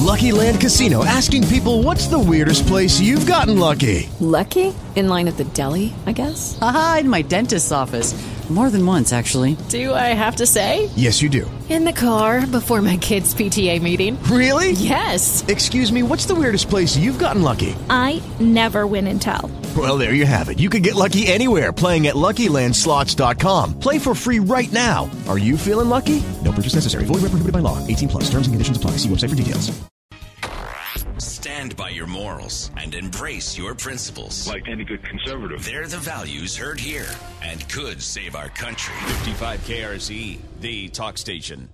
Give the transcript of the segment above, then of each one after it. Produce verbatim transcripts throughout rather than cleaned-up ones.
Lucky Land Casino, asking people, what's the weirdest place you've gotten lucky? Lucky? In line at the deli, I guess? Aha, in my dentist's office. More than once, actually. Do I have to say? Yes, you do. In the car before my kids' P T A meeting. Really? Yes. Excuse me, what's the weirdest place you've gotten lucky? I never win and tell. Well, there you have it. You can get lucky anywhere, playing at Lucky Land Slots dot com. Play for free right now. Are you feeling lucky? No purchase necessary. Void where prohibited by law. eighteen plus. Terms and conditions apply. See website for details. Stand by your morals and embrace your principles. Like any good conservative. They're the values heard here and could save our country. fifty-five K R S E, the talk station.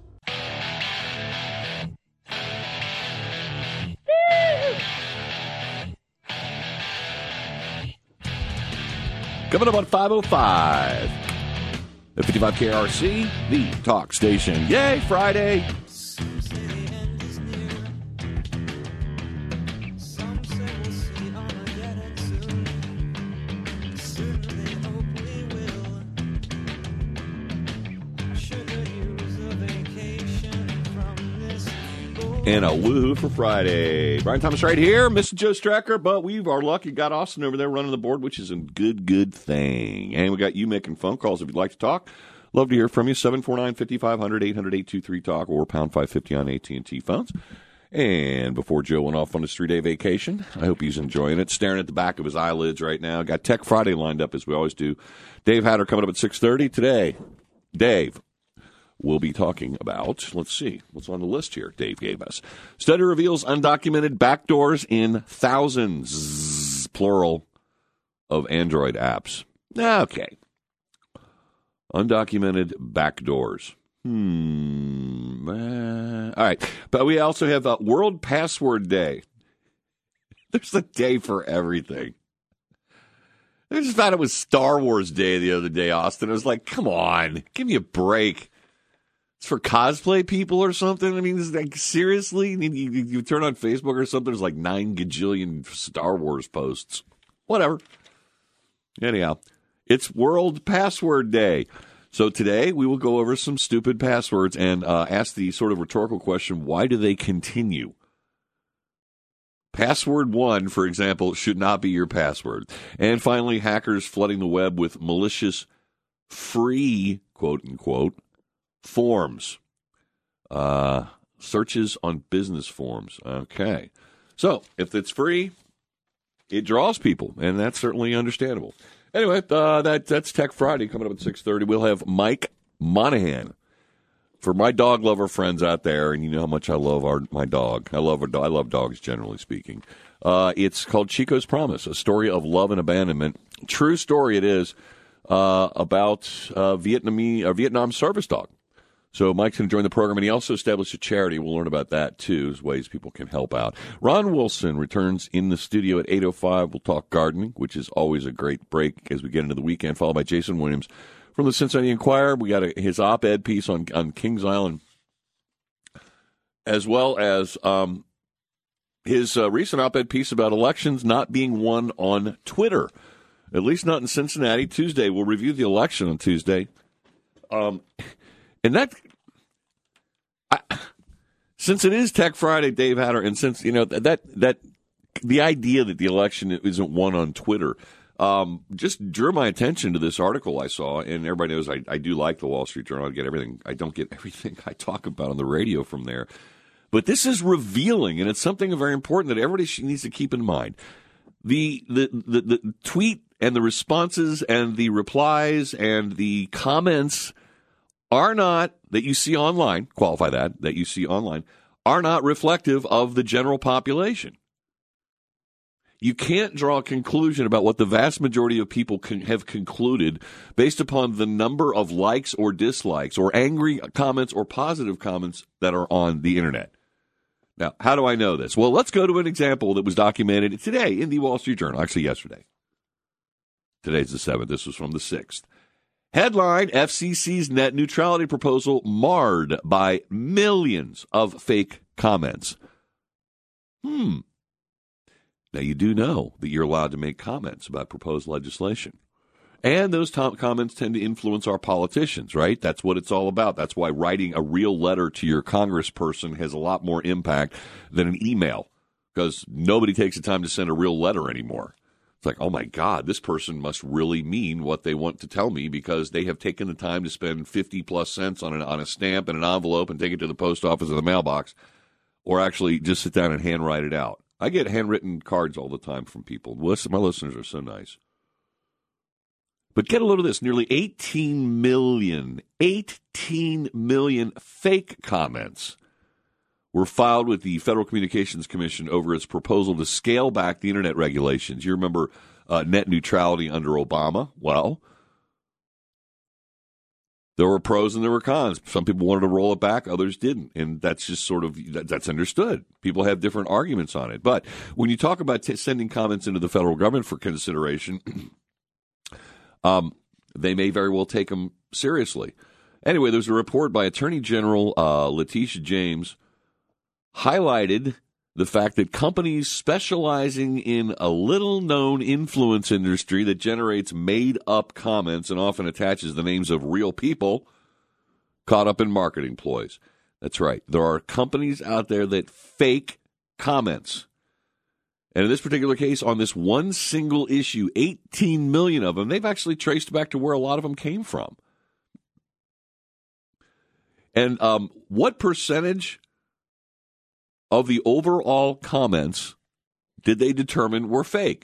Coming up on five oh five. The fifty-five K R C, the talk station. Yay, Friday. And a woohoo for Friday. Brian Thomas right here, Mister Joe Stracker, but we are lucky got Austin over there running the board, which is a good, good thing. And we got you making phone calls if you'd like to talk. Love to hear from you. seven four nine, five five zero zero, eight hundred, eight two three, talk, or pound five fifty on A T and T phones. And before Joe went off on his three-day vacation, I hope he's enjoying it, staring at the back of his eyelids right now. Got Tech Friday lined up, as we always do. Dave Hatter coming up at six thirty today. Dave. We'll be talking about, let's see, what's on the list here Dave gave us. Study reveals undocumented backdoors in thousands, plural, of Android apps. Okay. Undocumented backdoors. Hmm. Uh, all right. But we also have uh, World Password Day. There's a day for everything. I just thought it was Star Wars Day the other day, Austin. I was like, come on, give me a break. It's for cosplay people or something? I mean, it's like, seriously? You, you, you turn on Facebook or something, there's like nine gajillion Star Wars posts. Whatever. Anyhow, it's World Password Day. So today we will go over some stupid passwords and uh, ask the sort of rhetorical question, why do they continue? Password one, for example, should not be your password. And finally, hackers flooding the web with malicious, free, quote-unquote, forms. Uh, searches on business forms. Okay. So, if it's free, it draws people, and that's certainly understandable. Anyway, uh, that that's Tech Friday coming up at six thirty. We'll have Mike Monahan. For my dog lover friends out there, and you know how much I love our my dog. I love our do- I love dogs, generally speaking. Uh, it's called Chico's Promise, a story of love and abandonment. True story it is uh, about uh, Vietnamese, a Vietnam service dog. So Mike's going to join the program, and he also established a charity. We'll learn about that, too, as ways people can help out. Ron Wilson returns in the studio at eight oh five. We'll talk gardening, which is always a great break as we get into the weekend, followed by Jason Williams from the Cincinnati Enquirer. We got a, his op-ed piece on, on Kings Island, as well as um, his uh, recent op-ed piece about elections not being won on Twitter, at least not in Cincinnati. Tuesday, we'll review the election on Tuesday. Um And that, I, since it is Tech Friday, Dave Hatter, and since, you know, that, that, the idea that the election isn't won on Twitter, um, just drew my attention to this article I saw, and everybody knows I, I do like the Wall Street Journal. I get everything, I don't get everything I talk about on the radio from there. But this is revealing, and it's something very important that everybody needs to keep in mind. The, the, the, the tweet and the responses and the replies and the comments are not, that you see online, qualify that, that you see online, are not reflective of the general population. You can't draw a conclusion about what the vast majority of people can have concluded based upon the number of likes or dislikes or angry comments or positive comments that are on the internet. Now, how do I know this? Well, let's go to an example that was documented today in the Wall Street Journal, actually yesterday. Today's the seventh. This was from the sixth. Headline, F C C's net neutrality proposal marred by millions of fake comments. Hmm. Now, you do know that you're allowed to make comments about proposed legislation. And those tom- comments tend to influence our politicians, right? That's what it's all about. That's why writing a real letter to your congressperson has a lot more impact than an email, because nobody takes the time to send a real letter anymore. It's like, oh, my God, this person must really mean what they want to tell me because they have taken the time to spend fifty plus cents on, an, on a stamp and an envelope and take it to the post office or the mailbox, or actually just sit down and handwrite it out. I get handwritten cards all the time from people. My listeners are so nice. But get a load of this. Nearly eighteen million, eighteen million fake comments were filed with the Federal Communications Commission over its proposal to scale back the Internet regulations. You remember uh, net neutrality under Obama? Well, there were pros and there were cons. Some people wanted to roll it back, others didn't. And that's just sort of, that's understood. People have different arguments on it. But when you talk about t- sending comments into the federal government for consideration, Um, they may very well take them seriously. Anyway, there's a report by Attorney General uh, Letitia James highlighted the fact that companies specializing in a little-known influence industry that generates made-up comments and often attaches the names of real people caught up in marketing ploys. That's right. There are companies out there that fake comments. And in this particular case, on this one single issue, eighteen million of them, they've actually traced back to where a lot of them came from. And um, what percentage of the overall comments did they determine were fake?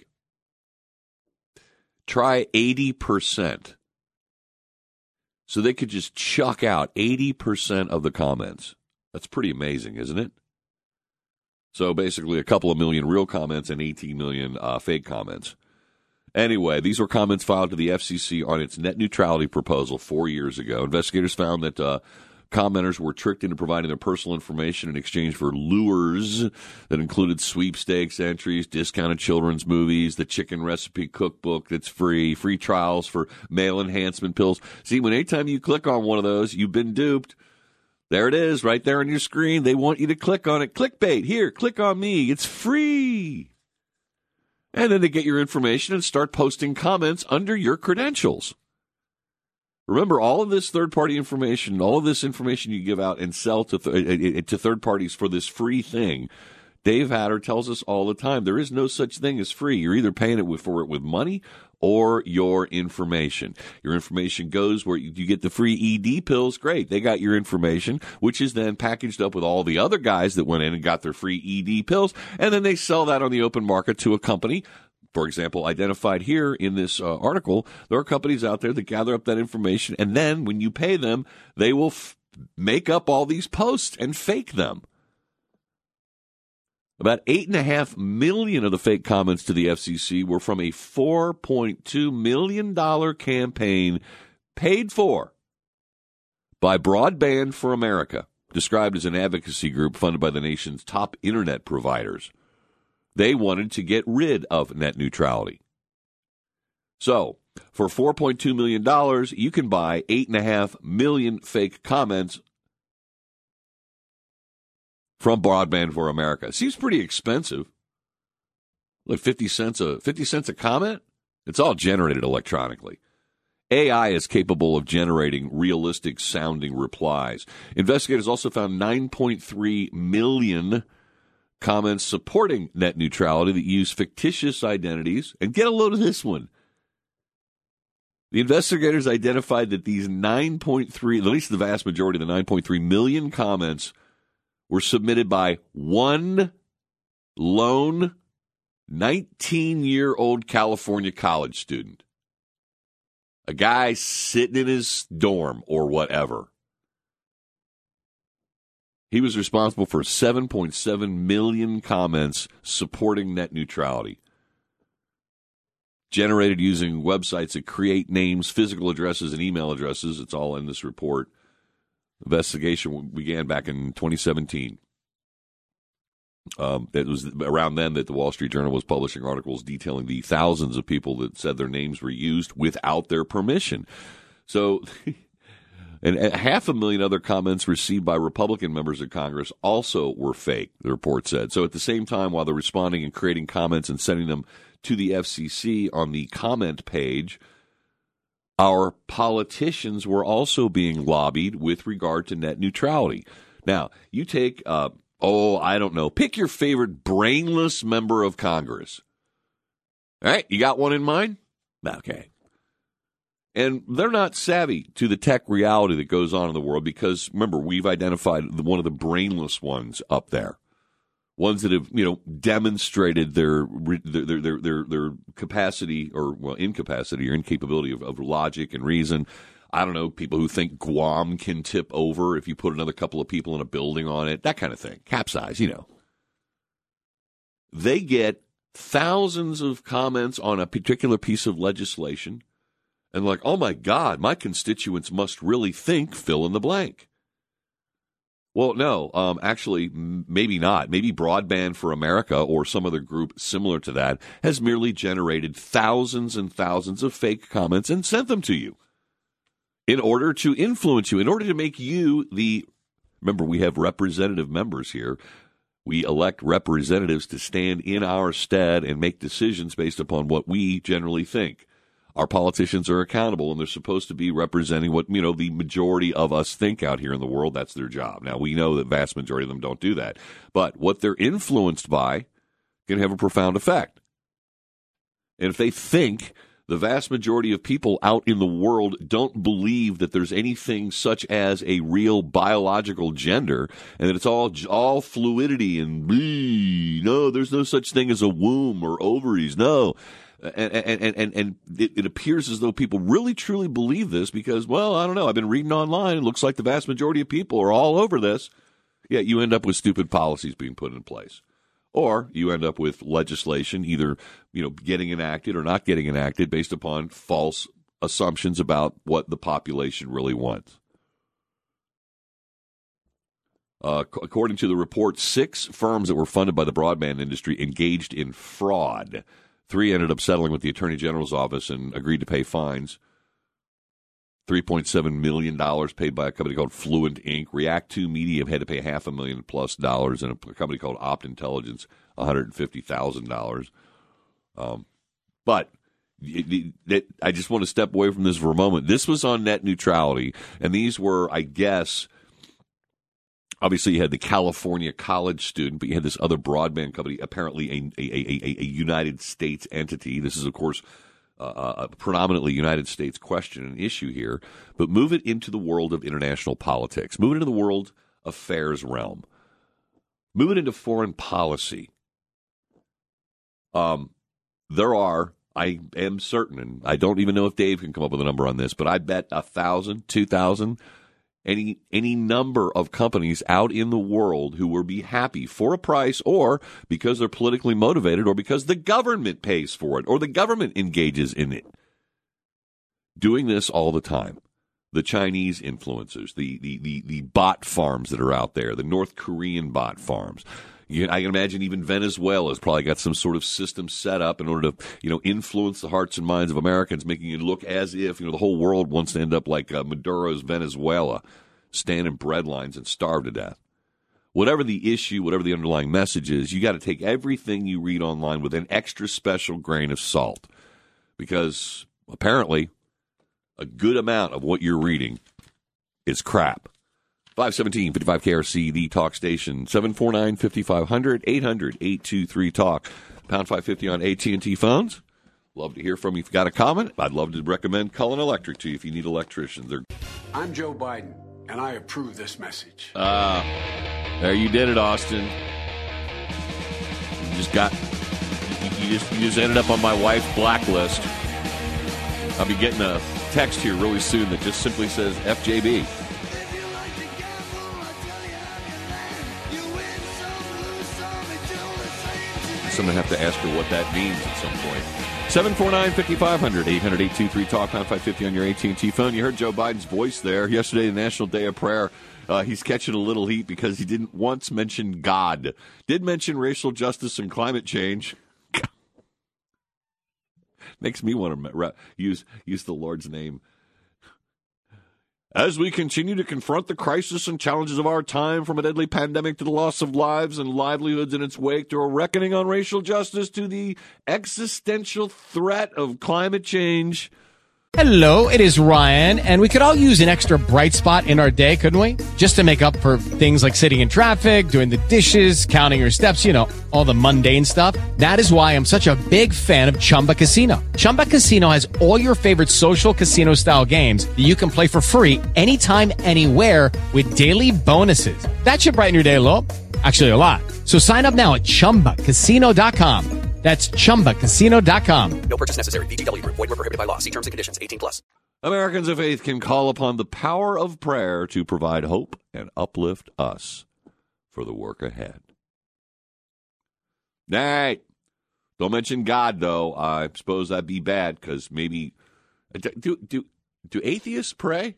Try eighty percent. So they could just chuck out eighty percent of the comments. That's pretty amazing, isn't it? So basically a couple of million real comments and eighteen million uh, fake comments. Anyway, these were comments filed to the F C C on its net neutrality proposal four years ago. Investigators found that uh, commenters were tricked into providing their personal information in exchange for lures that included sweepstakes entries, discounted children's movies, the chicken recipe cookbook that's free, free trials for male enhancement pills. See, when anytime you click on one of those, you've been duped. There it is, right there on your screen. They want you to click on it. Clickbait. Here, click on me. It's free. And then they get your information and start posting comments under your credentials. Remember, all of this third-party information, all of this information you give out and sell to th- to third parties for this free thing, Dave Hatter tells us all the time, there is no such thing as free. You're either paying it with, for it with money or your information. Your information goes where you, you get the free E D pills. Great. They got your information, which is then packaged up with all the other guys that went in and got their free E D pills. And then they sell that on the open market to a company. For example, identified here in this uh, article, there are companies out there that gather up that information. And then when you pay them, they will f- make up all these posts and fake them. About eight point five million of the fake comments to the F C C were from a four point two million dollars campaign paid for by Broadband for America, described as an advocacy group funded by the nation's top internet providers. They wanted to get rid of net neutrality. So, for four point two million dollars, you can buy eight point five million fake comments from Broadband for America. Seems pretty expensive. Like fifty cents a fifty cents a comment? It's all generated electronically. A I is capable of generating realistic sounding replies. Investigators also found nine point three million comments supporting net neutrality that use fictitious identities. And get a load of this one. The investigators identified that these nine point three, at least the vast majority of the nine point three million comments were submitted by one lone nineteen-year-old California college student. A guy sitting in his dorm or whatever. He was responsible for seven point seven million comments supporting net neutrality, generated using websites that create names, physical addresses, and email addresses. It's all in this report. Investigation began back in twenty seventeen. Um, it was around then that the Wall Street Journal was publishing articles detailing the thousands of people that said their names were used without their permission. So, and half a million other comments received by Republican members of Congress also were fake, the report said. So at the same time, while they're responding and creating comments and sending them to the F C C on the comment page, our politicians were also being lobbied with regard to net neutrality. Now, you take, uh, oh, I don't know, pick your favorite brainless member of Congress. All right, you got one in mind? Okay. And they're not savvy to the tech reality that goes on in the world because, remember, we've identified one of the brainless ones up there. Ones that have, you know, demonstrated their their their their, their capacity or, well, incapacity or incapability of, of logic and reason. I don't know, people who think Guam can tip over if you put another couple of people in a building on it, that kind of thing. Capsize, you know. They get thousands of comments on a particular piece of legislation and like, oh, my God, my constituents must really think fill in the blank. Well, no, um, actually, maybe not. Maybe Broadband for America or some other group similar to that has merely generated thousands and thousands of fake comments and sent them to you in order to influence you, in order to make you the, remember, we have representative members here. We elect representatives to stand in our stead and make decisions based upon what we generally think. Our politicians are accountable, and they're supposed to be representing what, you know, the majority of us think out here in the world. That's their job. Now, we know that vast majority of them don't do that. But what they're influenced by can have a profound effect. And if they think the vast majority of people out in the world don't believe that there's anything such as a real biological gender and that it's all all fluidity and blee, no, there's no such thing as a womb or ovaries, no. And and and and it, it appears as though people really truly believe this because, well, I don't know. I've been reading online. It looks like the vast majority of people are all over this. Yeah, you end up with stupid policies being put in place, or you end up with legislation either, you know, getting enacted or not getting enacted based upon false assumptions about what the population really wants. Uh, according to the report, six firms that were funded by the broadband industry engaged in fraud. Three ended up settling with the Attorney General's office and agreed to pay fines. three point seven million dollars paid by a company called Fluent Incorporated. React two Media had to pay half a million plus dollars, and a company called Opt Intelligence, one hundred fifty thousand dollars. Um, but it, it, I just want to step away from this for a moment. This was on net neutrality, and these were, I guess, obviously, you had the California college student, but you had this other broadband company, apparently a, a, a, a United States entity. This is, of course, uh, a predominantly United States question and issue here. But move it into the world of international politics. Move it into the world affairs realm. Move it into foreign policy. Um, there are, I am certain, and I don't even know if Dave can come up with a number on this, but I bet a thousand, two thousand, Any any number of companies out in the world who will be happy for a price or because they're politically motivated or because the government pays for it or the government engages in it. Doing this all the time. The Chinese influencers, the, the, the, the bot farms that are out there, the North Korean bot farms. You, I can imagine even Venezuela's probably got some sort of system set up in order to, you know, influence the hearts and minds of Americans, making it look as if, you know, the whole world wants to end up like uh, Maduro's Venezuela, stand in bread lines and starve to death. Whatever the issue, whatever the underlying message is, you got to take everything you read online with an extra special grain of salt, because apparently a good amount of what you're reading is crap. five seventeen, fifty-five K R C, the talk station, seven four nine, five five zero zero, eight hundred, eight two three, talk, pound five fifty on A T and T phones. Love to hear from you if you've got a comment. I'd love to recommend Cullen Electric to you if you need electricians. They're... I'm Joe Biden, and I approve this message. Ah, uh, there you did it, Austin. You just got, you just, you just ended up on my wife's blacklist. I'll be getting a text here really soon that just simply says F J B. I'm going to have to ask her what that means at some point. seven four nine, five five zero zero, eight hundred, eight two three, talk, pound five fifty on your A T and T phone. You heard Joe Biden's voice there. Yesterday, the National Day of Prayer, uh, he's catching a little heat because he didn't once mention God. Did mention racial justice and climate change. Makes me want to use, use the Lord's name. As we continue to confront the crisis and challenges of our time, from a deadly pandemic to the loss of lives and livelihoods in its wake, to a reckoning on racial justice, to the existential threat of climate change, Hello, it is Ryan, and we could all use an extra bright spot in our day, couldn't we? Just to make up for things like sitting in traffic, doing the dishes, counting your steps, you know, all the mundane stuff. That is why I'm such a big fan of Chumba Casino. Chumba Casino has all your favorite social casino-style games that you can play for free anytime, anywhere with daily bonuses. That should brighten your day a little. Actually, a lot. So sign up now at chumba casino dot com. That's chumba casino dot com. No purchase necessary. V G W. Void where prohibited by law. See terms and conditions. eighteen plus. Americans of faith can call upon the power of prayer to provide hope and uplift us for the work ahead. Hey, don't mention God, though. I suppose that'd be bad because maybe do do do atheists pray?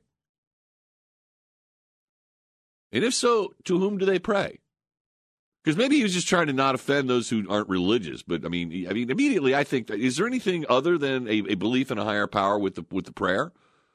And if so, to whom do they pray? Because maybe he was just trying to not offend those who aren't religious. But I mean, I mean, immediately I think, is there anything other than a, a belief in a higher power with the with the prayer?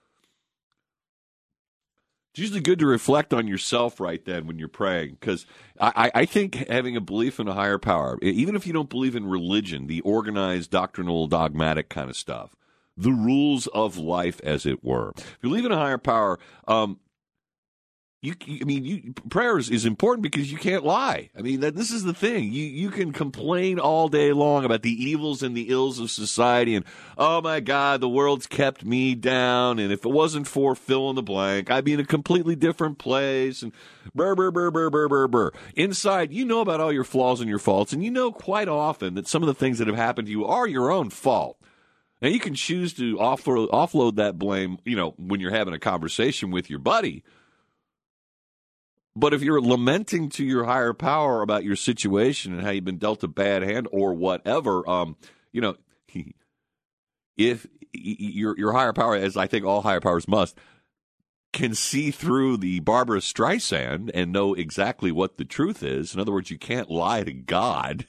It's usually good to reflect on yourself right then when you're praying, because I, I think having a belief in a higher power, even if you don't believe in religion, the organized, doctrinal, dogmatic kind of stuff, the rules of life, as it were. If you believe in a higher power, um, You, I mean, you, prayer is, is important because you can't lie. I mean, that, this is the thing. You you can complain all day long about the evils and the ills of society and, oh, my God, the world's kept me down, and if it wasn't for fill in the blank, I'd be in a completely different place, and burr, burr, burr, burr, burr, burr, burr. Inside, you know about all your flaws and your faults, and you know quite often that some of the things that have happened to you are your own fault. Now, you can choose to offload, offload that blame, you know, when you're having a conversation with your buddy. But if you're lamenting to your higher power about your situation and how you've been dealt a bad hand or whatever, um, you know, if your your higher power, as I think all higher powers must, can see through the Barbara Streisand and know exactly what the truth is, in other words, you can't lie to God,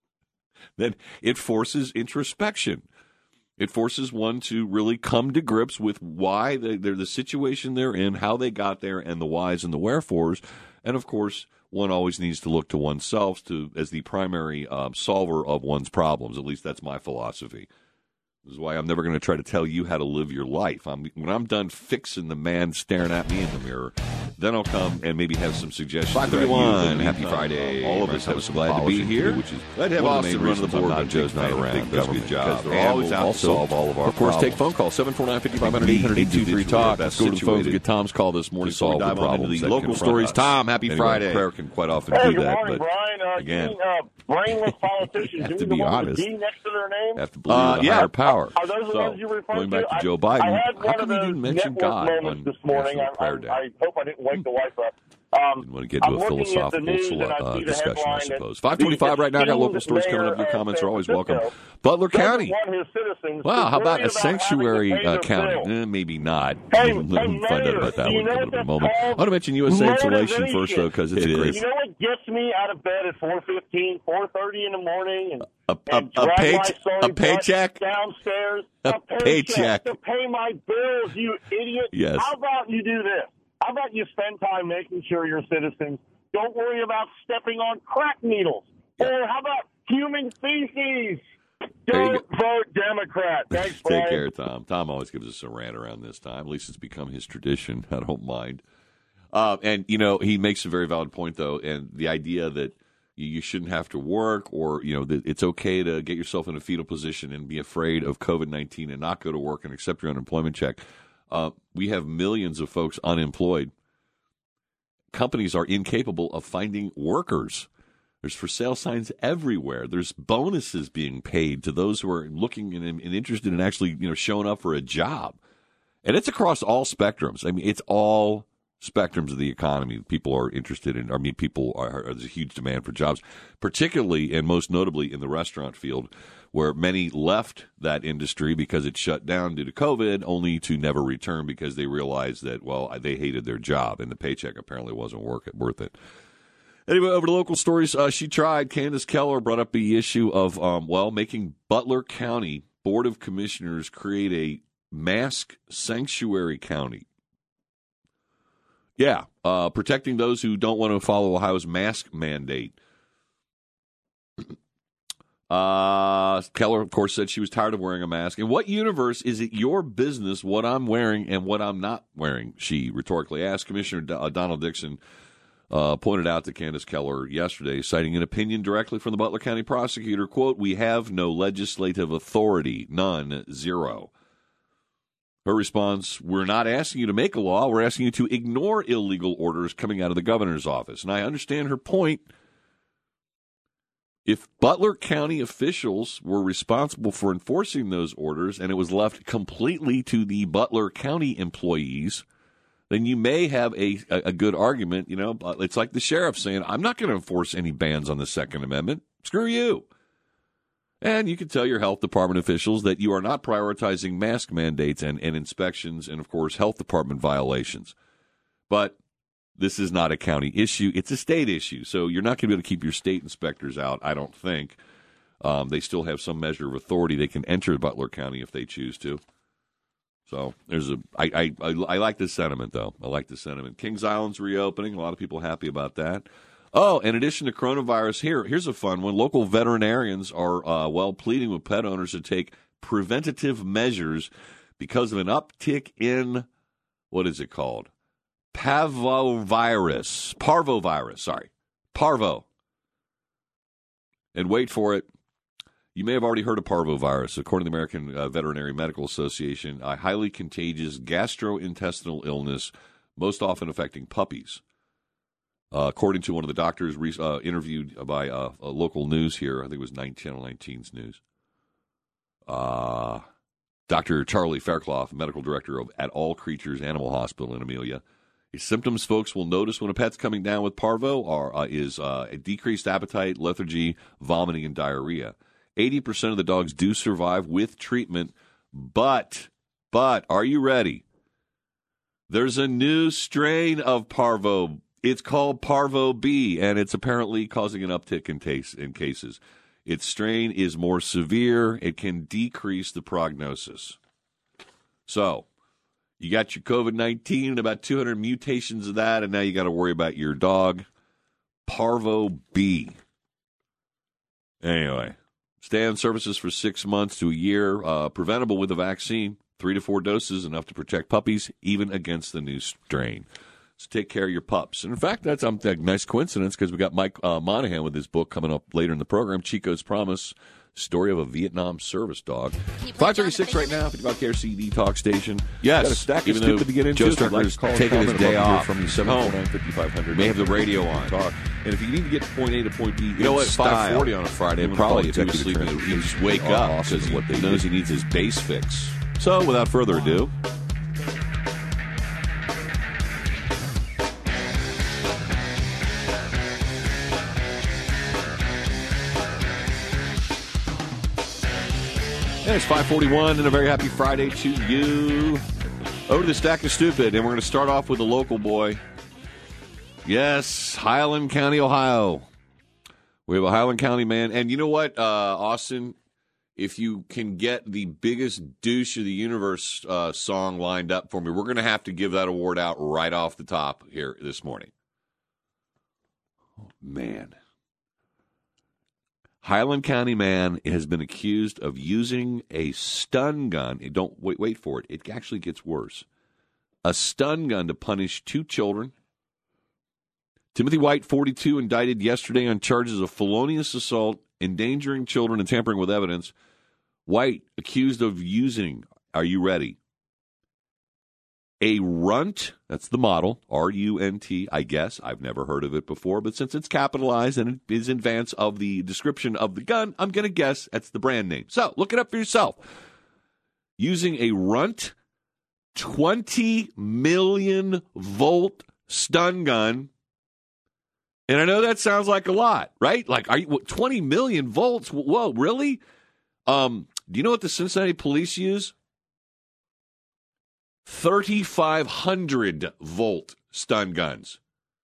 then it forces introspection. It forces one to really come to grips with why they, they're the situation they're in, how they got there, and the whys and the wherefores. And, of course, one always needs to look to oneself to as the primary um, solver of one's problems. At least that's my philosophy. This is why I'm never going to try to tell you how to live your life. I'm, when I'm done fixing the man staring at me in the mirror, then I'll come and maybe have some suggestions. five thirty-one, happy Friday. All of us have some glad to be here. Which is glad to have Austin run the board when Joe's not around. Does a good job. They're always out to solve all of our problems. Of course, take phone calls, seven four nine, five five zero zero, eight two three talk. Let's go to the phones and get Tom's call this morning to solve the problems. The local stories. Tom, happy Friday. Prayer can quite often do that. But again, brainless politicians have to doing be the one honest. with D next to their name? Have to believe uh, in a yeah. higher power. Are those the so, ones you refer going back to, to Joe I, Biden, I had how one come of you those didn't mention God moments on this morning. National I, Prayer I, Day? I hope I didn't wake the wife up. Um, Didn't want to get into I'm a philosophical uh, discussion, I suppose. five twenty-five right now. I got local stories coming up. Your comments are always welcome. Butler County. Wow, how about a sanctuary uh, county? Eh, maybe not. Hey, we'll hey, find out about that one in a moment. I want to mention U S A Insulation first, though, because it's great. You know what gets me out of bed at four fifteen, four thirty in the morning? And, a, a, and a, pay, my a paycheck? Downstairs. A, a paycheck, paycheck. To pay my bills, you idiot. Yes. How about you do this? How about you spend time making sure your citizens don't worry about stepping on crack needles? Yeah. Or how about human feces? Don't vote Democrat. Thanks, Brian. Take care, Tom. Tom always gives us a rant around this time. At least it's become his tradition. I don't mind. Uh, and, you know, he makes a very valid point, though, and the idea that you shouldn't have to work or, you know, that it's okay to get yourself in a fetal position and be afraid of covid nineteen and not go to work and accept your unemployment check. Uh, we have millions of folks unemployed. Companies are incapable of finding workers. There's for sale signs everywhere. There's bonuses being paid to those who are looking and, and interested in actually, you know, showing up for a job. And it's across all spectrums. I mean, it's all spectrums of the economy. People are interested in, I mean, people are, are there's a huge demand for jobs, particularly and most notably in the restaurant field, where many left that industry because it shut down due to COVID, only to never return because they realized that, well, they hated their job and the paycheck apparently wasn't worth it. Anyway, over to local stories. Uh, she tried. Candace Keller brought up the issue of, um, well, making Butler County Board of Commissioners create a mask sanctuary county. Yeah, uh, protecting those who don't want to follow Ohio's mask mandate. Uh, Keller, of course, said she was tired of wearing a mask. In what universe is it your business what I'm wearing and what I'm not wearing? She rhetorically asked. Commissioner D- uh, Donald Dixon uh, pointed out to Candace Keller yesterday, citing an opinion directly from the Butler County prosecutor, quote, "We have no legislative authority, none, zero." Her response, "We're not asking you to make a law. We're asking you to ignore illegal orders coming out of the governor's office." And I understand her point. If Butler County officials were responsible for enforcing those orders and it was left completely to the Butler County employees, then you may have a, a, a good argument. You know, it's like the sheriff saying, I'm not going to enforce any bans on the Second Amendment. Screw you. And you can tell your health department officials that you are not prioritizing mask mandates and, and inspections and, of course, health department violations. But this is not a county issue. It's a state issue. So you're not going to be able to keep your state inspectors out, I don't think. Um, they still have some measure of authority. They can enter Butler County if they choose to. So there's a. I, I, I, I like this sentiment, though. I like this sentiment. Kings Island's reopening. A lot of people happy about that. Oh, in addition to coronavirus, here here's a fun one. Local veterinarians are, uh, well, pleading with pet owners to take preventative measures because of an uptick in, what is it called? Parvovirus. Parvovirus, sorry. Parvo. And wait for it. You may have already heard of parvovirus. According to the American uh, Veterinary Medical Association, a highly contagious gastrointestinal illness, most often affecting puppies. Uh, according to one of the doctors re- uh, interviewed by uh, a local news here, I think it was Channel nineteen's news, uh, Doctor Charlie Fairclough, medical director of At All Creatures Animal Hospital in Amelia. His symptoms folks will notice when a pet's coming down with parvo are uh, is uh, a decreased appetite, lethargy, vomiting, and diarrhea. eighty percent of the dogs do survive with treatment, but, but, are you ready? There's a new strain of parvo. It's called Parvo B, and it's apparently causing an uptick in, taste, in cases. Its strain is more severe. It can decrease the prognosis. So, you got your COVID nineteen and about two hundred mutations of that, and now you got to worry about your dog. Parvo B. Anyway, stay on services for six months to a year. Uh, preventable with a vaccine. Three to four doses, enough to protect puppies, even against the new strain. So take care of your pups. And in fact, that's um, a nice coincidence because we got Mike uh, Monahan with his book coming up later in the program, Chico's Promise, Story of a Vietnam Service Dog. five thirty-six right now, fifty-five K R C D Talk Station. Yes. Got a stack of stupid to get into. Joe Strucker's like taking his day off. From seven four nine, fifty-five hundred. May have the radio on. Talk. And if you need to get from point A to point B, you know what? five forty on a Friday. Probably if he was sleeping, he'd just wake up because he knows he needs his base fix. So without further ado, it's five forty-one and a very happy Friday to you. Over to the Stack of Stupid, and we're going to start off with a local boy. Yes, Highland County, Ohio. We have a Highland County man. And you know what, uh, Austin? If you can get the biggest douche of the universe uh, song lined up for me, we're going to have to give that award out right off the top here this morning. Oh, man. Highland County man has been accused of using a stun gun. Don't wait, wait for it. It actually gets worse. A stun gun to punish two children. Timothy White, forty-two, indicted yesterday on charges of felonious assault, endangering children, and tampering with evidence. White accused of using, are you ready? A runt, that's the model, R U N T, I guess. I've never heard of it before, but since it's capitalized and it is in advance of the description of the gun, I'm going to guess that's the brand name. So, look it up for yourself. Using a runt twenty million volt stun gun. And I know that sounds like a lot, right? Like, are you what, twenty million volts? Whoa, really? Um, do you know what the Cincinnati police use? thirty-five hundred volt stun guns.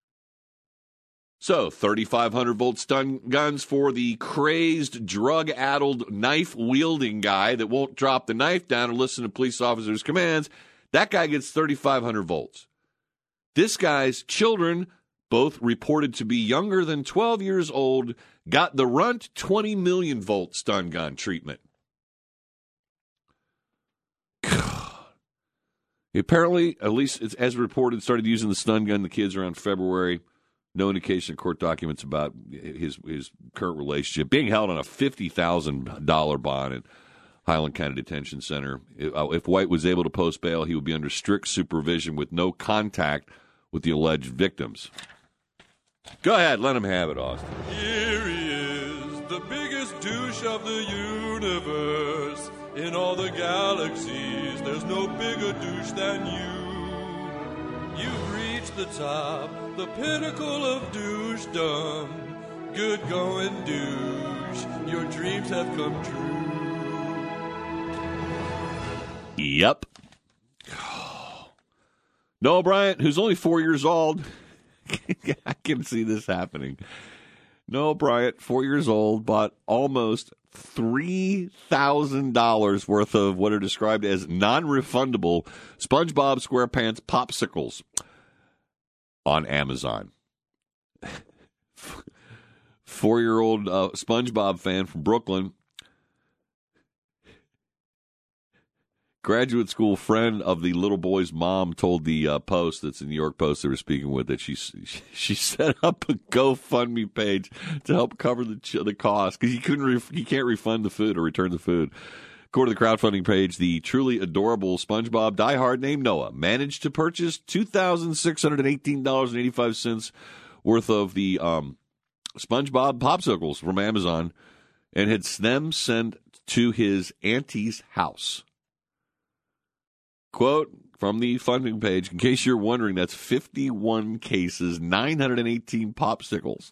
So, thirty-five hundred volt stun guns for the crazed, drug-addled, knife-wielding guy that won't drop the knife down and listen to police officers' commands. That guy gets thirty-five hundred volts. This guy's children both reported to be younger than twelve years old, got the Runt twenty million volt stun gun treatment. Apparently, at least it's, as reported, started using the stun gun the kids around February. No indication in court documents about his his current relationship. Being held on a fifty thousand dollars bond at Highland County Detention Center. If, uh, if White was able to post bail, he would be under strict supervision with no contact with the alleged victims. Go ahead, let him have it, Austin. Here he is, the biggest douche of the universe. In all the galaxies, there's no bigger douche than you. You've reached the top, the pinnacle of douchedom. Good going, douche. Your dreams have come true. Yep. Noah Bryant, who's only four years old, I can see this happening. Noah Bryant, four years old, bought almost three thousand dollars worth of what are described as non-refundable SpongeBob SquarePants popsicles on Amazon. Four-year-old uh, SpongeBob fan from Brooklyn, graduate school friend of the little boy's mom, told the uh, Post, that's the New York Post they were speaking with, that she she set up a GoFundMe page to help cover the the cost because he couldn't ref, he can't refund the food or return the food. According to the crowdfunding page, the truly adorable SpongeBob diehard named Noah managed to purchase two thousand six hundred eighteen dollars and eighty-five cents worth of the um, SpongeBob popsicles from Amazon and had them sent to his auntie's house. Quote from the funding page, in case you're wondering, that's fifty-one cases, nine hundred eighteen popsicles.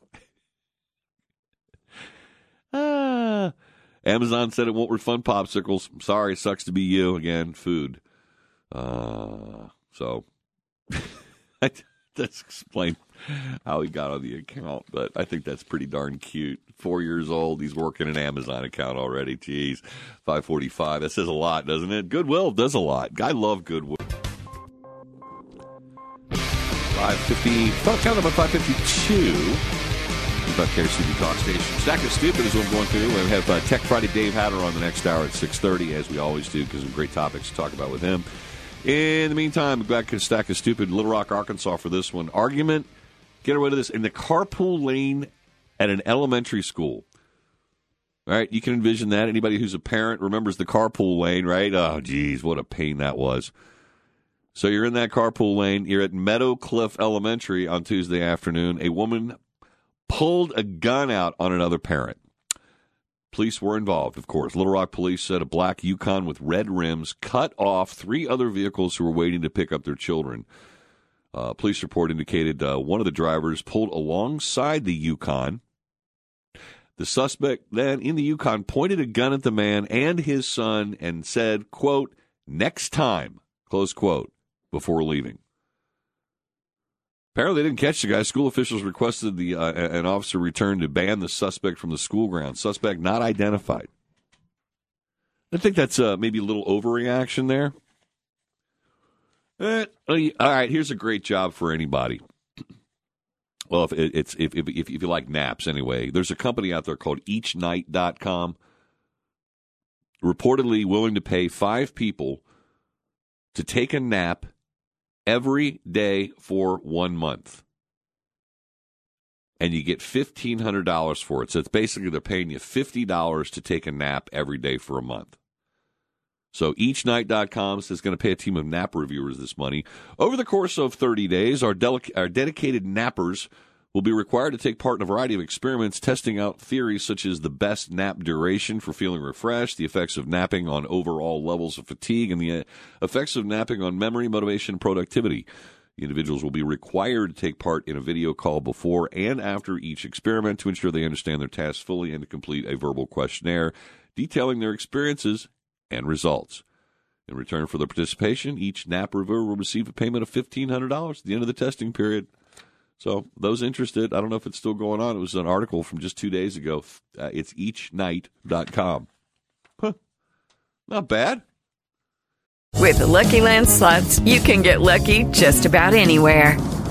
ah, Amazon said it won't refund popsicles. Sorry, sucks to be you. Again, food. Uh, so, that's explain how he got on the account, but I think that's pretty darn cute. Four years old, he's working an Amazon account already. Jeez, five forty-five. That says a lot, doesn't it? Goodwill does a lot. I love Goodwill. five fifty, count about five fifty-two. About K R C B Talk Station. Stack of Stupid is what I'm going through. We have uh, Tech Friday Dave Hatter on the next hour at six thirty, as we always do, because of great topics to talk about with him. In the meantime, back to Stack of Stupid, Little Rock, Arkansas for this one. Argument, get rid of this, in the carpool lane at an elementary school. All right, you can envision that. Anybody who's a parent remembers the carpool lane, right? Oh, geez, what a pain that was. So you're in that carpool lane. You're at Meadow Cliff Elementary on Tuesday afternoon. A woman pulled a gun out on another parent. Police were involved, of course. Little Rock police said a black Yukon with red rims cut off three other vehicles who were waiting to pick up their children. Uh, police report indicated uh, one of the drivers pulled alongside the Yukon. The suspect then in the Yukon pointed a gun at the man and his son and said, quote, "Next time," close quote, before leaving. Apparently they didn't catch the guy. School officials requested the uh, an officer return to ban the suspect from the school grounds. Suspect not identified. I think that's uh, maybe a little overreaction there. Eh, all right, here's a great job for anybody. Well, if it's if, if if you like naps anyway, there's a company out there called each night dot com, reportedly willing to pay five people to take a nap every day for one month. And you get fifteen hundred dollars for it. So it's basically they're paying you fifty dollars to take a nap every day for a month. So each night dot com is going to pay a team of nap reviewers this money. Over the course of thirty days, our, delic- our dedicated nappers will be required to take part in a variety of experiments testing out theories such as the best nap duration for feeling refreshed, the effects of napping on overall levels of fatigue, and the uh, effects of napping on memory, motivation, and productivity. The individuals will be required to take part in a video call before and after each experiment to ensure they understand their tasks fully and to complete a verbal questionnaire detailing their experiences and results. In return for their participation, each nap reviewer will receive a payment of fifteen hundred dollars at the end of the testing period. So those interested, I don't know if it's still going on. It was an article from just two days ago. Uh, it's each night dot com. Huh. Not bad. With the Lucky Land Slots, you can get lucky just about anywhere.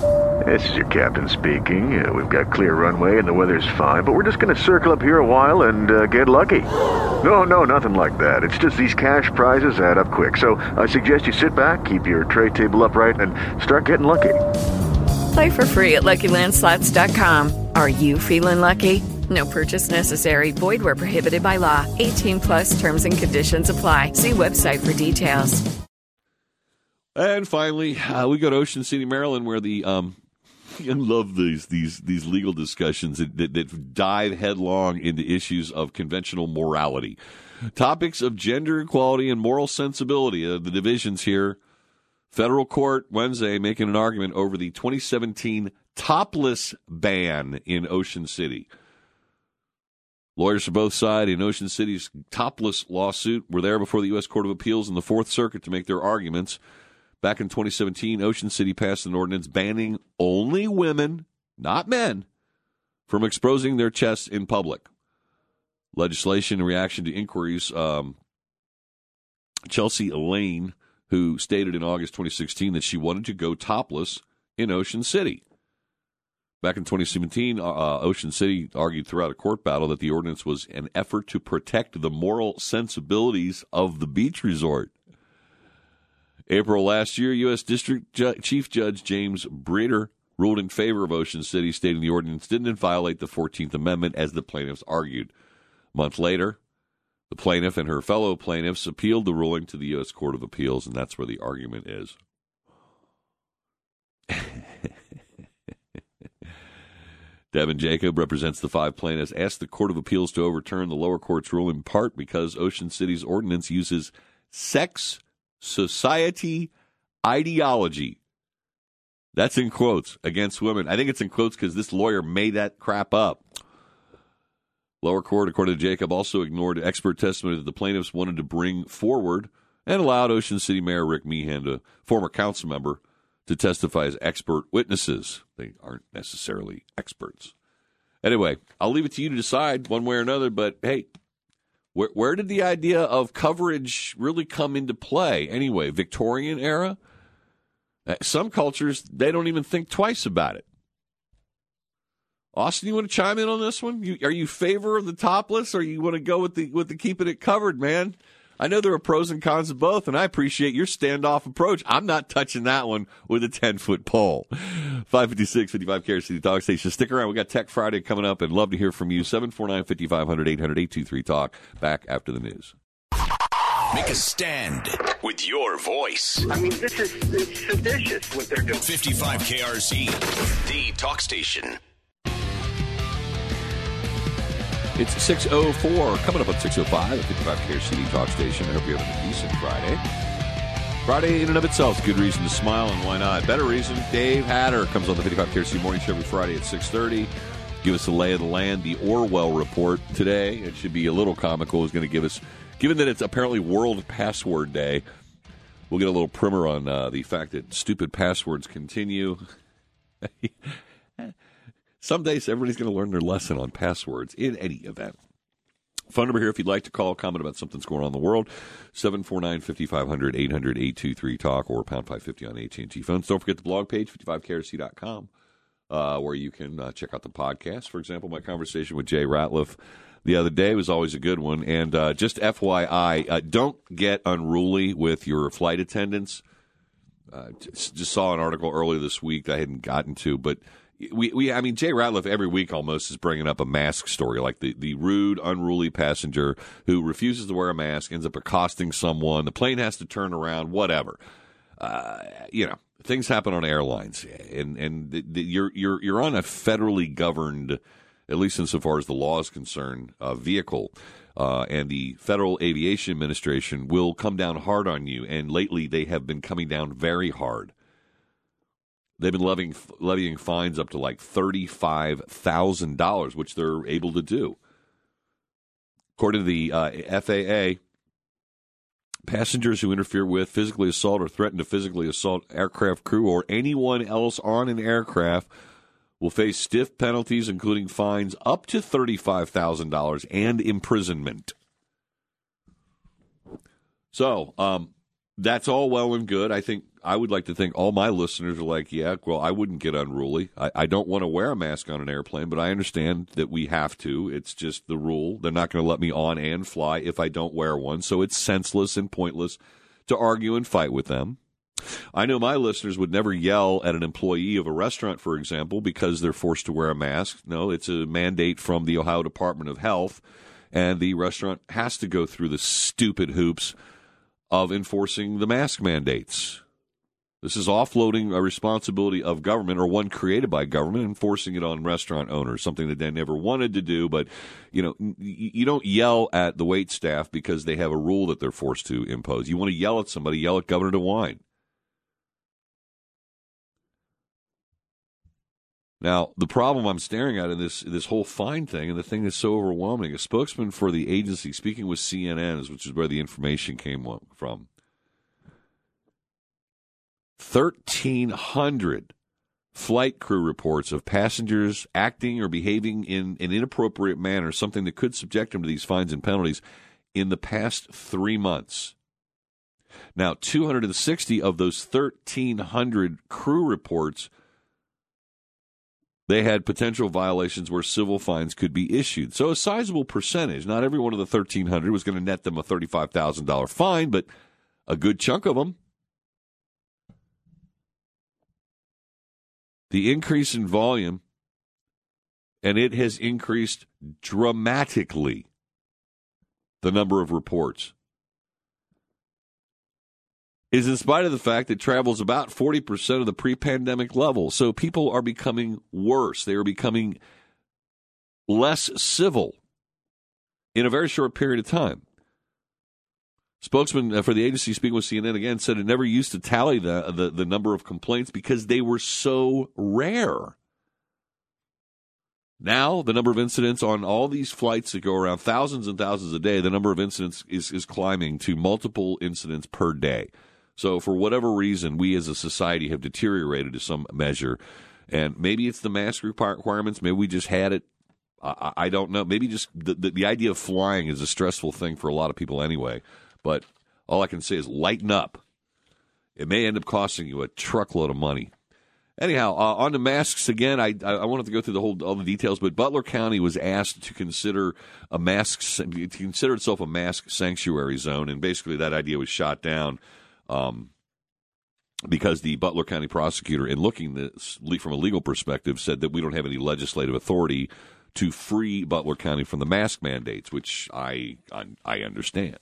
This is your captain speaking. Uh, we've got clear runway and the weather's fine, but we're just going to circle up here a while and uh, get lucky. No, no, nothing like that. It's just these cash prizes add up quick. So I suggest you sit back, keep your tray table upright, and start getting lucky. Play for free at Lucky Land Slots dot com. Are you feeling lucky? No purchase necessary. Void where prohibited by law. eighteen plus terms and conditions apply. See website for details. And finally, uh, we go to Ocean City, Maryland, where the um, I love these these these legal discussions that, that, that dive headlong into issues of conventional morality, topics of gender equality and moral sensibility. Uh, the divisions here. Federal court Wednesday making an argument over the twenty seventeen topless ban in Ocean City. Lawyers for both sides in Ocean City's topless lawsuit were there before the U S Court of Appeals in the Fourth Circuit to make their arguments. Back in twenty seventeen, Ocean City passed an ordinance banning only women, not men, from exposing their chests in public. Legislation in reaction to inquiries, um, Chelsea Elaine, who stated in August twenty sixteen that she wanted to go topless in Ocean City. Back in twenty seventeen, uh, Ocean City argued throughout a court battle that the ordinance was an effort to protect the moral sensibilities of the beach resort. April last year, U S District Ju- Chief Judge James Breeder ruled in favor of Ocean City, stating the ordinance didn't violate the fourteenth Amendment, as the plaintiffs argued. A month later, the plaintiff and her fellow plaintiffs appealed the ruling to the U S Court of Appeals, and that's where the argument is. Devin Jacob represents the five plaintiffs, asked the Court of Appeals to overturn the lower court's ruling in part because Ocean City's ordinance uses sex society ideology. That's in quotes, against women. I think it's in quotes because this lawyer made that crap up. Lower court, according to Jacob, also ignored expert testimony that the plaintiffs wanted to bring forward and allowed Ocean City Mayor Rick Meehan, a former council member, to testify as expert witnesses. They aren't necessarily experts. Anyway, I'll leave it to you to decide one way or another, but hey, where, where did the idea of coverage really come into play? Anyway, Victorian era? Some cultures, they don't even think twice about it. Austin, you want to chime in on this one? You, are you favor of the topless, or you want to go with the with the keeping it covered, man? I know there are pros and cons of both, and I appreciate your standoff approach. I'm not touching that one with a ten-foot pole. five fifty-six, fifty-five K R C Talk Station. Stick around. We got Tech Friday coming up, and love to hear from you. seven four nine, five five zero zero, eight hundred, eight two three, talk. Back after the news. Make a stand with your voice. I mean, this is it's seditious what they're doing. fifty-five K R C, the talk station. It's six oh four, coming up on six oh five, at fifty-five K R C D Talk Station. I hope you're having a decent Friday. Friday in and of itself is a good reason to smile, and why not? Better reason, Dave Hatter comes on the fifty-five K R C Morning Show every Friday at six thirty. Give us the lay of the land. The Orwell Report today, it should be a little comical, is going to give us, given that it's apparently World Password Day, we'll get a little primer on uh, the fact that stupid passwords continue. Some days everybody's going to learn their lesson on passwords in any event. Phone number here if you'd like to call, comment about something that's going on in the world, seven four nine, five five zero zero, eight hundred, eight two three, talk, or pound five fifty on A T and T phones. Don't forget the blog page, fifty-five K R C dot com, uh, where you can uh, check out the podcast. For example, my conversation with Jay Ratliff the other day was always a good one. And uh, just F Y I, uh, don't get unruly with your flight attendants. Uh, just, just saw an article earlier this week I hadn't gotten to, but We, we, I mean, Jay Ratliff every week almost is bringing up a mask story, like the, the rude, unruly passenger who refuses to wear a mask, ends up accosting someone, the plane has to turn around, whatever. Uh, you know, things happen on airlines, and and the, the, you're you're you're on a federally governed, at least insofar as the law is concerned, uh, vehicle, uh, and the Federal Aviation Administration will come down hard on you, and lately they have been coming down very hard. They've been levying, levying fines up to like thirty-five thousand dollars, which they're able to do. According to the uh, F A A, passengers who interfere with, physically assault, or threaten to physically assault aircraft crew or anyone else on an aircraft will face stiff penalties, including fines up to thirty-five thousand dollars and imprisonment. So, um, that's all well and good. I think I would like to think all my listeners are like, yeah, well, I wouldn't get unruly. I, I don't want to wear a mask on an airplane, but I understand that we have to. It's just the rule. They're not going to let me on and fly if I don't wear one, so it's senseless and pointless to argue and fight with them. I know my listeners would never yell at an employee of a restaurant, for example, because they're forced to wear a mask. No, it's a mandate from the Ohio Department of Health, and the restaurant has to go through the stupid hoops of enforcing the mask mandates. This is offloading a responsibility of government, or one created by government, and forcing it on restaurant owners, something that they never wanted to do. But, you know, you don't yell at the wait staff because they have a rule that they're forced to impose. You want to yell at somebody, yell at Governor DeWine. Now, the problem I'm staring at in this this whole fine thing, and the thing that's so overwhelming, a spokesman for the agency speaking with C N N, which is where the information came from, thirteen hundred flight crew reports of passengers acting or behaving in an inappropriate manner, something that could subject them to these fines and penalties, in the past three months. Now, two hundred sixty of those thirteen hundred crew reports, they had potential violations where civil fines could be issued. So a sizable percentage. Not every one of the thirteen hundred was going to net them a thirty-five thousand dollars fine, but a good chunk of them. The increase in volume, and it has increased dramatically, the number of reports, is in spite of the fact that travel is about forty percent of the pre-pandemic level. So people are becoming worse. They are becoming less civil in a very short period of time. Spokesman for the agency speaking with C N N again said it never used to tally the, the, the number of complaints because they were so rare. Now, the number of incidents on all these flights that go around, thousands and thousands a day, the number of incidents is, is climbing to multiple incidents per day. So for whatever reason, we as a society have deteriorated to some measure. And maybe it's the mask requirements. Maybe we just had it. I, I don't know. Maybe just the, the, the idea of flying is a stressful thing for a lot of people anyway. But all I can say is lighten up. It may end up costing you a truckload of money. Anyhow, uh, on the masks again, I I wanted to go through the whole all the details, but Butler County was asked to consider a mask to consider itself a mask sanctuary zone, and basically that idea was shot down um, because the Butler County prosecutor, in looking at this from a legal perspective, said that we don't have any legislative authority to free Butler County from the mask mandates, which I I, I understand.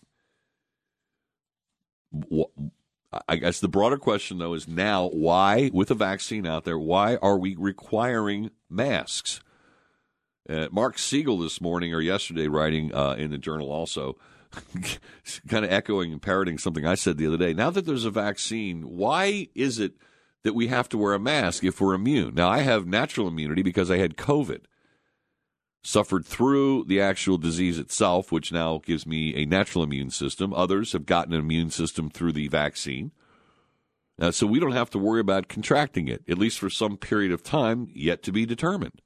What, I guess the broader question, though, is now why, with a vaccine out there, why are we requiring masks? Uh, Mark Siegel this morning or yesterday writing uh, in the Journal also, kind of echoing and parroting something I said the other day. Now that there's a vaccine, why is it that we have to wear a mask if we're immune? Now, I have natural immunity because I had COVID. Suffered through the actual disease itself, which now gives me a natural immune system. Others have gotten an immune system through the vaccine. Uh, so we don't have to worry about contracting it, at least for some period of time yet to be determined.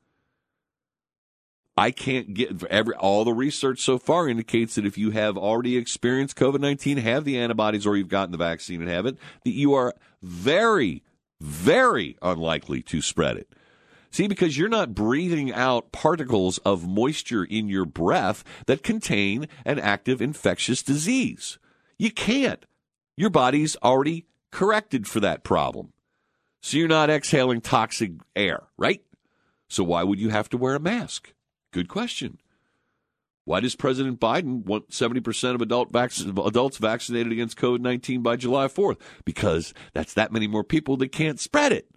I can't get every all the research so far indicates that if you have already experienced COVID nineteen, have the antibodies, or you've gotten the vaccine and have it, that you are very, very unlikely to spread it. See, because you're not breathing out particles of moisture in your breath that contain an active infectious disease. You can't. Your body's already corrected for that problem. So you're not exhaling toxic air, right? So why would you have to wear a mask? Good question. Why does President Biden want seventy percent of adult vac- adults vaccinated against COVID nineteen by July fourth? Because that's that many more people that can't spread it.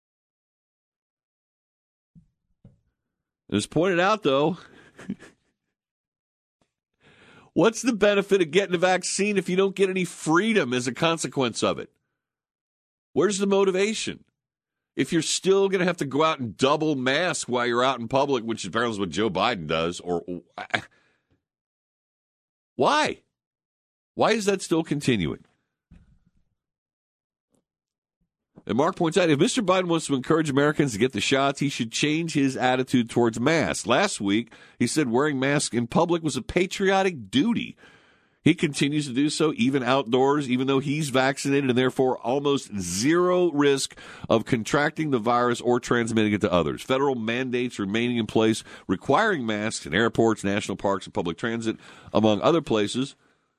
As pointed out, though, what's the benefit of getting a vaccine if you don't get any freedom as a consequence of it? Where's the motivation? If you're still going to have to go out and double mask while you're out in public, which apparently is what Joe Biden does, or why? Why is that still continuing? And Mark points out, if Mister Biden wants to encourage Americans to get the shots, he should change his attitude towards masks. Last week, he said wearing masks in public was a patriotic duty. He continues to do so, even outdoors, even though he's vaccinated and therefore almost zero risk of contracting the virus or transmitting it to others. Federal mandates remaining in place, requiring masks in airports, national parks, and public transit, among other places.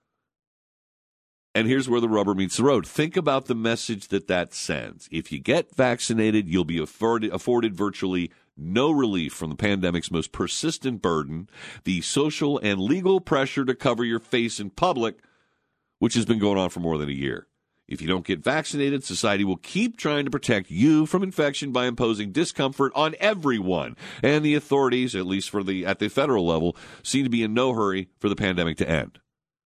And here's where the rubber meets the road. Think about the message that that sends. If you get vaccinated, you'll be afforded, afforded virtually no relief from the pandemic's most persistent burden, the social and legal pressure to cover your face in public, which has been going on for more than a year. If you don't get vaccinated, society will keep trying to protect you from infection by imposing discomfort on everyone. And the authorities, at least for the at the federal level, seem to be in no hurry for the pandemic to end.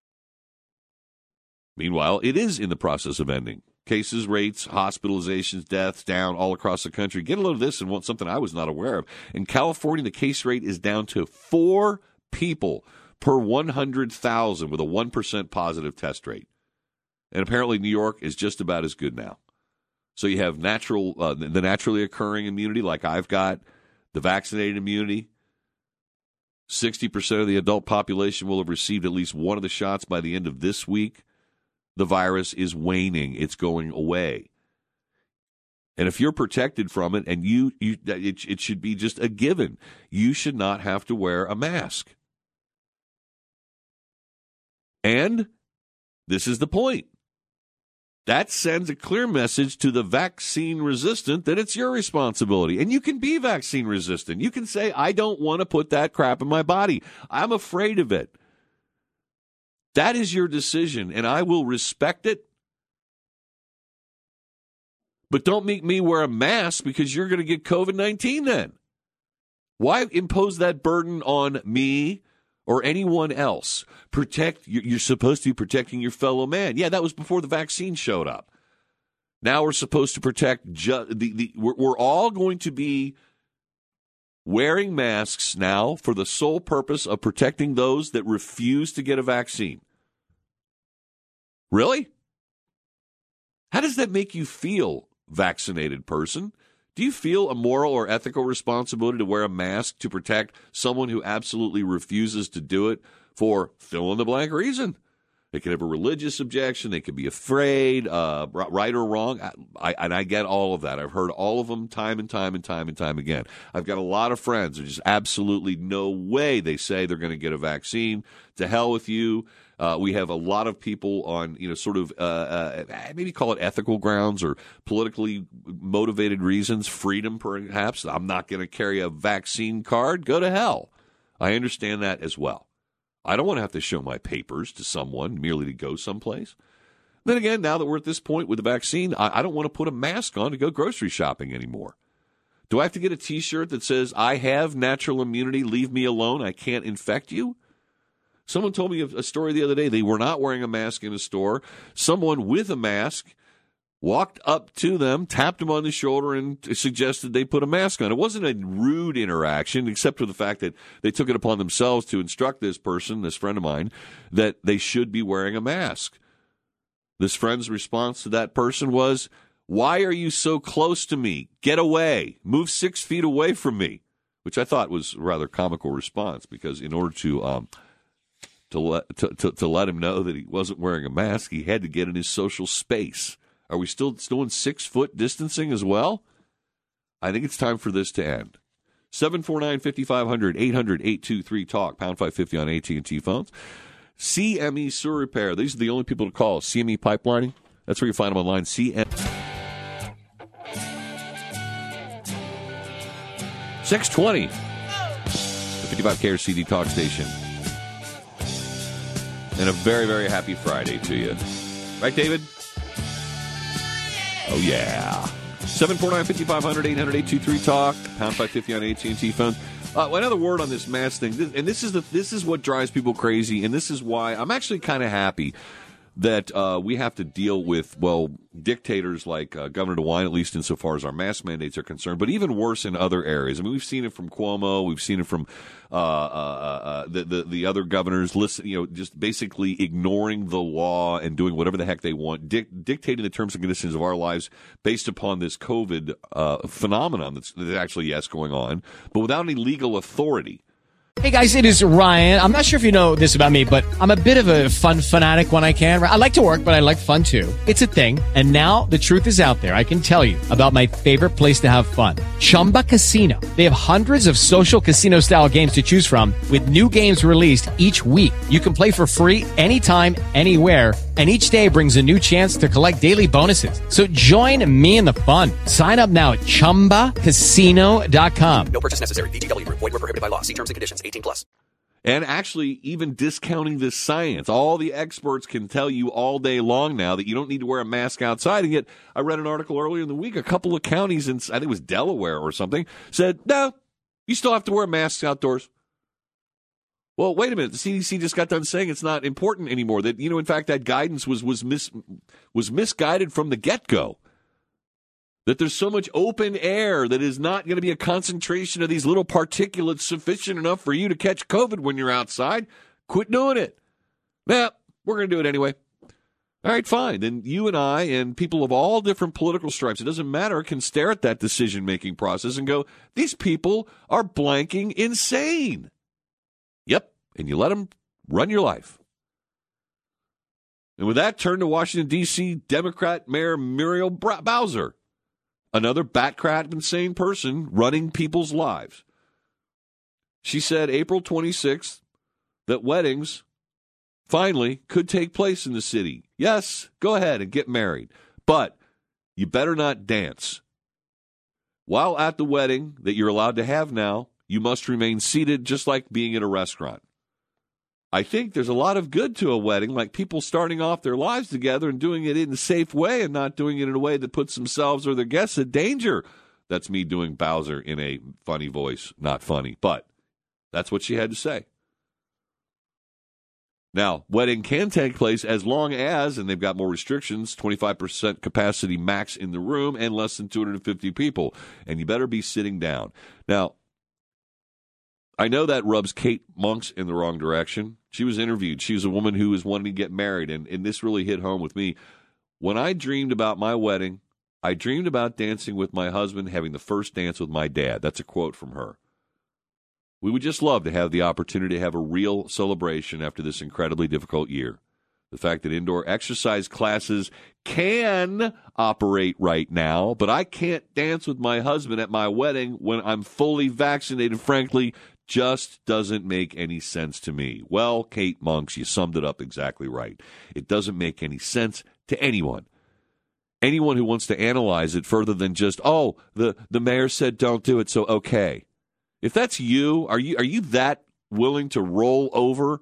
Meanwhile, it is in the process of ending. Cases, rates, hospitalizations, deaths down all across the country. Get a load of this and something I was not aware of. In California, the case rate is down to four people per one hundred thousand with a one percent positive test rate. And apparently New York is just about as good now. So you have natural, uh, the naturally occurring immunity like I've got, the vaccinated immunity. sixty percent of the adult population will have received at least one of the shots by the end of this week. The virus is waning. It's going away. And if you're protected from it, and you, you it, it should be just a given, you should not have to wear a mask. And this is the point. That sends a clear message to the vaccine resistant that it's your responsibility. And you can be vaccine resistant. You can say, I don't want to put that crap in my body. I'm afraid of it. That is your decision, and I will respect it. But don't make me wear a mask because you're going to get covid nineteen then. Why impose that burden on me or anyone else? Protect. You're supposed to be protecting your fellow man. Yeah, that was before the vaccine showed up. Now we're supposed to protect. Ju- the, the, we're, we're all going to be wearing masks now for the sole purpose of protecting those that refuse to get a vaccine. Really? How does that make you feel, vaccinated person? Do you feel a moral or ethical responsibility to wear a mask to protect someone who absolutely refuses to do it for fill-in-the-blank reason? They could have a religious objection. They could be afraid, uh, right or wrong. I, I, and I get all of that. I've heard all of them time and time and time and time again. I've got a lot of friends. There's just absolutely no way they say they're going to get a vaccine. To hell with you. Uh, we have a lot of people on, you know, sort of uh, uh, maybe call it ethical grounds or politically motivated reasons, freedom perhaps. I'm not going to carry a vaccine card. Go to hell. I understand that as well. I don't want to have to show my papers to someone merely to go someplace. Then again, now that we're at this point with the vaccine, I, I don't want to put a mask on to go grocery shopping anymore. Do I have to get a T-shirt that says, I have natural immunity, leave me alone, I can't infect you? Someone told me a story the other day. They were not wearing a mask in a store. Someone with a mask walked up to them, tapped them on the shoulder, and suggested they put a mask on. It wasn't a rude interaction, except for the fact that they took it upon themselves to instruct this person, this friend of mine, that they should be wearing a mask. This friend's response to that person was, why are you so close to me? Get away. Move six feet away from me, which I thought was a rather comical response because in order to... Um, To let, to, to, to let him know that he wasn't wearing a mask, he had to get in his social space. Are we still doing six-foot distancing as well? I think it's time for this to end. seven four nine, five five zero zero, eight hundred, eight two three, talk, pound five fifty on A T and T phones. C M E Sewer Repair. These are the only people to call. C M E Pipelining. That's where you find them online. C M E. six twenty. The fifty-five K R C D Talk Station. And a very, very happy Friday to you. Right, David? Oh, yeah. seven four nine, five five zero zero, eight hundred, eight two three, talk, pound five fifty on A T and T phones. Uh, another word on this mask thing, and this is the this is what drives people crazy, and this is why I'm actually kind of happy that uh, we have to deal with, well, dictators like uh, Governor DeWine, at least insofar as our mask mandates are concerned, but even worse in other areas. I mean, we've seen it from Cuomo, we've seen it from uh, uh, uh, the, the the other governors, listen, you know, just basically ignoring the law and doing whatever the heck they want, dic- dictating the terms and conditions of our lives based upon this COVID uh, phenomenon that's, that's actually, yes, going on, but without any legal authority. Hey guys, it is Ryan. I'm not sure if you know this about me, but I'm a bit of a fun fanatic when I can. I like to work, but I like fun too. It's a thing. And now the truth is out there. I can tell you about my favorite place to have fun. Chumba Casino. They have hundreds of social casino style games to choose from with new games released each week. You can play for free anytime, anywhere. And each day brings a new chance to collect daily bonuses. So join me in the fun. Sign up now at chumba casino dot com. No purchase necessary. V G W. Void where prohibited by law. See terms and conditions. eighteen plus. And actually, even discounting this science, all the experts can tell you all day long now that you don't need to wear a mask outside. And yet, I read an article earlier in the week, a couple of counties in, I think it was Delaware or something, said, no, you still have to wear masks outdoors. Well, wait a minute. The C D C just got done saying it's not important anymore. That, you know, in fact, that guidance was was mis, was misguided from the get-go. That there's so much open air that is not going to be a concentration of these little particulates sufficient enough for you to catch COVID when you're outside. Quit doing it. Nah, we're going to do it anyway. All right, fine. Then you and I and people of all different political stripes, it doesn't matter, can stare at that decision-making process and go, these people are blanking insane. Yep, and you let them run your life. And with that, turn to Washington, D C Democrat Mayor Muriel Bowser, another bat-crap insane person running people's lives. She said April twenty-sixth that weddings finally could take place in the city. Yes, go ahead and get married, but you better not dance. While at the wedding that you're allowed to have now, you must remain seated just like being in a restaurant. I think there's a lot of good to a wedding, like people starting off their lives together and doing it in a safe way and not doing it in a way that puts themselves or their guests in danger. That's me doing Bowser in a funny voice, not funny, but that's what she had to say. Now, wedding can take place as long as, and they've got more restrictions, twenty-five percent capacity max in the room and less than two hundred fifty people. And you better be sitting down. Now, I know that rubs Kate Monks in the wrong direction. She was interviewed. She was a woman who was wanting to get married, and, and this really hit home with me. When I dreamed about my wedding, I dreamed about dancing with my husband, having the first dance with my dad. That's a quote from her. We would just love to have the opportunity to have a real celebration after this incredibly difficult year. The fact that indoor exercise classes can operate right now, but I can't dance with my husband at my wedding when I'm fully vaccinated, frankly, just doesn't make any sense to me. Well, Kate Monks, you summed it up exactly right. It doesn't make any sense to anyone. Anyone who wants to analyze it further than just, oh, the, the mayor said don't do it, so okay. If that's you, are you are you that willing to roll over?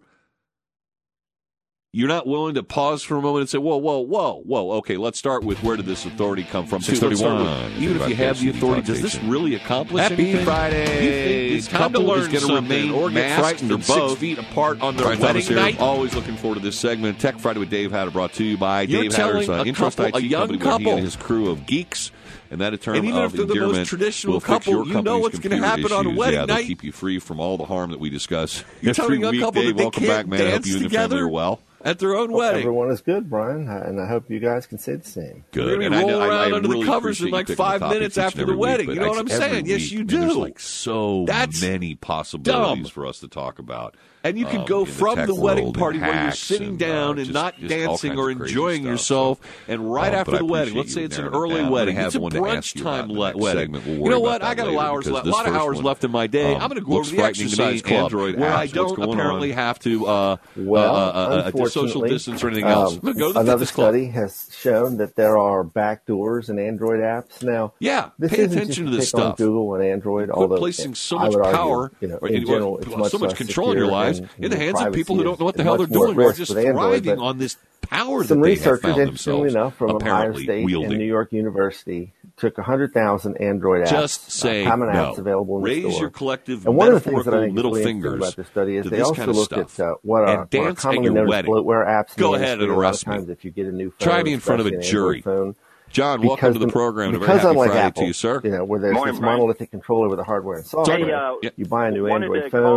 You're not willing to pause for a moment and say, whoa, whoa, whoa, whoa, okay, let's start with where did this authority come from? six thirty-one. Even if you have the authority, does this really accomplish Happy anything? Friday. This time to learn is going to remain or get frightened or both. Six feet apart on their Brian wedding Thomas here. night. Always looking forward to this segment. Tech Friday with Dave Hatter, brought to you by You're Dave Hatter's telling uh, a Intrust couple, I T a young company, where he couple. and his crew of geeks. And that a term and even of if they're the endearment most traditional will fix couple, your you know what's going to happen on a issues. wedding yeah, night. They'll keep you free from all the harm that we discuss. You're Every telling a young week, couple Dave, that they welcome can't back, man. I hope dance you and your together family are well. At their own Hope wedding. Everyone is good, Brian, and I hope you guys can say the same. Good. And I roll know, I, around I under really the covers in appreciate like you picking five the topics minutes each after and the every wedding. week, You know what I'm every saying? Yes, week, you I mean, do. There's like so That's many possibilities dumb. for us to talk about. And you can um, go the from tech the wedding world party and where you're hacks sitting and, down uh, and just- not just all dancing kinds or of crazy enjoying stuff, yourself. so- And right Um, after but I the wedding, appreciate let's say you it's an narrowing it early down. wedding. I'm gonna It's a have one to ask brunch you about time in the le- next wedding. segment. We'll You worry know about what? that I got a later, lot hours because left. A this lot of first hours one, left in my day. um, I'm going to go looks over the frightening to me. exercise club, Android where apps. I What's don't going apparently on? have to uh, Well, uh, uh, uh, social unfortunately, distance or anything else. um, I'm gonna go to the another fitness club. study has shown that there are backdoors in Android apps. Now, Yeah, this pay isn't attention just to this pick on stuff. Google and Android, Quit although placing so I much would argue, power, you know, or in in- general, it's so much much less control in your secure lives and, in the your hands of people who privacy don't know what the is hell they're much more doing. at Are risk just with Android, thriving but on this power that some they have researchers, found interestingly themselves enough, from Ohio apparently State wielding. and New York University, took one hundred thousand Android apps, Just say uh, common no. apps available in Raise the store. your collective and one of the things that I metaphorical think is middle really interesting fingers about this study is to they this also kind of looked stuff. at uh, what And are, what are dance at commonly your known as wedding. bloatware apps. Go in the ahead and industry. A lot of arrest me. times if you get a new phone, Try me in front of a especially an jury. Android phone, John, welcome because to the the- program. and a Because very happy unlike Friday Apple, to you, sir. you know, where there's Morning, this Brian. monolithic control over the hardware and software, Hey, uh, you buy a new wanted Android to phone, call and see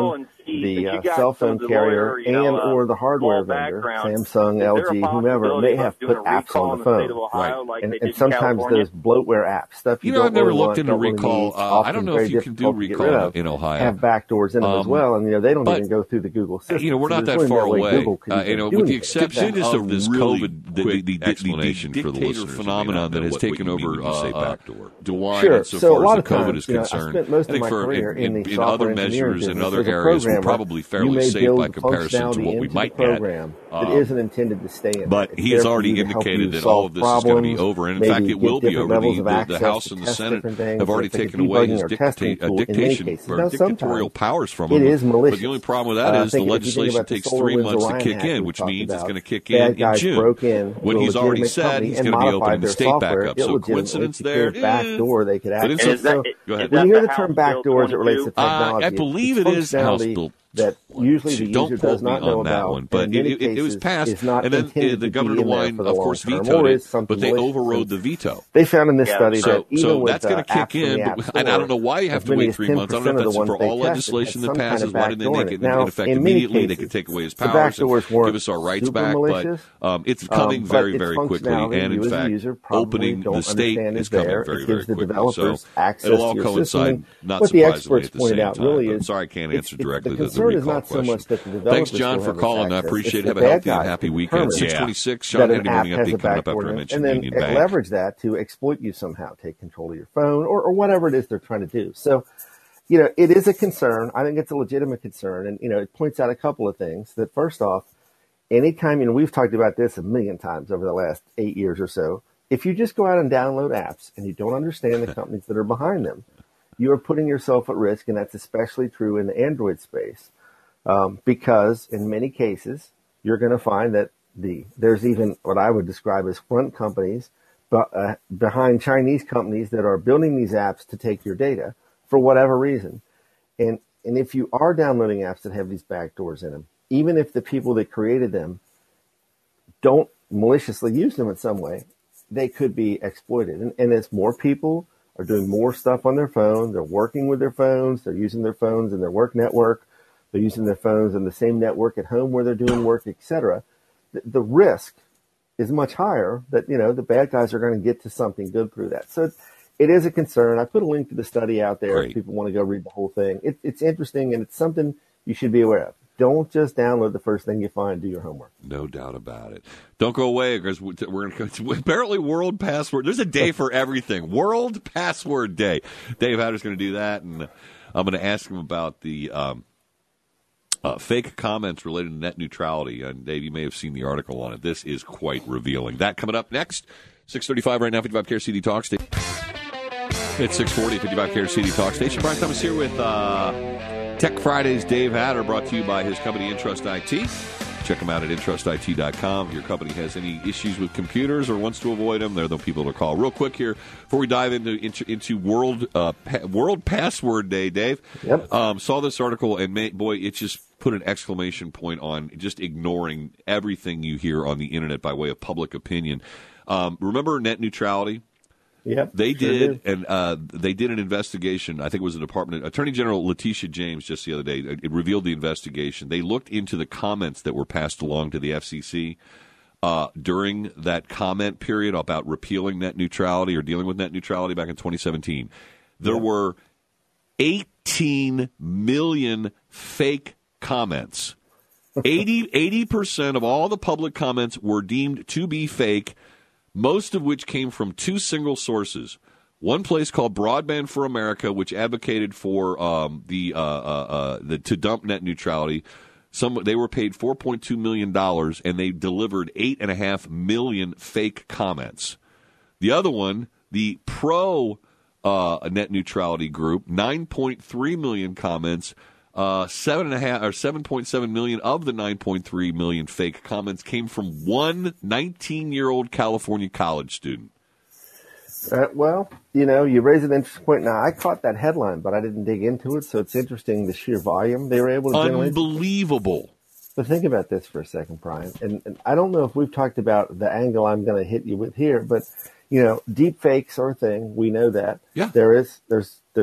Keith, the you uh, got cell some phone of the carrier lawyer, you know, and uh, or the hardware law vendor, background. Samsung, Is there L a G, whomever, possibility may of have doing put a apps recall on in the the state phone. of Ohio like and they and did in sometimes California? those bloatware apps, stuff you, You know, don't I've never really looked want, into don't really recall. need, Uh, I often don't know very if you can do difficult to get recall rid of, in Ohio. have backdoors in them Um, as well, and you know they don't but, even go through the Google system. You know, we're so not there's that really far no way away. Google could Uh, even you know, do with the anything. exception just of a this really COVID, the, quick the, the, explanation the for the dictator listeners who may phenomenon not that know has what- what taken you mean over when you say uh, uh, backdoor. DeWine Sure. insofar So a lot as of the COVID times, is you know, I concerned. spent most I think of my for career in, in in, the in software other engineering measures and business. other As a areas, we're programmer, probably you fairly may safe build by comparison to functionality what we into might the program get. that Um, isn't intended to stay in But there. It's he has there for already you to help you indicated that all solve of this is going to be problems, over. And in maybe fact, it get will be different over. levels The, of the, the access House to and the test Senate different things, have or already it's like a taken away his debugging or dicta- testing uh, tool in many dictation cases. or Now, dictatorial sometimes powers from it him. is malicious. But the only problem with that Uh, is the think- if you think legislation about the takes three SolarWinds months to Orion kick hack we in, which talked means it's about. going to kick Bad in in guys June, broke in when to a he's already legitimate said company he's and going to be opening modified the their state back software up. So illegitimately coincidence to there? create a backdoor they could But access. it's So go ahead. when you hear the term backdoor as it relates to Uh, technology, I believe it's it is House functionality Bill. that usually the Don't user quote does not me know on that about, one, but and in it, many it, it was cases passed, is not and then uh, intended the to Governor be in there DeWine, for the of long course, term, vetoed or it, is something but they malicious. overrode the veto. They found in this Yeah. study So, that even so with that's going uh, to kick apps from the in, App but, Store, and I don't know why you have as to many wait as three months. I don't know ten if percent of that's the for ones they all tested legislation had that some kind passes. of Why didn't they backdoor make in it it. Now, in effect in many immediately? They cases, could take away his the powers and backdoors weren't give us our rights super back, malicious, but um, it's coming um, very, but very its quickly. functionality And you in as a fact, user probably opening don't the state understand is is coming there. very, It very gives the quickly. developers So access it'll all to your system. coincide, And not what the surprisingly, experts at the pointed same out time. really But is sorry, I can't it's- answer it's- directly the the, the concern is recall not so question. much that the developers Thanks, John, will for have this calling. I access. appreciate It's it. Have the a bad healthy and guys happy who weekend. determine six twenty-six, that Sean an Hannity app Morning has a Update coming up backdoor after I in it, mentioned and then Union Bank. leverage that to exploit you somehow, take control of your phone or, or whatever it is they're trying to do. So, you know, it is a concern. I think it's a legitimate concern. And, you know, it points out a couple of things. That first off, anytime, you know, we've talked about this a million times over the last eight years or so. If you just go out and download apps and you don't understand the companies that are behind them, you are putting yourself at risk. And that's especially true in the Android space. Um, because in many cases, you're going to find that the there's even what I would describe as front companies but, uh, behind Chinese companies that are building these apps to take your data for whatever reason. And and if you are downloading apps that have these backdoors in them, even if the people that created them don't maliciously use them in some way, they could be exploited. And, and as more people are doing more stuff on their phone, they're working with their phones, they're using their phones in their work network, they're using their phones in the same network at home where they're doing work, et cetera. The, the risk is much higher that, you know, the bad guys are going to get to something good through that. So it's, it is a concern. I put a link to the study out there Great. if people want to go read the whole thing. It, it's interesting, and it's something you should be aware of. Don't just download the first thing you find. Do your homework. No doubt about it. Don't go away because we're going to apparently World Password. There's a day for everything. World Password Day. Dave Hatter's going to do that, and I'm going to ask him about the um, uh, fake comments related to net neutrality. And Dave, you may have seen the article on it. This is quite revealing. That coming up next. six thirty-five right now. fifty-five K R C D Talk Station. It's six forty. fifty-five K R C D Talk Station. Brian Thomas here with. Uh, Tech Fridays, Dave Hatter, brought to you by his company, Intrust I T. Check them out at intrust I T dot com. If your company has any issues with computers or wants to avoid them, they're the people to call. Real quick here, before we dive into into, into World uh, pa- World Password Day, Dave, yep. um, saw this article, and may, boy, it just put an exclamation point on just ignoring everything you hear on the Internet by way of public opinion. Um, remember net neutrality? Yep, they sure did, do. and uh, they did an investigation. I think it was the Department Attorney General Letitia James just the other day. It revealed the investigation. They looked into the comments that were passed along to the F C C uh, during that comment period about repealing net neutrality or dealing with net neutrality back in twenty seventeen. There yeah. were eighteen million fake comments. eighty percent of all the public comments were deemed to be fake, most of which came from two single sources. One place called Broadband for America, which advocated for um, the, uh, uh, uh, the to dump net neutrality. Some they were paid four point two million dollars, and they delivered eight and a half million fake comments. The other one, the pro uh, net neutrality group, nine point three million comments. Uh, seven and a half or seven point seven million of the nine point three million fake comments came from one nineteen-year-old California college student. Uh, well, you know, you raise an interesting point. Now, I caught that headline, but I didn't dig into it, so it's interesting the sheer volume they were able to generate. Unbelievable. But think about this for a second, Brian. And, and I don't know if we've talked about the angle I'm going to hit you with here, but, you know, deep fakes are a thing. We know that. Yeah. There is, there's, there's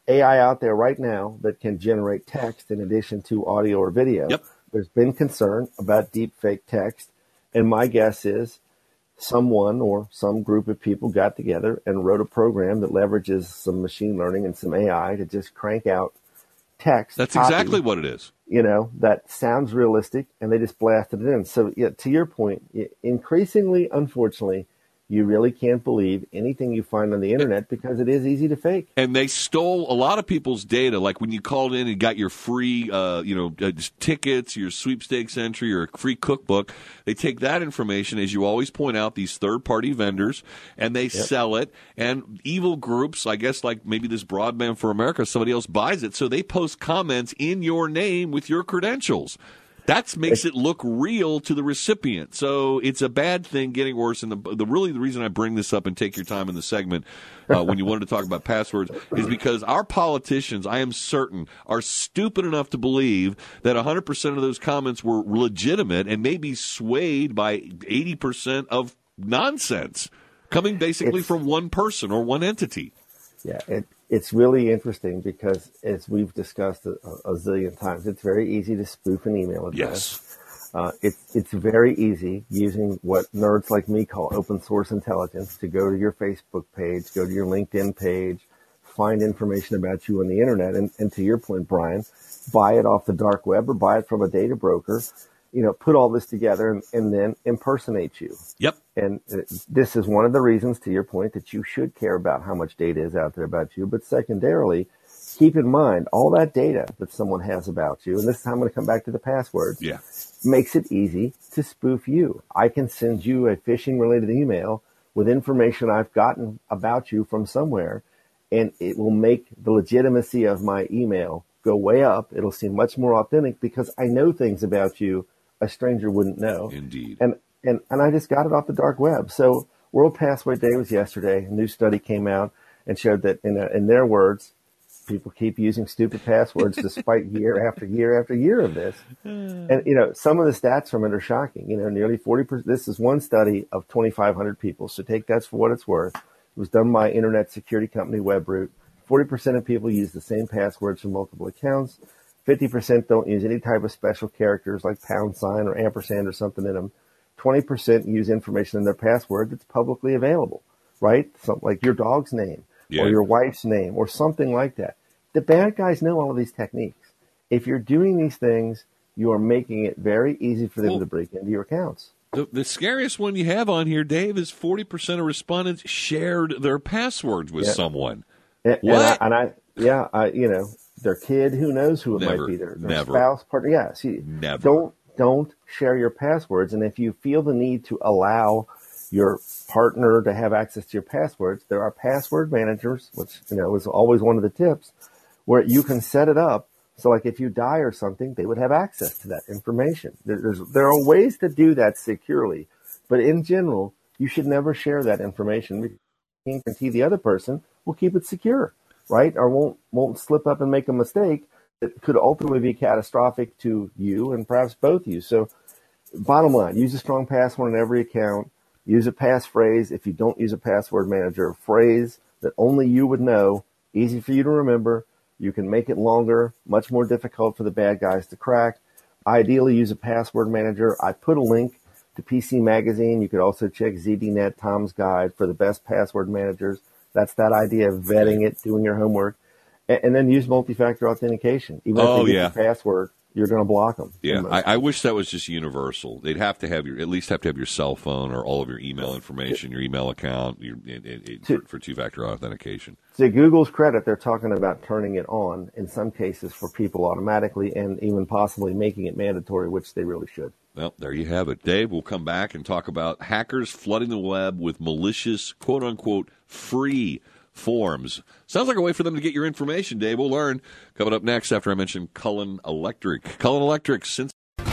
A I out there right now that can generate text in addition to audio or video. Yep. There's been concern about deep fake text, and my guess is someone or some group of people got together and wrote a program that leverages some machine learning and some A I to just crank out text. That's copy, exactly what it is. You know, that sounds realistic, and they just blasted it in. So, yeah, to your point, increasingly, unfortunately, you really can't believe anything you find on the internet because it is easy to fake. And they stole a lot of people's data. Like when you called in and got your free, uh, you know, uh, tickets, your sweepstakes entry, or free cookbook, they take that information, as you always point out, these third-party vendors, and they yep. sell it. And evil groups, I guess, like maybe this Broadband for America, somebody else buys it, so they post comments in your name with your credentials. That makes it look real to the recipient. So it's a bad thing getting worse. And the, the really the reason I bring this up and take your time in the segment uh, when you wanted to talk about passwords is because our politicians, I am certain, are stupid enough to believe that one hundred percent of those comments were legitimate and maybe swayed by eighty percent of nonsense coming basically it's, from one person or one entity. Yeah, it, it's really interesting because, as we've discussed a, a zillion times, it's very easy to spoof an email address. Yes. Uh, it, it's very easy using what nerds like me call open source intelligence to go to your Facebook page, go to your LinkedIn page, find information about you on the internet, and, and to your point, Brian, buy it off the dark web or buy it from a data broker. You know, put all this together and, and then impersonate you. Yep. And this is one of the reasons, to your point, that you should care about how much data is out there about you. But secondarily, keep in mind all that data that someone has about you, and this is how I'm going to come back to the passwords, yeah. makes it easy to spoof you. I can send you a phishing-related email with information I've gotten about you from somewhere, and it will make the legitimacy of my email go way up. It'll seem much more authentic because I know things about you a stranger wouldn't know. Indeed. And, and, and I just got it off the dark web. So World Password Day was yesterday. A new study came out and showed that, in, a, in their words, people keep using stupid passwords despite year after year after year of this. And, you know, some of the stats from it are shocking. You know, nearly forty percent. This is one study of twenty-five hundred people. So take that for what it's worth. It was done by internet security company Webroot. forty percent of people use the same passwords for multiple accounts. fifty percent don't use any type of special characters like pound sign or ampersand or something in them. twenty percent use information in their password that's publicly available, right? Something like your dog's name yeah. or your wife's name or something like that. The bad guys know all of these techniques. If you're doing these things, you are making it very easy for them well, to break into your accounts. The, the scariest one you have on here, Dave, is forty percent of respondents shared their passwords with yeah. someone. And, what? And I, and I, yeah, I, you know, their kid, who knows who it never, might be, their, their never. spouse, partner. Yeah, see, never. Don't don't share your passwords. And if you feel the need to allow your partner to have access to your passwords, there are password managers, which you know is always one of the tips, where you can set it up so, like, if you die or something, they would have access to that information. There, there's there are ways to do that securely, but in general, you should never share that information because you can't guarantee the other person will keep it secure. Right? Or won't won't slip up and make a mistake that could ultimately be catastrophic to you and perhaps both you. So bottom line, use a strong password on every account. Use a passphrase. If you don't use a password manager, a phrase that only you would know, easy for you to remember. You can make it longer, much more difficult for the bad guys to crack. Ideally, use a password manager. I put a link to P C Magazine. You could also check Z D Net, Tom's Guide, for the best password managers. That's that idea of vetting it, doing your homework, and, and then use multi-factor authentication. Even if oh, they get yeah. your password, you're going to block them. Yeah, I, I wish that was just universal. They'd have to have your, at least have to have your cell phone or all of your email information, your email account, your, it, it, it, for, for two-factor authentication. To Google's credit, they're talking about turning it on in some cases for people automatically and even possibly making it mandatory, which they really should. Well, there you have it. Dave, we'll come back and talk about hackers flooding the web with malicious, quote-unquote, free forms. Sounds like a way for them to get your information, Dave. We'll learn. Coming up next after I mention Cullen Electric. Cullen Electric, since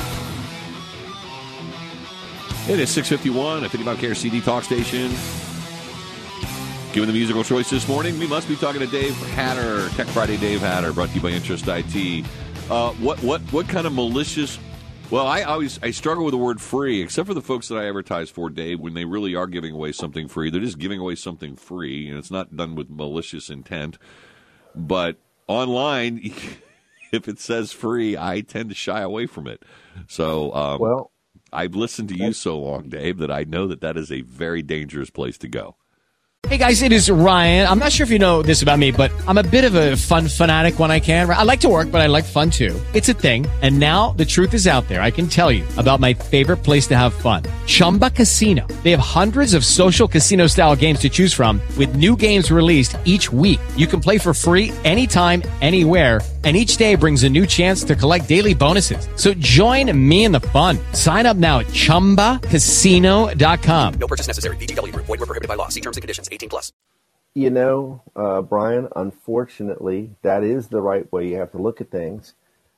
it is six fifty-one at fifty-five K R C D Talk Station. Given the musical choice this morning, we must be talking to Dave Hatter, Tech Friday Dave Hatter, brought to you by Interest I T. Uh, what what what kind of malicious... Well, I always I struggle with the word free, except for the folks that I advertise for, Dave, when they really are giving away something free. They're just giving away something free, and it's not done with malicious intent. but online, if it says free, I tend to shy away from it. So, um, well, I've listened to you so long, Dave, that I know that that is a very dangerous place to go. Hey guys, it is Ryan. I'm not sure if you know this about me, but I'm a bit of a fun fanatic when I can. I like to work, but I like fun too. It's a thing. And now the truth is out there. I can tell you about my favorite place to have fun. Chumba Casino. They have hundreds of social casino style games to choose from with new games released each week. You can play for free anytime, anywhere. And each day brings a new chance to collect daily bonuses. So join me in the fun. Sign up now at chumba casino dot com. No purchase necessary. V G W. Void where prohibited by law. See terms and conditions. eighteen plus. You know, uh, Brian, unfortunately, that is the right way you have to look at things.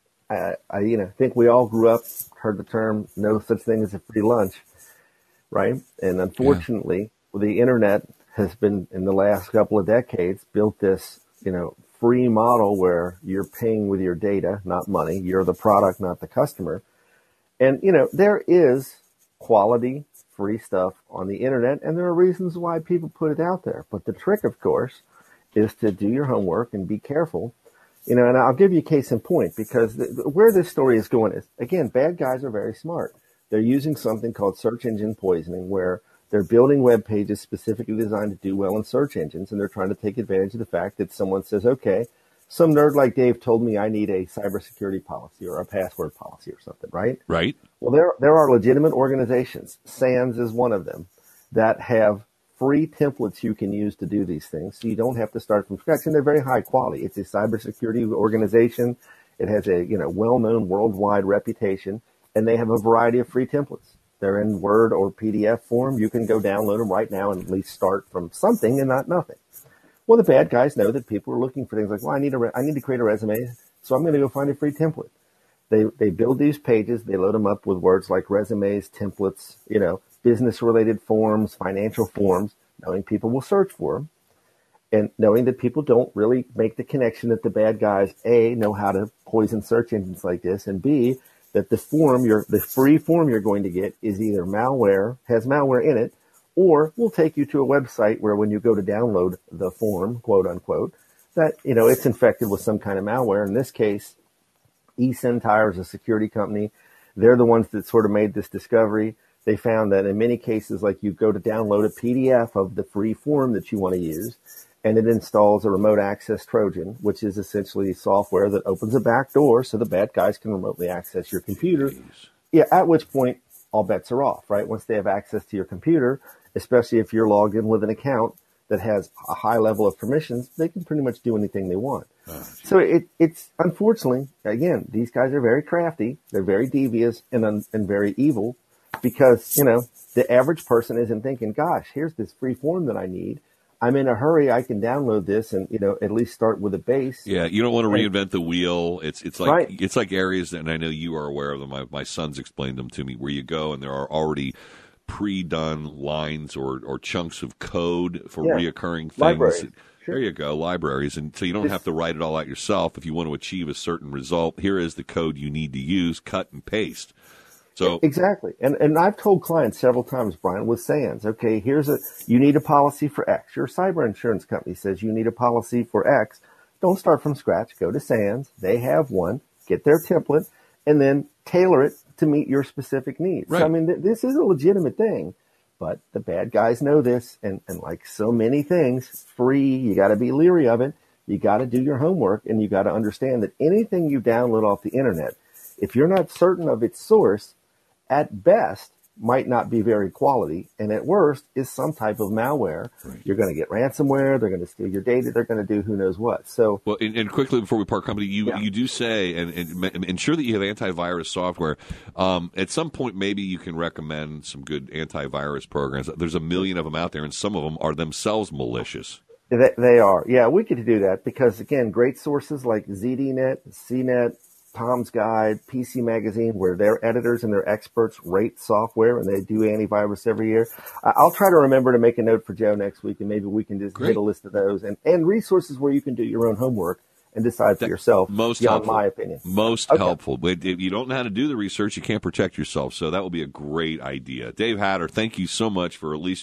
I, I, you know, think we all grew up, heard the term, no such thing as a free lunch, right? And unfortunately, yeah. the internet has been, in the last couple of decades, built this, you know, free model where you're paying with your data, not money. You're the product, not the customer. And, you know, there is quality free stuff on the internet, and there are reasons why people put it out there. But the trick, of course, is to do your homework and be careful. You know, and I'll give you a case in point, because the, where this story is going is, again, bad guys are very smart. They're using something called search engine poisoning, where they're building web pages specifically designed to do well in search engines, and they're trying to take advantage of the fact that someone says, okay, some nerd like Dave told me I need a cybersecurity policy or a password policy or something, right? Right. Well, there there are legitimate organizations, SANS is one of them, that have free templates you can use to do these things. So you don't have to start from scratch, and they're very high quality. It's a cybersecurity organization. It has a, you know, well-known worldwide reputation, and they have a variety of free templates. They're in Word or P D F form. You can go download them right now and at least start from something and not nothing. Well, the bad guys know that people are looking for things like, well, I need a, re- I need to create a resume, so I'm going to go find a free template. They they build these pages, they load them up with words like resumes, templates, you know, business-related forms, financial forms, knowing people will search for them, and knowing that people don't really make the connection that the bad guys, A, know how to poison search engines like this, and B, that the form, you're, the free form you're going to get is either malware, has malware in it, or will take you to a website where when you go to download the form, quote unquote, that, you know, it's infected with some kind of malware. In this case, eSendTire is a security company. They're the ones that sort of made this discovery. They found that in many cases, like you go to download a P D F of the free form that you want to use, and it installs a remote access Trojan, which is essentially software that opens a back door so the bad guys can remotely access your computer. Jeez. Yeah, at which point all bets are off, right? Once they have access to your computer, especially if you're logged in with an account that has a high level of permissions, they can pretty much do anything they want. Oh, so it, it's, unfortunately, again, these guys are very crafty, they're very devious and, un, and very evil, because, you know, the average person isn't thinking, gosh, here's this free form that I need. I'm in a hurry. I can download this and, you know, at least start with a base. Yeah, you don't want to reinvent the wheel. It's it's like right. it's like areas, and I know you are aware of them. My, my sons explained them to me, where you go and there are already pre-done lines or, or chunks of code for yeah. reoccurring things. Libraries. Sure. Sure. There you go, libraries. And so you don't have to write it all out yourself. If you want to achieve a certain result, here is the code you need to use, cut and paste. So exactly. And and I've told clients several times, Brian, with SANS, okay, here's a, you need a policy for X. Your cyber insurance company says you need a policy for X. Don't start from scratch. Go to SANS. They have one. Get their template and then tailor it to meet your specific needs. Right. So, I mean, th- this is a legitimate thing, but the bad guys know this. And, and like so many things, free, you got to be leery of it. You got to do your homework, and you got to understand that anything you download off the internet, if you're not certain of its source, at best, might not be very quality, and at worst is some type of malware. Right. You're going to get ransomware. They're going to steal your data. They're going to do who knows what. So, well, and, and quickly before we part company, you yeah. you do say and, and ensure that you have antivirus software. Um, at some point, maybe you can recommend some good antivirus programs. There's a million of them out there, and some of them are themselves malicious. They, they are. Yeah, we could do that because, again, great sources like Z D Net, C net, Tom's Guide, P C Magazine, where their editors and their experts rate software, and they do antivirus every year. I'll try to remember to make a note for Joe next week, and maybe we can just Great. get a list of those and, and resources where you can do your own homework and decide for yourself. Most beyond helpful. my opinion. Most okay. helpful. But if you don't know how to do the research, you can't protect yourself. So that will be a great idea. Dave Hatter, thank you so much for at least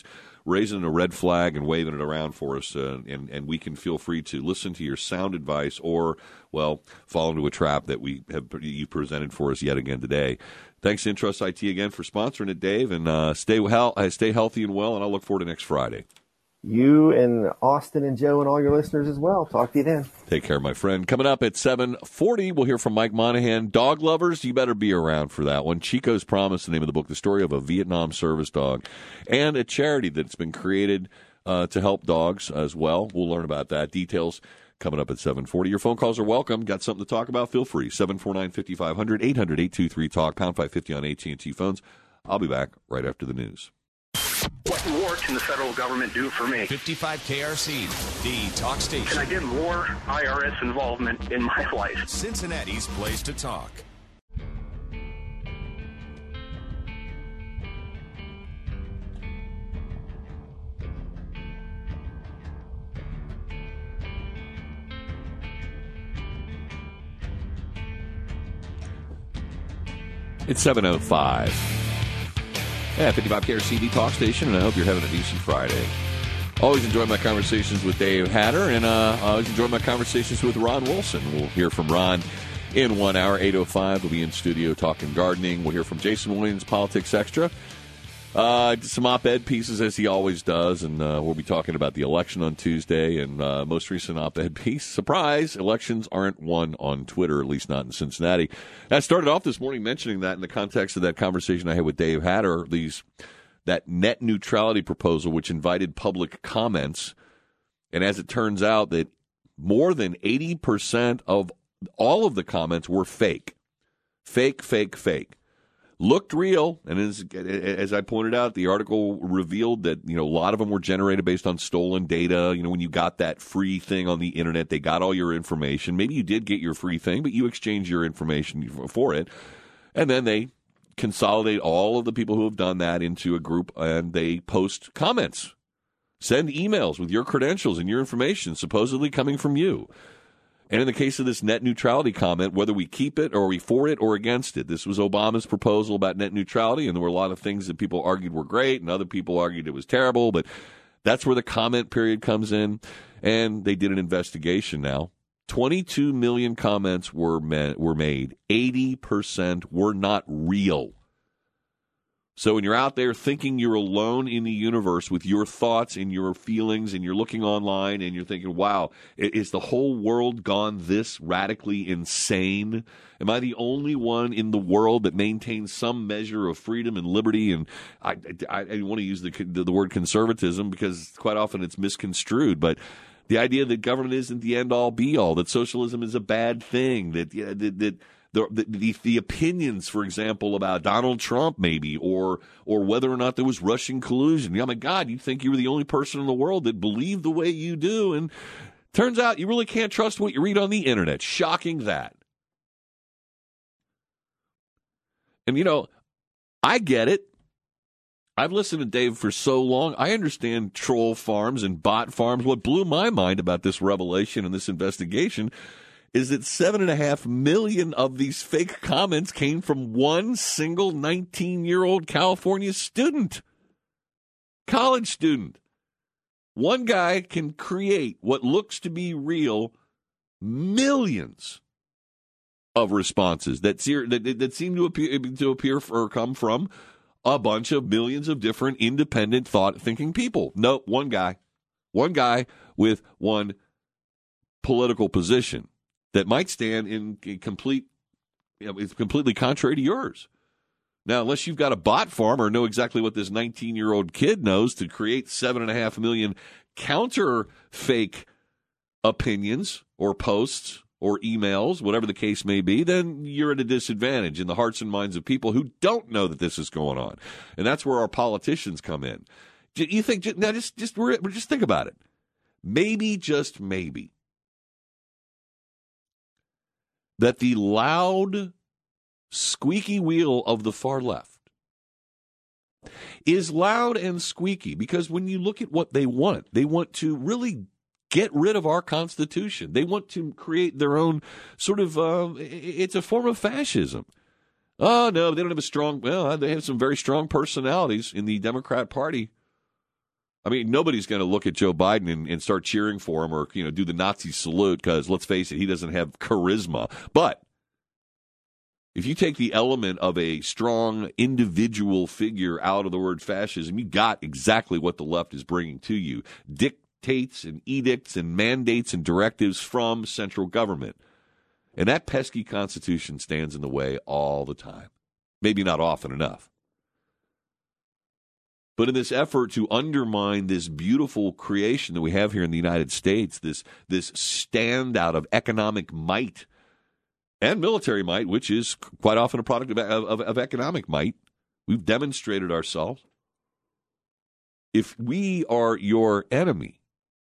raising a red flag and waving it around for us, uh, and, and we can feel free to listen to your sound advice or, well, fall into a trap that we have you presented for us yet again today. Thanks to Intrust I T again for sponsoring it, Dave, and uh, stay, well, uh, stay healthy and well, and I'll look forward to next Friday. You and Austin and Joe and all your listeners as well. Talk to you then. Take care, my friend. Coming up at seven forty, we'll hear from Mike Monahan. Dog lovers, you better be around for that one. Chico's Promise, the name of the book, the story of a Vietnam service dog, and a charity that's been created uh, to help dogs as well. We'll learn about that. Details coming up at seven forty. Your phone calls are welcome. Got something to talk about? Feel free. seven four nine, five five zero zero, eight hundred, eight two three, talk, pound five fifty on A T and T phones. I'll be back right after the news. What more can the federal government do for me? fifty-five K R C, the talk station. Can I get more I R S involvement in my life? Cincinnati's place to talk. It's seven oh five. Yeah, fifty-five K R C, the talk station, and I hope you're having a decent Friday. Always enjoy my conversations with Dave Hatter, and uh, I always enjoy my conversations with Ron Wilson. We'll hear from Ron in one hour, eight oh five. We'll be in studio talking gardening. We'll hear from Jason Williams, Politics Extra. Uh, some op-ed pieces, as he always does, and uh, we'll be talking about the election on Tuesday, and uh, most recent op-ed piece, surprise, elections aren't won on Twitter, at least not in Cincinnati. I started off this morning mentioning that in the context of that conversation I had with Dave Hatter, these that net neutrality proposal, which invited public comments, and as it turns out that more than eighty percent of all of the comments were fake. Fake, fake, fake. Looked real, and as, as I pointed out, the article revealed that, you know, a lot of them were generated based on stolen data. You know, when you got that free thing on the internet, they got all your information. Maybe you did get your free thing, but you exchanged your information for it. And then they consolidate all of the people who have done that into a group, and they post comments. Send emails with your credentials and your information supposedly coming from you. And in the case of this net neutrality comment, whether we keep it or we for it or against it, this was Obama's proposal about net neutrality, and there were a lot of things that people argued were great and other people argued it was terrible, but that's where the comment period comes in, and they did an investigation now. twenty-two million comments were, met, were made. eighty percent were not real. So when you're out there thinking you're alone in the universe with your thoughts and your feelings, and you're looking online and you're thinking, wow, is the whole world gone this radically insane? Am I the only one in the world that maintains some measure of freedom and liberty? And I, I, I want to use the, the word conservatism because quite often it's misconstrued, but the idea that government isn't the end-all, be-all, that socialism is a bad thing, that that, that The, the the opinions, for example, about Donald Trump, maybe, or or whether or not there was Russian collusion. Oh my God, you'd think you were the only person in the world that believed the way you do, and turns out you really can't trust what you read on the internet. Shocking that. And you know, I get it. I've listened to Dave for so long. I understand troll farms and bot farms. What blew my mind about this revelation and this investigation is that seven and a half million of these fake comments came from one single nineteen-year-old California student, college student. One guy can create what looks to be real millions of responses that, that, that seem to appear, to appear or come from a bunch of millions of different independent thought-thinking people. No, one guy. One guy with one political position that might stand in complete, you know, it's completely contrary to yours. Now, unless you've got a bot farm or know exactly what this nineteen-year-old kid knows to create seven and a half million counter fake opinions or posts or emails, whatever the case may be, then you're at a disadvantage in the hearts and minds of people who don't know that this is going on. And that's where our politicians come in. You think, now just, just, just think about it. Maybe, just maybe, that the loud, squeaky wheel of the far left is loud and squeaky because when you look at what they want, they want to really get rid of our Constitution. They want to create their own sort of, uh, it's a form of fascism. Oh, no, they don't have a strong, well, they have some very strong personalities in the Democrat Party. I mean, nobody's going to look at Joe Biden and, and start cheering for him or, you know, do the Nazi salute because, let's face it, he doesn't have charisma. But if you take the element of a strong individual figure out of the word fascism, you got exactly what the left is bringing to you. Dictates and edicts and mandates and directives from central government. And that pesky Constitution stands in the way all the time. Maybe not often enough. But in this effort to undermine this beautiful creation that we have here in the United States, this, this standout of economic might and military might, which is quite often a product of, of, of economic might, we've demonstrated ourselves. If we are your enemy,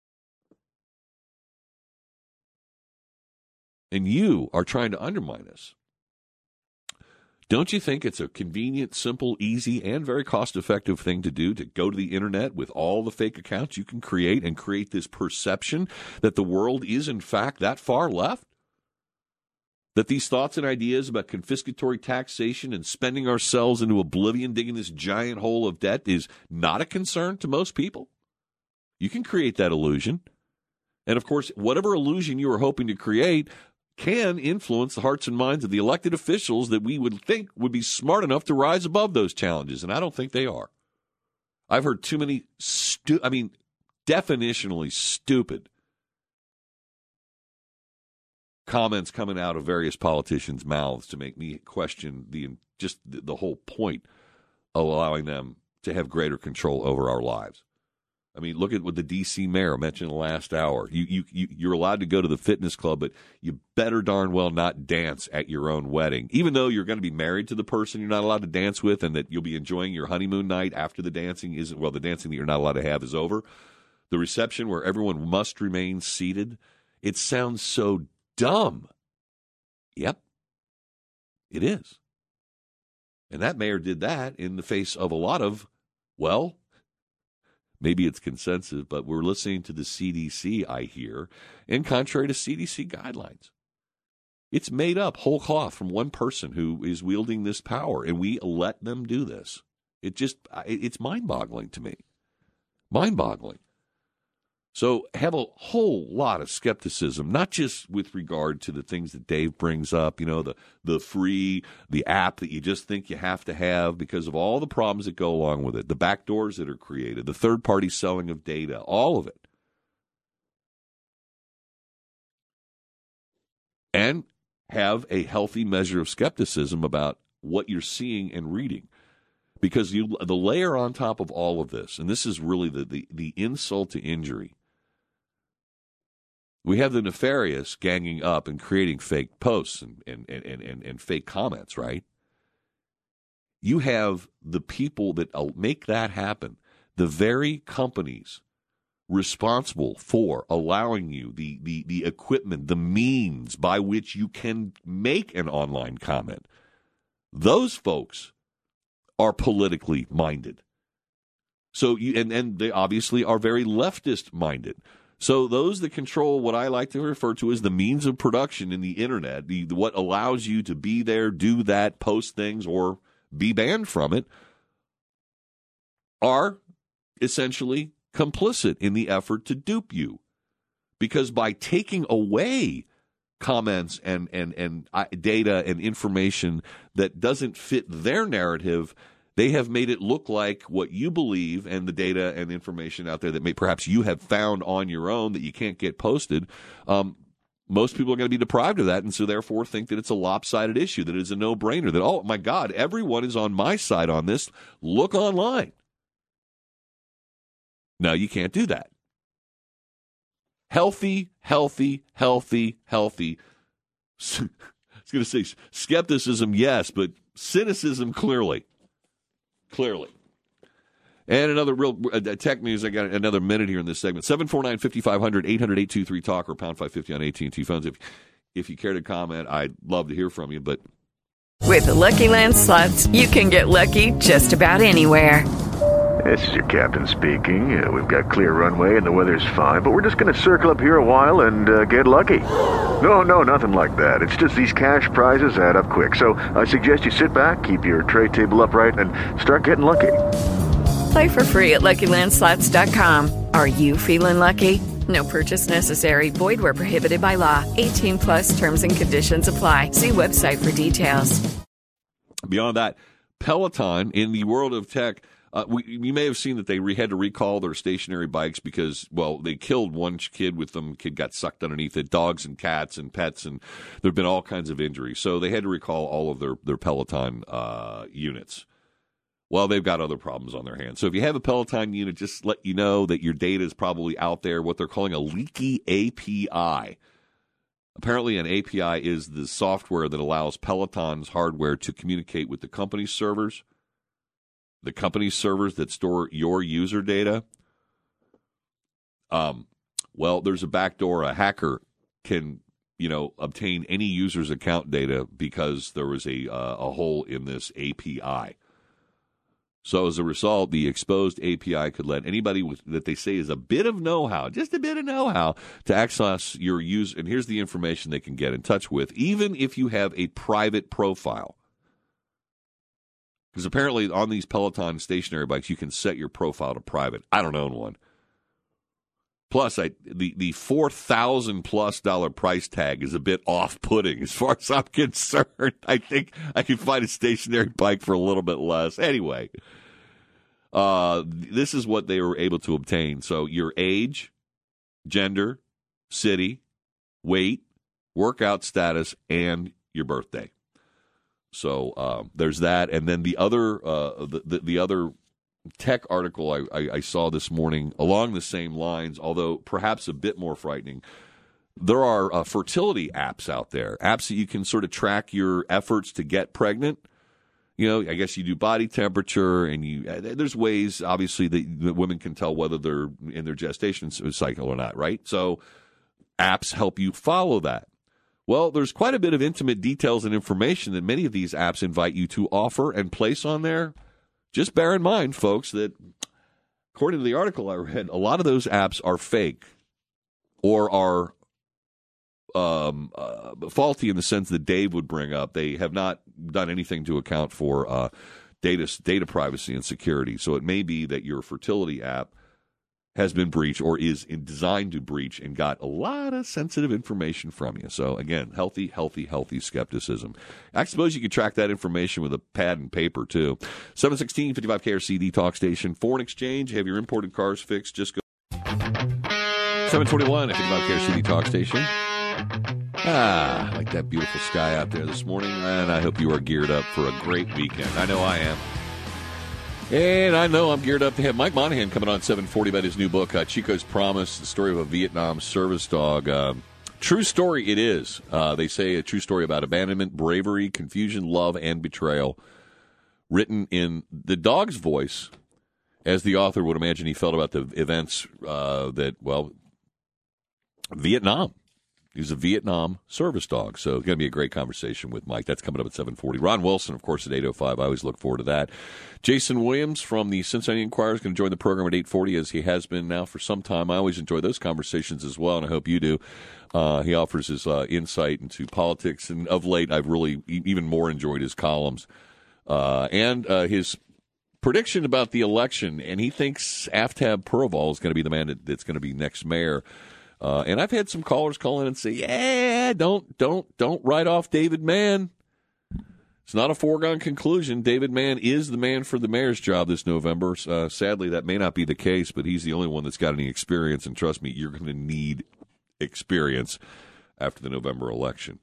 and you are trying to undermine us, don't you think it's a convenient, simple, easy, and very cost-effective thing to do to go to the internet with all the fake accounts you can create and create this perception that the world is, in fact, that far left? That these thoughts and ideas about confiscatory taxation and spending ourselves into oblivion, digging this giant hole of debt, is not a concern to most people? You can create that illusion. And, of course, whatever illusion you are hoping to create can influence the hearts and minds of the elected officials that we would think would be smart enough to rise above those challenges, and I don't think they are. I've heard too many, stu- I mean, definitionally stupid comments coming out of various politicians' mouths to make me question the just the, the whole point of allowing them to have greater control over our lives. I mean, look at what the D C mayor mentioned in the last hour. You, you, you, you're allowed to go to the fitness club, but you better darn well not dance at your own wedding. Even though you're going to be married to the person you're not allowed to dance with and that you'll be enjoying your honeymoon night after the dancing isn't, well, the dancing that you're not allowed to have is over. The reception where everyone must remain seated. It sounds so dumb. Yep, it is. And that mayor did that in the face of a lot of, well, maybe it's consensus, but we're listening to the C D C, I hear, and contrary to C D C guidelines. It's made up whole cloth from one person who is wielding this power, and we let them do this. It just, it's mind-boggling to me. Mind-boggling. So have a whole lot of skepticism, not just with regard to the things that Dave brings up, you know, the, the free, the app that you just think you have to have because of all the problems that go along with it, the backdoors that are created, the third-party selling of data, all of it. And have a healthy measure of skepticism about what you're seeing and reading. Because you, the layer on top of all of this, and this is really the, the, the insult to injury, we have the nefarious ganging up and creating fake posts and, and, and, and, and fake comments, right? You have the people that make that happen, the very companies responsible for allowing you the, the, the equipment, the means by which you can make an online comment. Those folks are politically minded. So you and, and they obviously are very leftist minded. So those that control what I like to refer to as the means of production in the internet, the, what allows you to be there, do that, post things, or be banned from it, are essentially complicit in the effort to dupe you. Because by taking away comments and, and, and data and information that doesn't fit their narrative, they have made it look like what you believe and the data and information out there that may perhaps you have found on your own that you can't get posted. Um, most people are going to be deprived of that, and so therefore think that it's a lopsided issue, that it's a no-brainer, that, oh, my God, everyone is on my side on this. Look online. No, you can't do that. Healthy, healthy, healthy, healthy. I was going to say skepticism, yes, but cynicism, clearly. Clearly. And another real uh, tech news, I got another minute here in this segment. seven four nine, five five zero zero, eight hundred, eight two three, talk or pound five fifty on A T and T phones. If, if you care to comment, I'd love to hear from you. But with the Lucky Land Slots, you can get lucky just about anywhere. This is your captain speaking. Uh, we've got clear runway and the weather's fine, but we're just going to circle up here a while and uh, get lucky. No, no, nothing like that. It's just these cash prizes add up quick. So I suggest you sit back, keep your tray table upright, and start getting lucky. Play for free at Lucky Land Slots dot com. Are you feeling lucky? No purchase necessary. Void where prohibited by law. eighteen plus terms and conditions apply. See website for details. Beyond that, Peloton, in the world of tech, uh, we, you may have seen that they re- had to recall their stationary bikes because, well, they killed one kid with them. Kid got sucked underneath it, dogs and cats and pets, and there have been all kinds of injuries. So they had to recall all of their, their Peloton uh, units. Well, they've got other problems on their hands. So if you have a Peloton unit, just let you know that your data is probably out there, what they're calling a leaky A P I. Apparently, an A P I is the software that allows Peloton's hardware to communicate with the company's servers, the company's servers that store your user data. Um, well, there's a backdoor. A hacker can, you know, obtain any user's account data because there was a uh, a hole in this A P I. So as a result, the exposed A P I could let anybody with that they say is a bit of know-how, just a bit of know-how, to access your use. And here's the information they can get in touch with, even if you have a private profile. Because apparently on these Peloton stationary bikes, you can set your profile to private. I don't own one. Plus, I, the, the four thousand dollars plus dollar price tag is a bit off-putting as far as I'm concerned. I think I can find a stationary bike for a little bit less. Anyway, uh, this is what they were able to obtain. So your age, gender, city, weight, workout status, and your birthday. So uh, there's that. And then the other uh, the, the, the other tech article I, I, I saw this morning along the same lines, although perhaps a bit more frightening. There are uh, fertility apps out there, apps that you can sort of track your efforts to get pregnant. You know, I guess you do body temperature, and you uh, there's ways, obviously, that, that women can tell whether they're in their gestation cycle or not, right? So apps help you follow that. Well, there's quite a bit of intimate details and information that many of these apps invite you to offer and place on there. Just bear in mind, folks, that according to the article I read, a lot of those apps are fake or are um, uh, faulty in the sense that Dave would bring up. They have not done anything to account for uh, data data privacy and security. So it may be that your fertility app has been breached or is in, designed to breach and got a lot of sensitive information from you. So, again, healthy, healthy, healthy skepticism. I suppose you could track that information with a pad and paper, too. seven sixteen, fifty-five K R C D Talk Station. Foreign exchange, have your imported cars fixed. Just go. seven twenty-one at fifty-five K R C D Talk Station. Ah, I like that beautiful sky out there this morning, and I hope you are geared up for a great weekend. I know I am. And I know I'm geared up to have Mike Monahan coming on seven forty about his new book, uh, Chico's Promise, the story of a Vietnam service dog. Uh, true story it is. Uh, they say a true story about abandonment, bravery, confusion, love, and betrayal. Written in the dog's voice, as the author would imagine he felt about the events uh, that, well, Vietnam. He's a Vietnam service dog. So it's going to be a great conversation with Mike. That's coming up at seven forty. Ron Wilson, of course, at eight oh five. I always look forward to that. Jason Williams from the Cincinnati Enquirer is going to join the program at eight forty, as he has been now for some time. I always enjoy those conversations as well, and I hope you do. Uh, he offers his uh, insight into politics, and of late I've really even more enjoyed his columns uh, and uh, his prediction about the election. And he thinks Aftab Purval is going to be the man that, that's going to be next mayor. Uh, and I've had some callers call in and say, yeah, don't don't don't write off David Mann. It's not a foregone conclusion. David Mann is the man for the mayor's job this November. Uh, sadly, that may not be the case, but he's the only one that's got any experience. And trust me, you're going to need experience after the November election.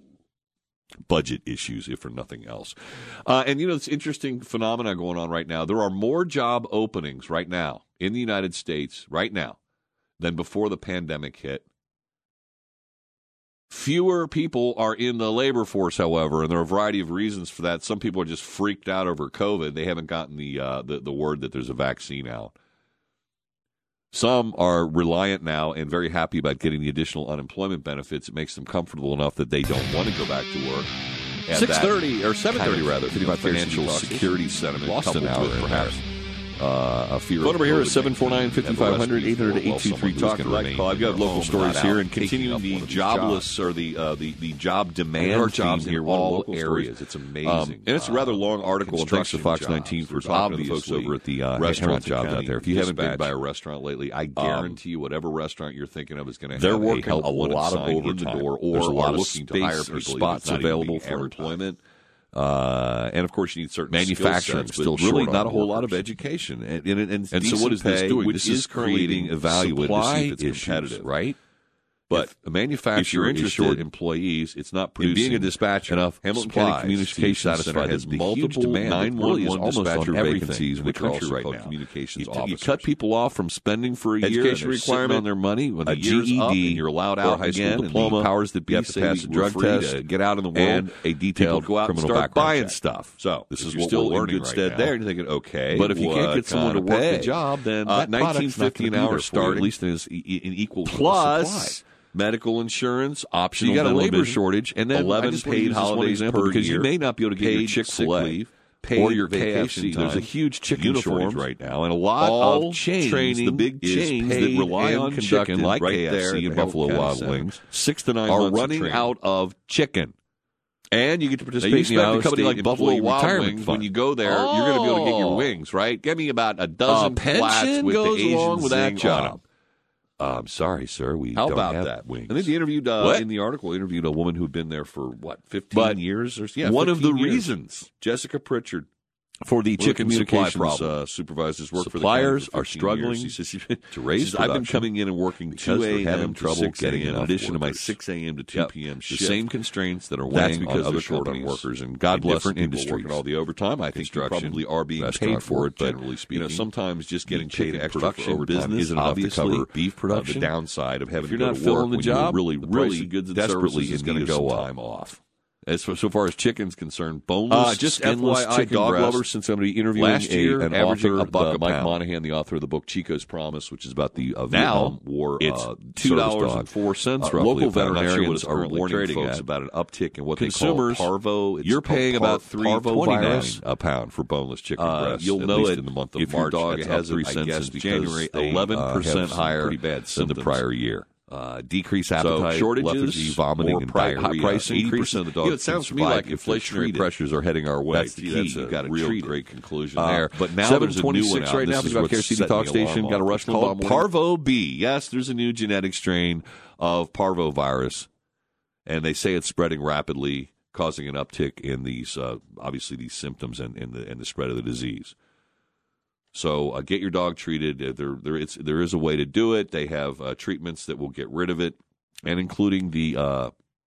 Budget issues, if for nothing else. Uh, and, you know, it's an interesting phenomenon going on right now. There are more job openings right now in the United States, right now, than before the pandemic hit. Fewer people are in the labor force, however, and there are a variety of reasons for that. Some people are just freaked out over COVID. They haven't gotten the uh, the, the word that there's a vaccine out. Some are reliant now and very happy about getting the additional unemployment benefits. It makes them comfortable enough that they don't want to go back to work. six thirty, or seven thirty rather, fifty-five financial security sentiment, coupled with perhaps Uh, a fear phone number here is seven four nine, five five zero zero, eight hundred, eight two three, talk. Direct call. I've got local stories here, and continuing the jobless or the uh, the the job demand jobs here in all areas. It's amazing, um, and it's a rather long article. And thanks to Fox nineteen for talking to the folks over at the uh, restaurant jobs out there. If you haven't been by a restaurant lately, I guarantee you, whatever restaurant you're thinking of is going to have they're working a, a lot of overtime in the door, or a lot of looking to hire people, spots available for employment. Uh, and of course, you need certain manufacturing, sets, still really not a whole lot of education. And, and, and, and so, what is this doing? This is creating evaluate to see if it's competitive, right? But if a manufacturer if you're interested, is short employees, it's not producing. Being a dispatcher, enough Hamilton County Communications Center has multiple nine one one dispatcher vacancies in the country right now. Communications you, you cut people off from spending for a year, education requirement on their money, when the G E D, up and you're allowed out high school again, diploma, and the powers that be have to pass a drug test, get out in the world, and a detailed go out criminal and start buying check. Stuff. So this is what still we're learning right now. There, and you're thinking, okay, but if you can't get someone to work the job, then nineteen fifty an hour start, at least in equal plus. Medical insurance, optional. So you got a labor shortage, and then eleven paid holidays per because year. You may not be able to get your Chick-fil-A leave, or your K F C. There's a huge chicken shortage right now, and a lot All of chains, training the big chains that rely on chicken, like right K F C and Buffalo Wild Wings, six to nine are months running of out of chicken. And you get to participate in a company like Buffalo Wild Wings. When you go there, oh. you're going to be able to get your wings, right? Give me about a dozen uh, flats with the Asian with that job. Uh, I'm sorry, sir. We How don't about have that? Wings. I think they interviewed uh, in the article interviewed a woman who'd been there for what fifteen but years or yeah. One of the years. reasons Jessica Pritchard for the chicken supply problem uh, supervisors work suppliers for the are struggling he says, to raise. I've been coming in and working two a.m. to six a.m. in addition to my six a.m. to two p.m. Yep. shift. The same constraints that are weighing on other companies, workers, and God bless different industries. Working all the overtime, I think you probably are being paid for it. But generally speaking, you know, sometimes just getting paid extra production for overtime isn't enough to cover beef production. The downside of having to go to work when you're really, really desperately is going to go time off. As for, so far as chicken's concerned, boneless, uh, just skinless F Y I, chicken dog breast. Lovers, since somebody interviewing last year, a, an author, a buck uh, a Mike pound. Monahan, the author of the book Chico's Promise, which is about the uh, Vietnam now, War. It's uh, two dollars and four cents. Uh, local veterinarians are warning folks at. about an uptick in what Consumers, they call parvo. It's you're paying par- about three twenty-nine a pound for boneless chicken uh, breast. You'll know it in the month of if March. Your dog has three cents in January, eleven percent higher than the prior year. Uh, decrease appetite, so shortages, lethargy, vomiting, and diarrhea. High price increase of the dogs. You know, it sounds to me like inflationary pressures are heading our way. That's the key. That's You've got a real great conclusion uh, there. But now there's a new one out. Right now, about K R C D Talk Station. Got a Rush called Parvo B. Yes, there's a new genetic strain of parvovirus, and they say it's spreading rapidly, causing an uptick in these, uh, obviously, these symptoms and, and the and the spread of the disease. So uh, get your dog treated. Uh, there, there, it's, there is a way to do it. They have uh, treatments that will get rid of it, and including the uh,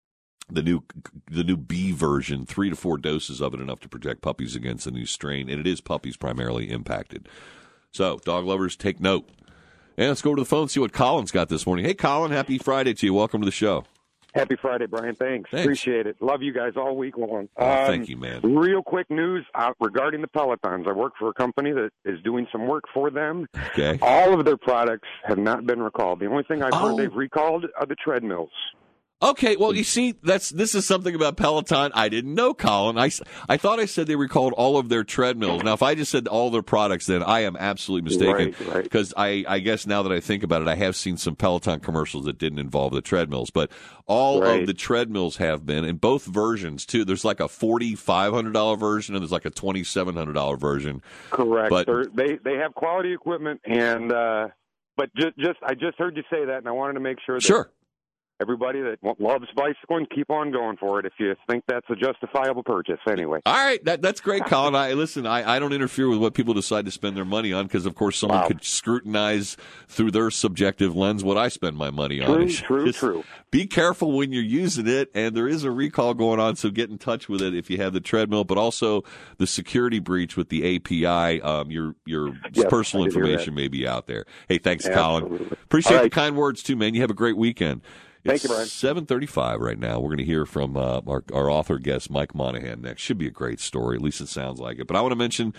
the new the new B version, three to four doses of it, enough to protect puppies against the new strain. And it is puppies primarily impacted. So, dog lovers, take note. And let's go to the phone and see what Colin's got this morning. Hey, Colin, happy Friday to you. Welcome to the show. Happy Friday, Brian. Thanks. Thanks. Appreciate it. Love you guys all week long. Oh, um, thank you, man. Real quick news uh, regarding the Pelotons. I work for a company that is doing some work for them. Okay. All of their products have not been recalled. The only thing I've oh. heard they've recalled are the treadmills. Okay, well, you see, that's this is something about Peloton I didn't know, Colin. I, I thought I said they recalled all of their treadmills. Now, if I just said all their products, then I am absolutely mistaken. Because right, right. I, I guess now that I think about it, I have seen some Peloton commercials that didn't involve the treadmills. But all right. of the treadmills have been, in both versions, too. There's like a four thousand five hundred dollars version, and there's like a two thousand seven hundred dollars version. Correct. But, they they have quality equipment, and uh, but just, just I just heard you say that, and I wanted to make sure that sure. everybody that loves bicycling, keep on going for it if you think that's a justifiable purchase anyway. All right, that, that's great, Colin. I Listen, I, I don't interfere with what people decide to spend their money on because, of course, someone wow. could scrutinize through their subjective lens what I spend my money true, on. True, Just true, be careful when you're using it, and there is a recall going on, so get in touch with it if you have the treadmill, but also the security breach with the A P I. Um, your your yes, personal information may be out there. Hey, thanks, Absolutely. Colin. Appreciate right. the kind words, too, man. You have a great weekend. Thank you, Brian. seven thirty-five right now. We're going to hear from uh, our, our author guest, Mike Monahan, next. Should be a great story. At least it sounds like it. But I want to mention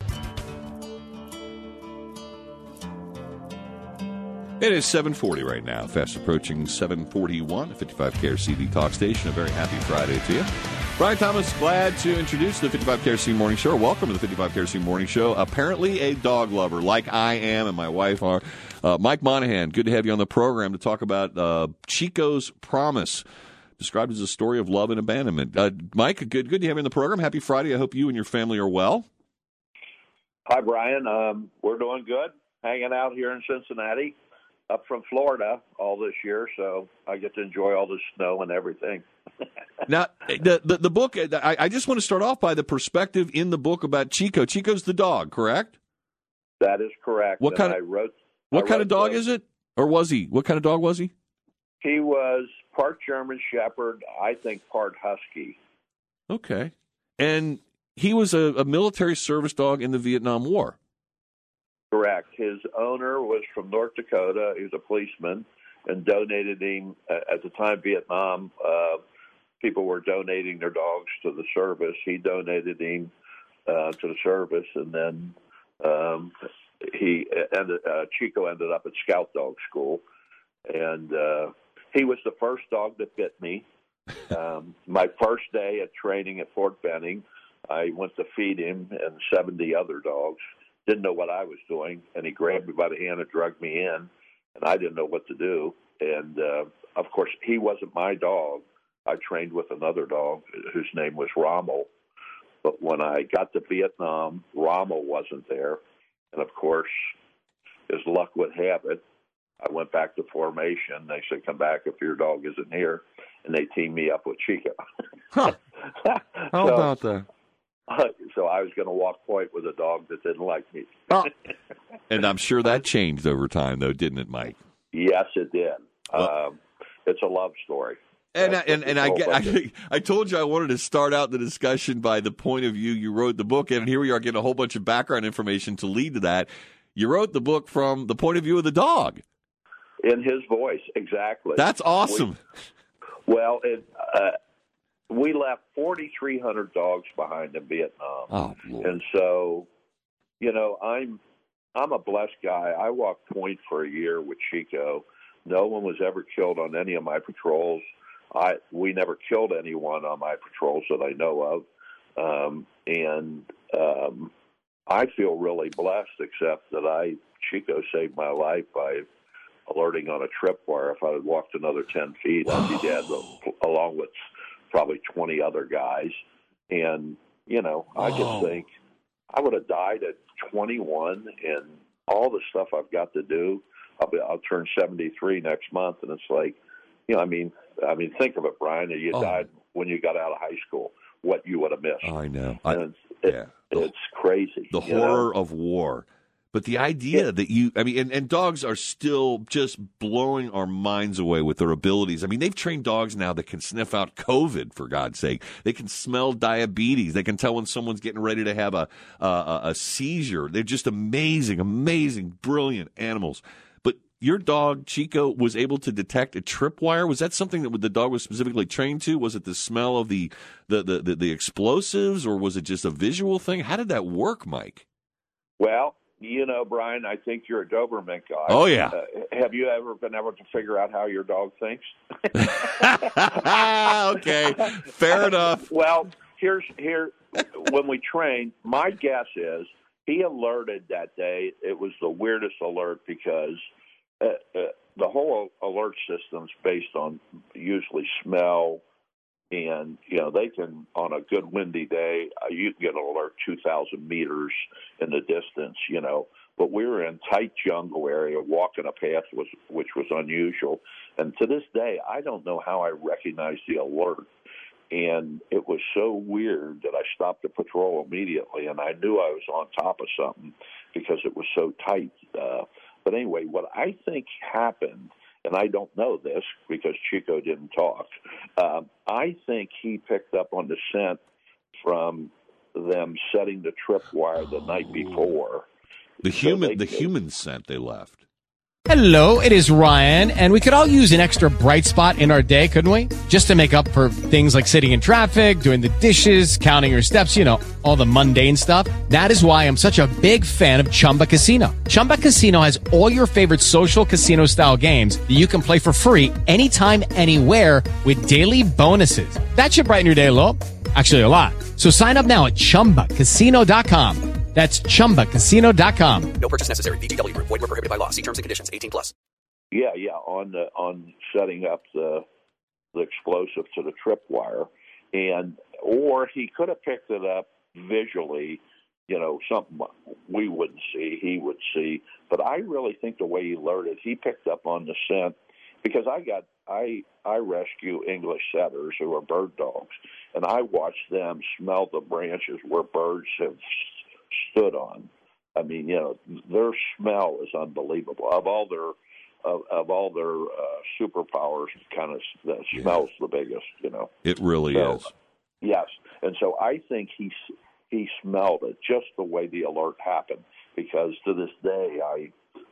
it is seven forty right now. Fast approaching seven forty-one, fifty-five K R C D Talk Station. A very happy Friday to you. Brian Thomas, glad to introduce the fifty-five K R C Morning Show. Welcome to the fifty-five K R C Morning Show. Apparently a dog lover, like I am and my wife are. Uh, Mike Monahan, good to have you on the program to talk about uh, Chico's Promise, described as a story of love and abandonment. Uh, Mike, good, good to have you on the program. Happy Friday. I hope you and your family are well. Hi, Brian. Um, we're doing good. Hanging out here in Cincinnati, up from Florida all this year, so I get to enjoy all the snow and everything. Now, the, the the book, I, I just want to start off by the perspective in the book about Chico. Chico's the dog, correct? That is correct. What kind and of I wrote, what I kind wrote of dog the, is it, or was he? What kind of dog was he? He was part German Shepherd, I think part Husky. Okay, and he was a, a military service dog in the Vietnam War. Correct. His owner was from North Dakota. He was a policeman and donated him at the time. Vietnam. Uh, people were donating their dogs to the service. He donated him uh, to the service, and then um, he ended. Uh, Chico ended up at Scout Dog School, and uh, he was the first dog that bit me. Um, my first day at training at Fort Benning, I went to feed him and seventy other dogs. Didn't know what I was doing, and he grabbed me by the hand and dragged me in, and I didn't know what to do. And, uh, of course, he wasn't my dog. I trained with another dog whose name was Rommel. But when I got to Vietnam, Rommel wasn't there. And, of course, as luck would have it, I went back to formation. They said, come back if your dog isn't here. And they teamed me up with Chico. Huh. How so, about that? Uh, so I was going to walk point with a dog that didn't like me. Oh. And I'm sure that changed over time, though, didn't it, Mike? Yes, it did. Well, um, it's a love story. And I, and, and I, get, I I told you I wanted to start out the discussion by the point of view you wrote the book, and here we are getting a whole bunch of background information to lead to that. You wrote the book from the point of view of the dog. In his voice, exactly. That's awesome. We, well, it, uh, we left forty-three hundred dogs behind in Vietnam. Oh, Lord. And so, you know, I'm I'm a blessed guy. I walked point for a year with Chico. No one was ever killed on any of my patrols. I we never killed anyone on my patrols that I know of. Um, and um, I feel really blessed, except that I Chico saved my life by alerting on a tripwire. If I had walked another ten feet, I'd be dead, along with probably twenty other guys. And, you know, I oh. just think I would have died at twenty-one, and all the stuff I've got to do. I'll, be, I'll turn seventy-three next month, and it's like, you know, I mean, I mean, think of it, Brian. You oh. died when you got out of high school. What you would have missed. I know. I, it's, it, yeah. it's crazy. The horror know? of war. But the idea that you, I mean, and, and dogs are still just blowing our minds away with their abilities. I mean, they've trained dogs now that can sniff out COVID, for God's sake. They can smell diabetes. They can tell when someone's getting ready to have a, a, a seizure. They're just amazing, amazing, brilliant animals. But your dog, Chico, was able to detect a tripwire. Was that something that the dog was specifically trained to? Was it the smell of the, the, the, the, the explosives, or was it just a visual thing? How did that work, Mike? Well, you know, Brian, I think you're a Doberman guy. Oh, yeah. Uh, have you ever been able to figure out how your dog thinks? Okay, fair enough. Well, here's here when we train, my guess is he alerted that day. It was the weirdest alert because uh, uh, the whole alert system's based on usually smell. And, you know, they can, on a good windy day, uh, you can get an alert two thousand meters in the distance, you know. But we were in tight jungle area, walking a path, was, which was unusual. And to this day, I don't know how I recognized the alert. And it was so weird that I stopped the patrol immediately, and I knew I was on top of something because it was so tight. Uh, but anyway, what I think happened, and I don't know this because Chico didn't talk, um, I think he picked up on the scent from them setting the tripwire the night before. The human, so the could, human scent they left. Hello, it is Ryan, and we could all use an extra bright spot in our day, couldn't we? Just to make up for things like sitting in traffic, doing the dishes, counting your steps, you know, all the mundane stuff. That is why I'm such a big fan of Chumba Casino. Chumba Casino has all your favorite social casino-style games that you can play for free anytime, anywhere with daily bonuses. That should brighten your day a little. Actually, a lot. So sign up now at chumba casino dot com. That's chumba casino dot com. No purchase necessary. V G W Group. Void where prohibited by law. See terms and conditions. eighteen plus. Yeah, yeah, on the, on setting up the the explosive to the tripwire, and or he could have picked it up visually, you know, something we wouldn't see, he would see. But I really think the way he alerted, he picked up on the scent, because I got I I rescue English setters who are bird dogs, and I watch them smell the branches where birds have stood on. I mean, you know, their smell is unbelievable. Of all their of, of all their uh, superpowers, kind of the smells the biggest. You know, it really so, is. Yes, and so I think he he smelled it just the way the alert happened. Because to this day, I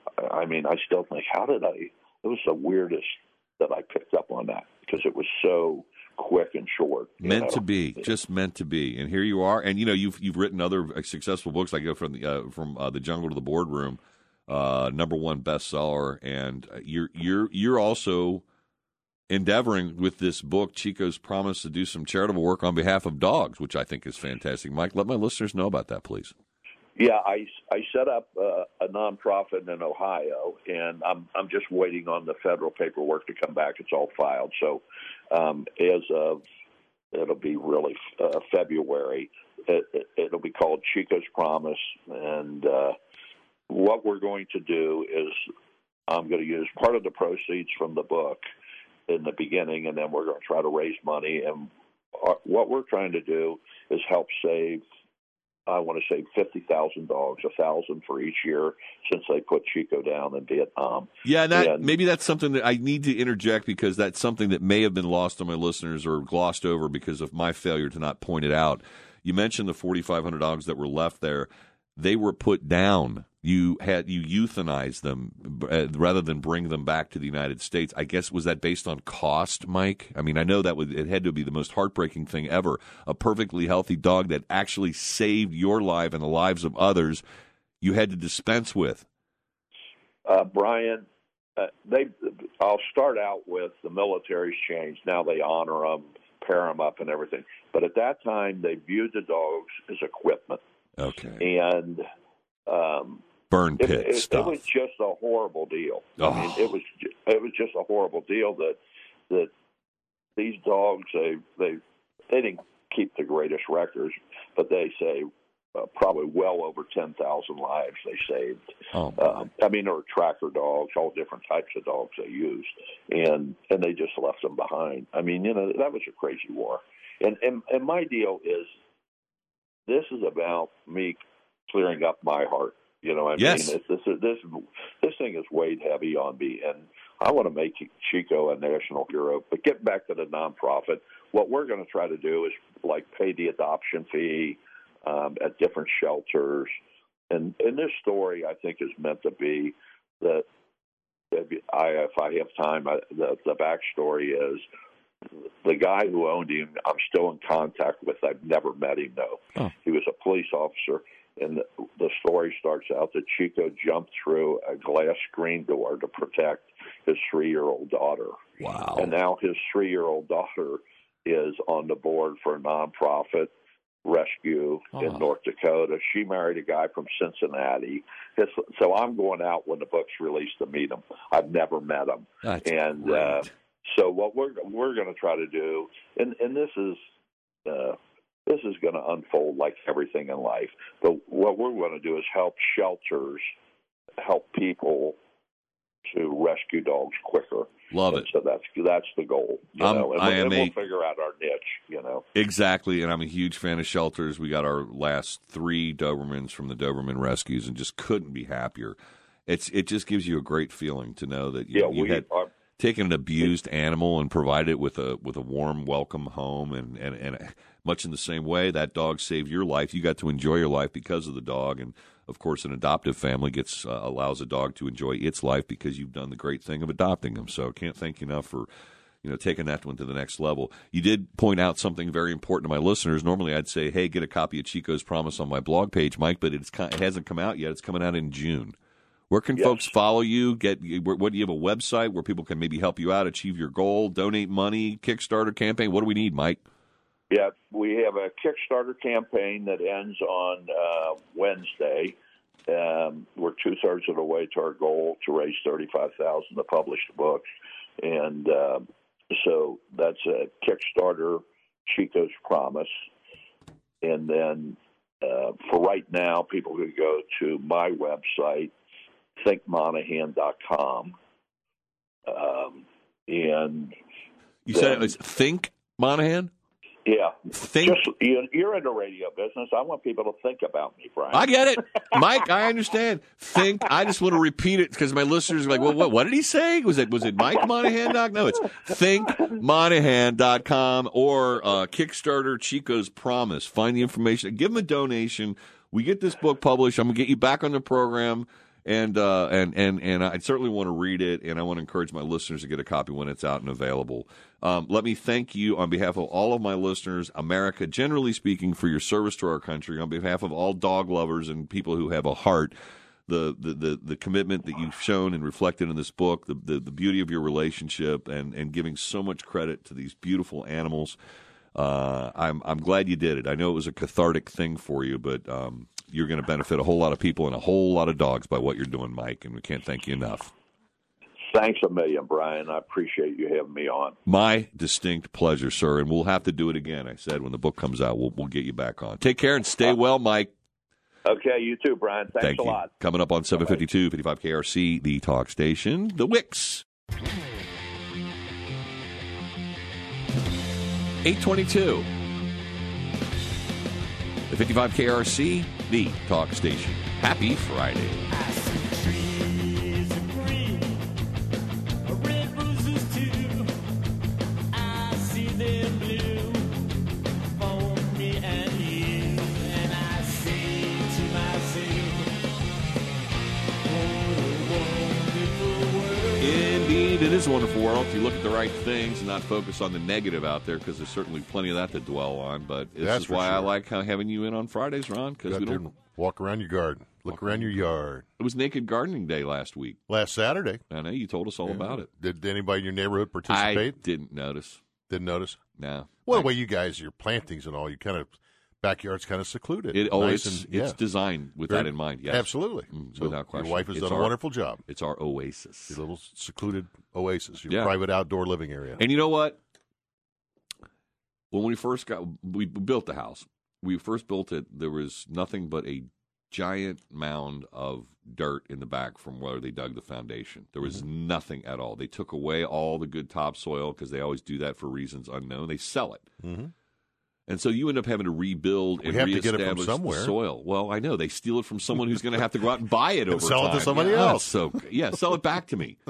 I mean, I still think, how did I? It was the weirdest that I picked up on that, because it was so quick and short. Meant know? to be, just meant to be, and here you are. And you know, you've you've written other successful books. I go from the uh, from uh, the jungle to the boardroom, uh, number one bestseller, and you're you're you're also endeavoring with this book, Chico's Promise, to do some charitable work on behalf of dogs, which I think is fantastic. Mike, let my listeners know about that, please. Yeah, I, I set up uh, a nonprofit in Ohio, and I'm I'm just waiting on the federal paperwork to come back. It's all filed, so um, as of it'll be really uh, February. It, it, it'll be called Chico's Promise, and uh, what we're going to do is I'm going to use part of the proceeds from the book in the beginning, and then we're going to try to raise money. And our, what we're trying to do is help save. I want to save fifty thousand dogs, a thousand for each year since they put Chico down in Vietnam. Yeah, that, and, maybe that's something that I need to interject, because that's something that may have been lost on my listeners or glossed over because of my failure to not point it out. You mentioned the forty-five hundred dogs that were left there. They were put down. You had you euthanized them uh, rather than bring them back to the United States. I guess, was that based on cost, Mike? I mean, I know that would, it had to be the most heartbreaking thing ever. A perfectly healthy dog that actually saved your life and the lives of others, you had to dispense with. Uh, Brian, uh, they. I'll start out with the military's changed. Now they honor them, pair them up, and everything. But at that time, they viewed the dogs as equipment. Okay. And um, burn pit it, it, stuff. It was just a horrible deal. Oh. I mean, it was it was just a horrible deal that that these dogs they they they didn't keep the greatest records, but they say uh, probably well over ten thousand lives they saved. Oh, um, I mean, there were tracker dogs, all different types of dogs they used, and and they just left them behind. I mean, you know, that was a crazy war. And and, and my deal is, this is about me clearing up my heart. You know what I yes. mean? It's, this, this, this thing is weighed heavy on me, and I want to make Chico a national hero. But getting back to the nonprofit, what we're going to try to do is, like, pay the adoption fee um, at different shelters. And, and this story, I think, is meant to be that, that I, if I have time, I, the, the backstory is, the guy who owned him, I'm still in contact with. I've never met him, though. Oh. He was a police officer, and the, the story starts out that Chico jumped through a glass screen door to protect his three-year-old daughter. Wow. And now his three-year-old daughter is on the board for a nonprofit rescue oh. in North Dakota. She married a guy from Cincinnati. His, so I'm going out when the book's released to meet him. I've never met him. That's and great. Uh, So what we're we're going to try to do, and, and this is uh, this is going to unfold like everything in life. But what we're going to do is help shelters, help people to rescue dogs quicker. Love and it. So that's that's the goal. You Um, know, and, I we'll, am and we'll a- figure out our niche. You know, Exactly, and I'm a huge fan of shelters. We got our last three Dobermans from the Doberman Rescues, and just couldn't be happier. It's it just gives you a great feeling to know that you, yeah, you we had are. taken an abused animal and provided it with a with a warm welcome home, and, and, and much in the same way, that dog saved your life. You got to enjoy your life because of the dog, and of course, an adoptive family gets uh, allows a dog to enjoy its life because you've done the great thing of adopting them. So, can't thank you enough for you know taking that one to the next level. You did point out something very important to my listeners. Normally, I'd say, "Hey, get a copy of Chico's Promise on my blog page, Mike," but it's it hasn't come out yet. It's coming out in June. Where can Yes. folks follow you? Get what do you have a website where people can maybe help you out, achieve your goal, donate money, Kickstarter campaign? What do we need, Mike? Yeah, we have a Kickstarter campaign that ends on uh, Wednesday. Um, we're two-thirds of the way to our goal to raise thirty-five thousand dollars to publish the book. And uh, so that's a Kickstarter, Chico's Promise. And then uh, for right now, people can go to my website, think monahan dot com. Um, and You said it was Think Monahan? Yeah. Think. Just, you're in the radio business. I want people to think about me, Brian. I get it. Mike, I understand. Think. I just want to repeat it because my listeners are like, well, what, what did he say? Was it was it Mike Monahan? Doc? No, it's think monahan dot com or uh, Kickstarter Chico's Promise. Find the information. Give them a donation. We get this book published. I'm going to get you back on the program. And uh, and and and I certainly want to read it, and I want to encourage my listeners to get a copy when it's out and available. Um, let me thank you on behalf of all of my listeners, America, generally speaking, for your service to our country. On behalf of all dog lovers and people who have a heart, the the the, the commitment that you've shown and reflected in this book, the, the the beauty of your relationship, and and giving so much credit to these beautiful animals. Uh, I'm I'm glad you did it. I know it was a cathartic thing for you, but. Um, You're going to benefit a whole lot of people and a whole lot of dogs by what you're doing, Mike, and we can't thank you enough. Thanks a million, Brian. I appreciate you having me on. My distinct pleasure, sir, and we'll have to do it again. I said when the book comes out, we'll we'll get you back on. Take care and stay well, Mike. Okay, you too, Brian. Thanks Thank a you. lot. Coming up on seven fifty-two, fifty-five K R C, the talk station, the Wicks. eight twenty-two. The fifty-five K R C, the talk station. Happy Friday. Indeed, it is a wonderful world if you look at the right things and not focus on the negative out there, because there's certainly plenty of that to dwell on. But this That's is why for I sure. like how having you in on Fridays, Ron, because we don't walk around your garden, look around your yard. It was Naked Gardening Day last week. Last Saturday. I know you told us all Yeah. about it. Did anybody in your neighborhood I participate? didn't notice. Didn't notice? No. Well, the way you guys, your plantings and all, you kind of backyard's kind of secluded. It, oh, nice it's, and, it's yeah. designed with Very- that in mind. Yes, Absolutely. Mm, So without question. your wife has It's done a our- wonderful job. It's our oasis. Your little secluded oasis, your Yeah. private outdoor living area. And you know what? When we first got, we built the house. We first built it. There was nothing but a giant mound of dirt in the back from where they dug the foundation. There was Mm-hmm. nothing at all. They took away all the good topsoil because they always do that for reasons unknown. They sell it. Mm-hmm. And so you end up having to rebuild We and have to get it from reestablish somewhere. the soil. Well, I know. They steal it from someone who's going to have to go out and buy it And over sell it time. to somebody Yeah, else. So, yeah, sell it back to me.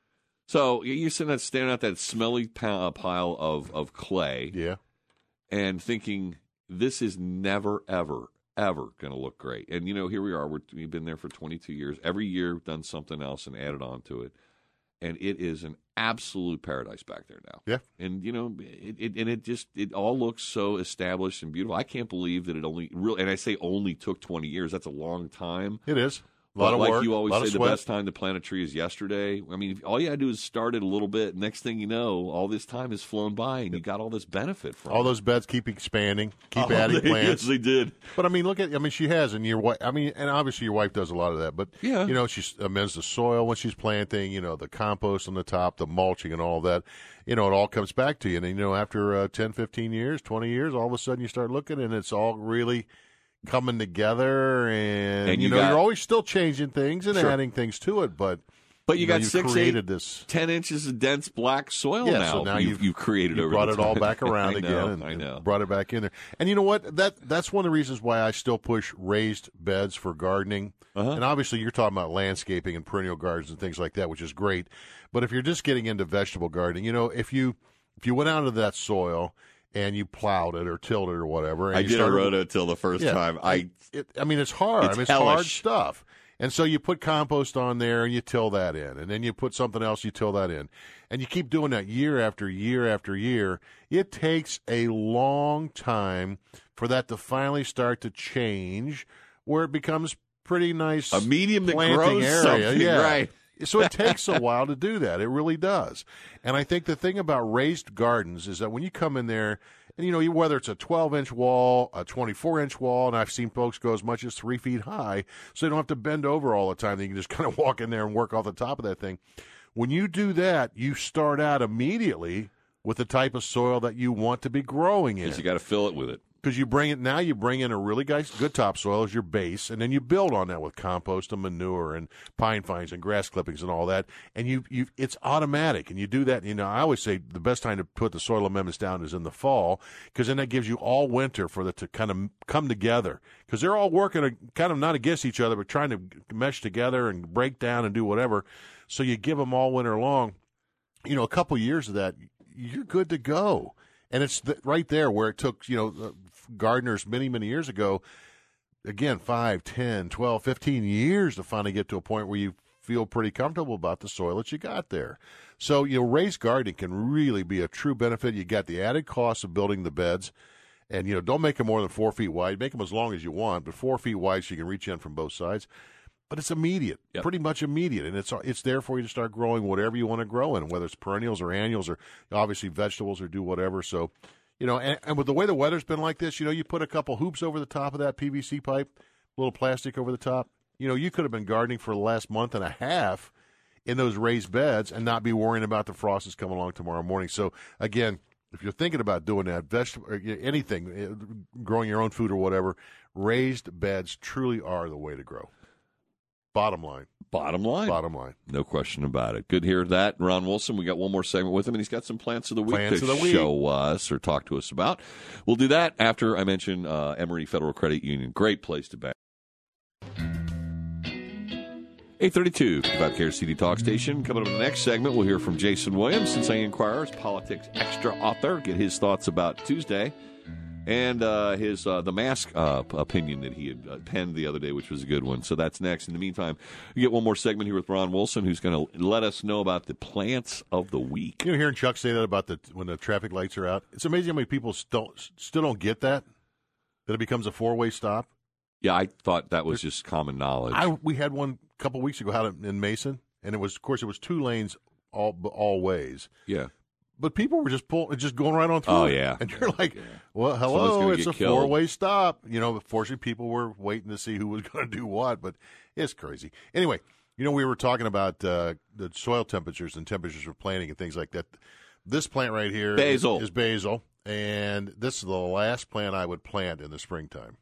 So you're sitting there staring at that smelly pa- pile of, of clay. Yeah. And thinking, this is never, ever, ever going to look great. And, you know, here we are. We're, we've been there for twenty-two years. Every year we've done something else and added on to it. And it is an absolute paradise back there now. Yeah. And, you know, it, it and it just, it all looks so established and beautiful. I can't believe that it only, really, and I say only took twenty years. That's a long time. It is. A lot But of like work, you always lot say, of the sweat. best time to plant a tree is yesterday. I mean, if, all you got to do is start it a little bit. Next thing you know, all this time has flown by, and you got all this benefit from All it. those beds keep expanding, keep Oh, adding they- plants. yes, they did. But I mean, look at, I mean, she has, and your wife, I mean, and obviously your wife does a lot of that. But, Yeah. you know, she amends the soil when she's planting, you know, the compost on the top, the mulching and all that. You know, it all comes back to you. And, you know, after uh, ten, fifteen years, twenty years, all of a sudden you start looking and it's all really coming together. And, And you, you know, got- you're always still changing things and Sure. adding things to it. But, But you, know, got you've six, created eight, this. ten inches of dense black soil Yeah, now. so now you've, you've, you've created you over brought the it all time. back around I again know, and, I know. and brought it back in there. And you know what? That that's one of the reasons why I still push raised beds for gardening. Uh-huh. And obviously, you're talking about landscaping and perennial gardens and things like that, which is great. But if you're just getting into vegetable gardening, you know, if you if you went out into that soil and you plowed it or tilled it or whatever, and I you did started, a rototill the first Yeah. time. I it, I mean, it's hard. It's I mean, it's hard hellish. stuff. And so you put compost on there and you till that in. And then you put something else, you till that in. And you keep doing that year after year after year. It takes a long time for that to finally start to change where it becomes pretty nice. A medium that planting grows area. something, yeah. right. So it takes a while to do that. It really does. And I think the thing about raised gardens is that when you come in there And, you know, whether it's a twelve-inch wall, a twenty-four-inch wall, and I've seen folks go as much as three feet high, so they don't have to bend over all the time. They can just kind of walk in there and work off the top of that thing. When you do that, you start out immediately with the type of soil that you want to be growing in. Because you got to fill it with it. Because you bring it now, you bring in a really good, good topsoil as your base, and then you build on that with compost and manure and pine fines and grass clippings and all that. And you, you, it's automatic, and you do that. You know, I always say the best time to put the soil amendments down is in the fall, because then that gives you all winter for it to kind of come together. Because they're all working a, kind of not against each other, but trying to mesh together and break down and do whatever. So you give them all winter long. You know, a couple years of that, you're good to go. And it's the, right there where it took, you know, gardeners many, many years ago, again, five, ten, twelve, fifteen years to finally get to a point where you feel pretty comfortable about the soil that you got there. So, you know, raised gardening can really be a true benefit. You got the added cost of building the beds. And, you know, don't make them more than four feet wide. Make them as long as you want, but four feet wide so you can reach in from both sides. But it's immediate, yep. pretty much immediate, and it's it's there for you to start growing whatever you want to grow in, whether it's perennials or annuals or obviously vegetables or do whatever. So, you know, and, and with the way the weather's been like this, you know, you put a couple hoops over the top of that P V C pipe, a little plastic over the top. You know, you could have been gardening for the last month and a half in those raised beds and not be worrying about the frost that's coming along tomorrow morning. So, again, if you're thinking about doing that, vegetable or anything, growing your own food or whatever, raised beds truly are the way to grow. Bottom line. Bottom line. Bottom line. No question about it. Good to hear that. Ron Wilson, we got one more segment with him, and he's got some plants of the week plants to of the week. show us or talk to us about. We'll do that after I mention uh, Emory Federal Credit Union. Great place to bank. eight thirty-two, fifty-five K R C D Talk Station. Coming up in the next segment, we'll hear from Jason Williams, Cincinnati Enquirer's Politics Extra author, get his thoughts about Tuesday. And uh, his uh, the mask uh, opinion that he had uh, penned the other day, which was a good one. So that's next. In the meantime, we get one more segment here with Ron Wilson, who's going to let us know about the plants of the week. You know, hearing Chuck say that about the when the traffic lights are out, it's amazing how many people still still don't get that that it becomes a four way stop. Yeah, I thought that was just common knowledge. I we had one a couple weeks ago out in Mason, and it was, of course, it was two lanes all all ways. Yeah. But people were just pulling, just going right on through. Oh, it. yeah. And you're like, yeah. well, hello, it's a killed. four-way stop. You know, fortunately, people were waiting to see who was going to do what, but it's crazy. Anyway, you know, we were talking about uh, the soil temperatures and temperatures for planting and things like that. This plant right here basil. Is, is basil, and this is the last plant I would plant in the springtime.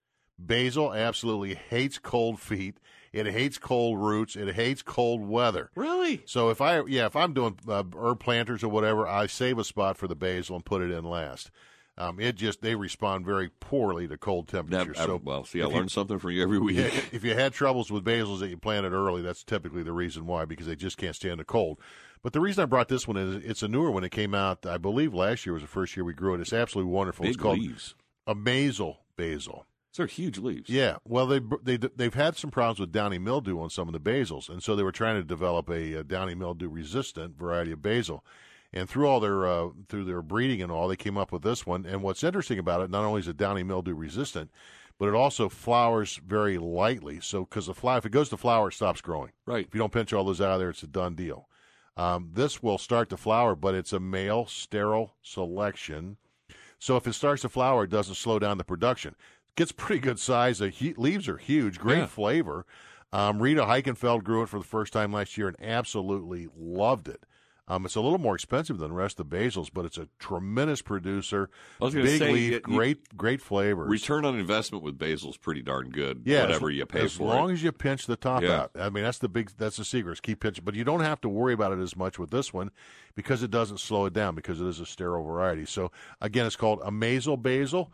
Basil absolutely hates cold feet. It hates cold roots. It hates cold weather. Really? So if I, yeah, if I'm doing uh, herb planters or whatever, I save a spot for the basil and put it in last. Um, it just they respond very poorly to cold temperatures. Never, so well, see, I learn learn something from you every week. Yeah, if you had troubles with basils that you planted early, that's typically the reason why, because they just can't stand the cold. But the reason I brought this one is it's a newer one. It came out, I believe, last year was the first year we grew it. It's absolutely wonderful. Big it's called leaves. Amazel basil. They're huge leaves. Yeah, well, they they they've had some problems with downy mildew on some of the basils, and so they were trying to develop a, a downy mildew resistant variety of basil. And through all their uh, through their breeding and all, they came up with this one. And what's interesting about it, not only is it downy mildew resistant, but it also flowers very lightly. So because the flower, if it goes to flower, it stops growing. Right. If you don't pinch all those out of there, it's a done deal. Um, this will start to flower, but it's a male sterile selection. So if it starts to flower, it doesn't slow down the production. Gets pretty good size. The he- leaves are huge, great yeah. flavor. Um, Rita Heichenfeld grew it for the first time last year and absolutely loved it. Um, it's a little more expensive than the rest of the basils, but it's a tremendous producer. I was gonna Big say, leaf, you, great, great flavors. Return on investment with basil is pretty darn good. Yeah, whatever as, you pay as for it. As long it. as you pinch the top yeah. out. I mean, that's the big, that's the secret. Is keep pinching, but you don't have to worry about it as much with this one because it doesn't slow it down because it is a sterile variety. So again, it's called Amazel basil.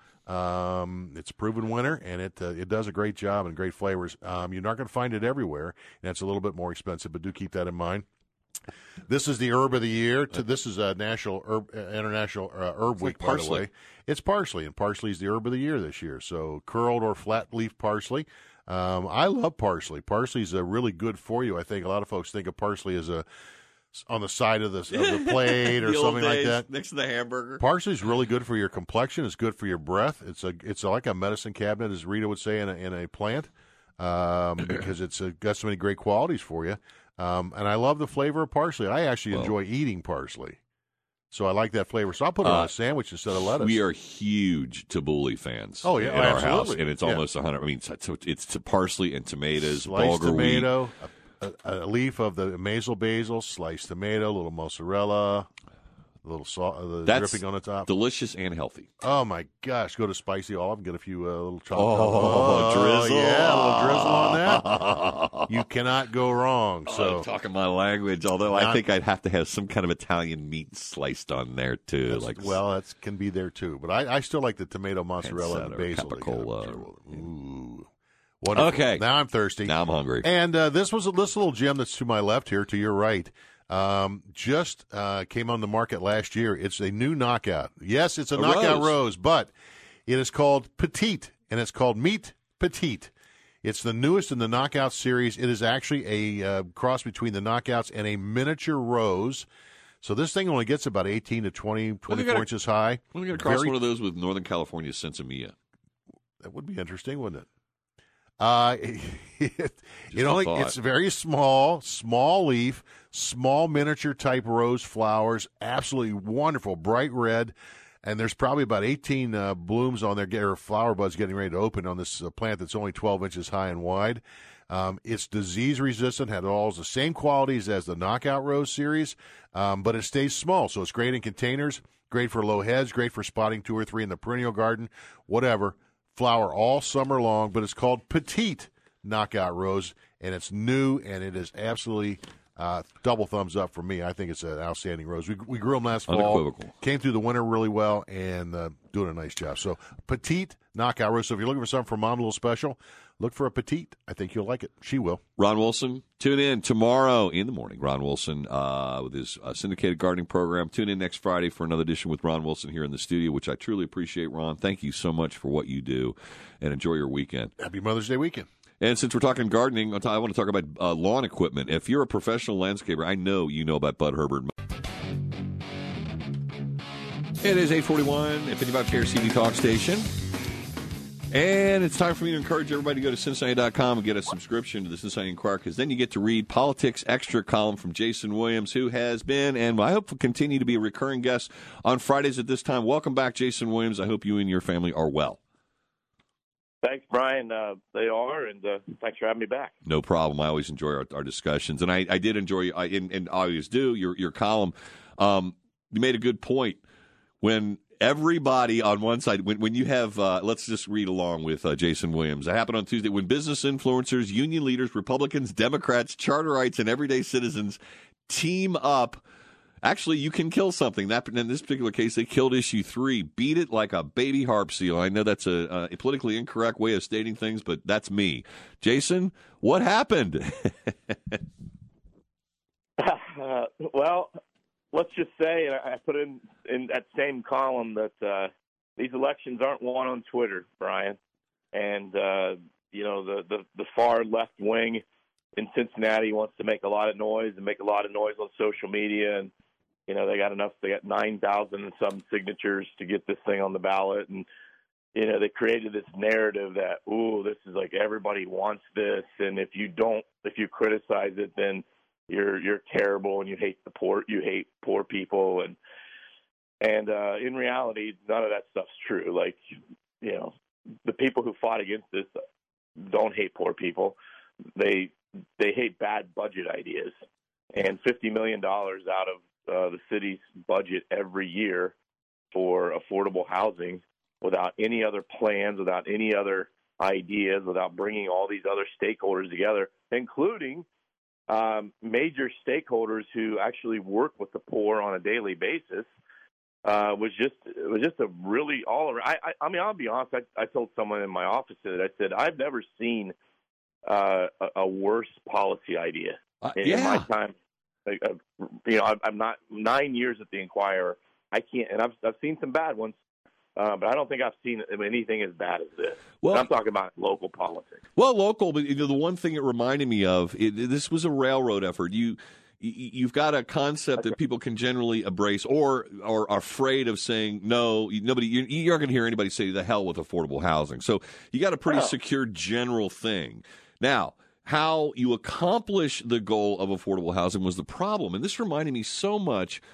Um, it's a proven winner, and it uh, it does a great job and great flavors. Um, you're not going to find it everywhere, and it's a little bit more expensive, but do keep that in mind. This is the herb of the year. To, this is a national herb, uh, international uh, herb it's week. like by the way, it's parsley, and parsley is the herb of the year this year. So curled or flat leaf parsley. Um, I love parsley. Parsley is a really good for you. I think a lot of folks think of parsley as a on the side of the of the plate or the something like days, that. Next to the hamburger. Parsley is really good for your complexion. It's good for your breath. It's a it's like a medicine cabinet, as Rita would say, in a, in a plant, um, because it's a, got so many great qualities for you. Um, and I love the flavor of parsley. I actually well, enjoy eating parsley. So I like that flavor. So I'll put it on Uh, a sandwich instead of lettuce. We are huge tabbouleh fans. Oh, yeah, in our absolutely. house, and it's Yeah. almost a hundred. I mean, so it's to parsley and tomatoes, Sliced bulgur wheat. tomato, a, a, a leaf of the mazel basil, sliced tomato, a little mozzarella, a little salt, uh, the That's dripping on the top. delicious and healthy. Oh my gosh! Go to Spicy Olive and get a few uh, little chopped. Oh, drizzle. Yeah, a little drizzle on that. You cannot go wrong. So Oh, talking my language, although I Not- think I'd have to have some kind of Italian meat sliced on there too. That's- Like well, that can be there too. But I, I still like the tomato mozzarella and the Pancetta or basil. together. capicola. Ooh, wonderful. Okay. Now I'm thirsty. Now I'm hungry. And uh, this was a, this little gem that's to my left here, to your right. Um, just uh, came on the market last year. It's a new knockout. Yes, it's a, A knockout rose. rose, but it is called Petite, and it's called Meat Petite. It's the newest in the knockout series. It is actually a uh, cross between the knockouts and a miniature rose. So this thing only gets about eighteen to twenty, twenty-four gotta- inches high. We're going to cross Very- one of those with Northern California Sensimilla. That would be interesting, wouldn't it? Uh, it, it a only thought. it's very small, small leaf, small miniature type rose flowers, absolutely wonderful, bright red, and there's probably about eighteen uh, blooms on there, or flower buds getting ready to open on this uh, plant that's only twelve inches high and wide. Um, it's disease resistant, had all the same qualities as the Knockout Rose series, um, but it stays small, so it's great in containers, great for low heads, great for spotting two or three in the perennial garden, whatever. Flower all summer long, but it's called Petite Knockout Rose, and it's new, and it is absolutely uh, double thumbs up for me. I think it's an outstanding rose. We, we grew them last fall. Unequivocal. Came through the winter really well, and uh, doing a nice job. So Petite Knockout Rose. So if you're looking for something for Mom, a little special, look for a Petite. I think you'll like it. She will. Ron Wilson, tune in tomorrow in the morning. Ron Wilson uh, with his uh, syndicated gardening program. Tune in next Friday for another edition with Ron Wilson here in the studio, which I truly appreciate, Ron. Thank you so much for what you do, and enjoy your weekend. Happy Mother's Day weekend. And since we're talking gardening, I'll t- I want to talk about uh, lawn equipment. If you're a professional landscaper, I know you know about Bud Herbert. It is eight forty-one at fifty-five K R C D Talk Station. And it's time for me to encourage everybody to go to Cincinnati dot com and get a subscription to the Cincinnati Enquirer, because then you get to read Politics Extra column from Jason Williams, who has been, and I hope will continue to be, a recurring guest on Fridays at this time. Welcome back, Jason Williams. I hope you and your family are well. Thanks, Brian. Uh, they are, and uh, thanks for having me back. No problem. I always enjoy our, our discussions, and I, I did enjoy, I, and, and I always do, your your column. Um, you made a good point. When everybody on one side, when, when you have, uh, let's just read along with uh, Jason Williams. It happened on Tuesday. When business influencers, union leaders, Republicans, Democrats, charterites, and everyday citizens team up, actually, you can kill something. That in this particular case, they killed issue three. Beat it like a baby harp seal. I know that's a, a politically incorrect way of stating things, but that's me. Jason, what happened? Uh, well, let's just say, and I put in in that same column that uh, these elections aren't won on Twitter, Brian. And uh, you know, the, the the far left wing in Cincinnati wants to make a lot of noise and make a lot of noise on social media, and you know, they got enough. They got nine thousand and some signatures to get this thing on the ballot, and you know, they created this narrative that, ooh, this is like everybody wants this, and if you don't, if you criticize it, then you're you're terrible and you hate the poor, you hate poor people, and and uh, in reality, none of that stuff's true. Like, you know, the people who fought against this don't hate poor people; they they hate bad budget ideas, and fifty million dollars out of uh, the city's budget every year for affordable housing, without any other plans, without any other ideas, without bringing all these other stakeholders together, including um, major stakeholders who actually work with the poor on a daily basis, uh, was just it was just a really all around. I, I, I mean, I'll be honest. I, I told someone in my office that I said I've never seen uh, a, a worse policy idea uh, in, yeah. in my time. Like, uh, you know, I'm, I'm not nine years at the Enquirer. I can't, and I've I've seen some bad ones. Uh, but I don't think I've seen anything as bad as this. Well, and I'm talking about local politics. Well, local, but you know, the one thing it reminded me of, it, this was a railroad effort. You, you've got a concept that people can generally embrace, or or are afraid of saying no. Nobody, you're, you're not going to hear anybody say the hell with affordable housing. So you got a pretty Oh. secure general thing. Now, how you accomplish the goal of affordable housing was the problem, and this reminded me so much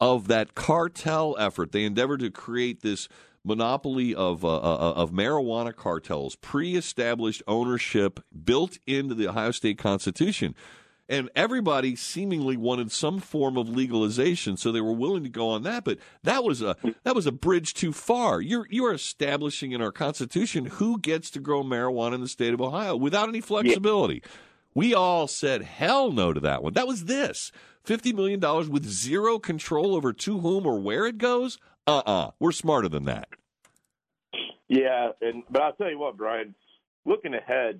of that cartel effort. They endeavored to create this monopoly of uh, uh, of marijuana cartels, pre-established ownership built into the Ohio State Constitution. And everybody seemingly wanted some form of legalization, so they were willing to go on that. But that was a that was a bridge too far. You're you're establishing in our Constitution who gets to grow marijuana in the state of Ohio without any flexibility. Yeah. We all said hell no to that one. That was this fifty million dollars with zero control over to whom or where it goes. Uh-uh. We're smarter than that. Yeah, and but I'll tell you what, Brian. Looking ahead,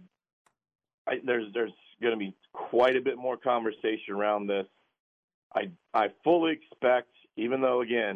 I, there's there's going to be quite a bit more conversation around this. I I fully expect, even though again,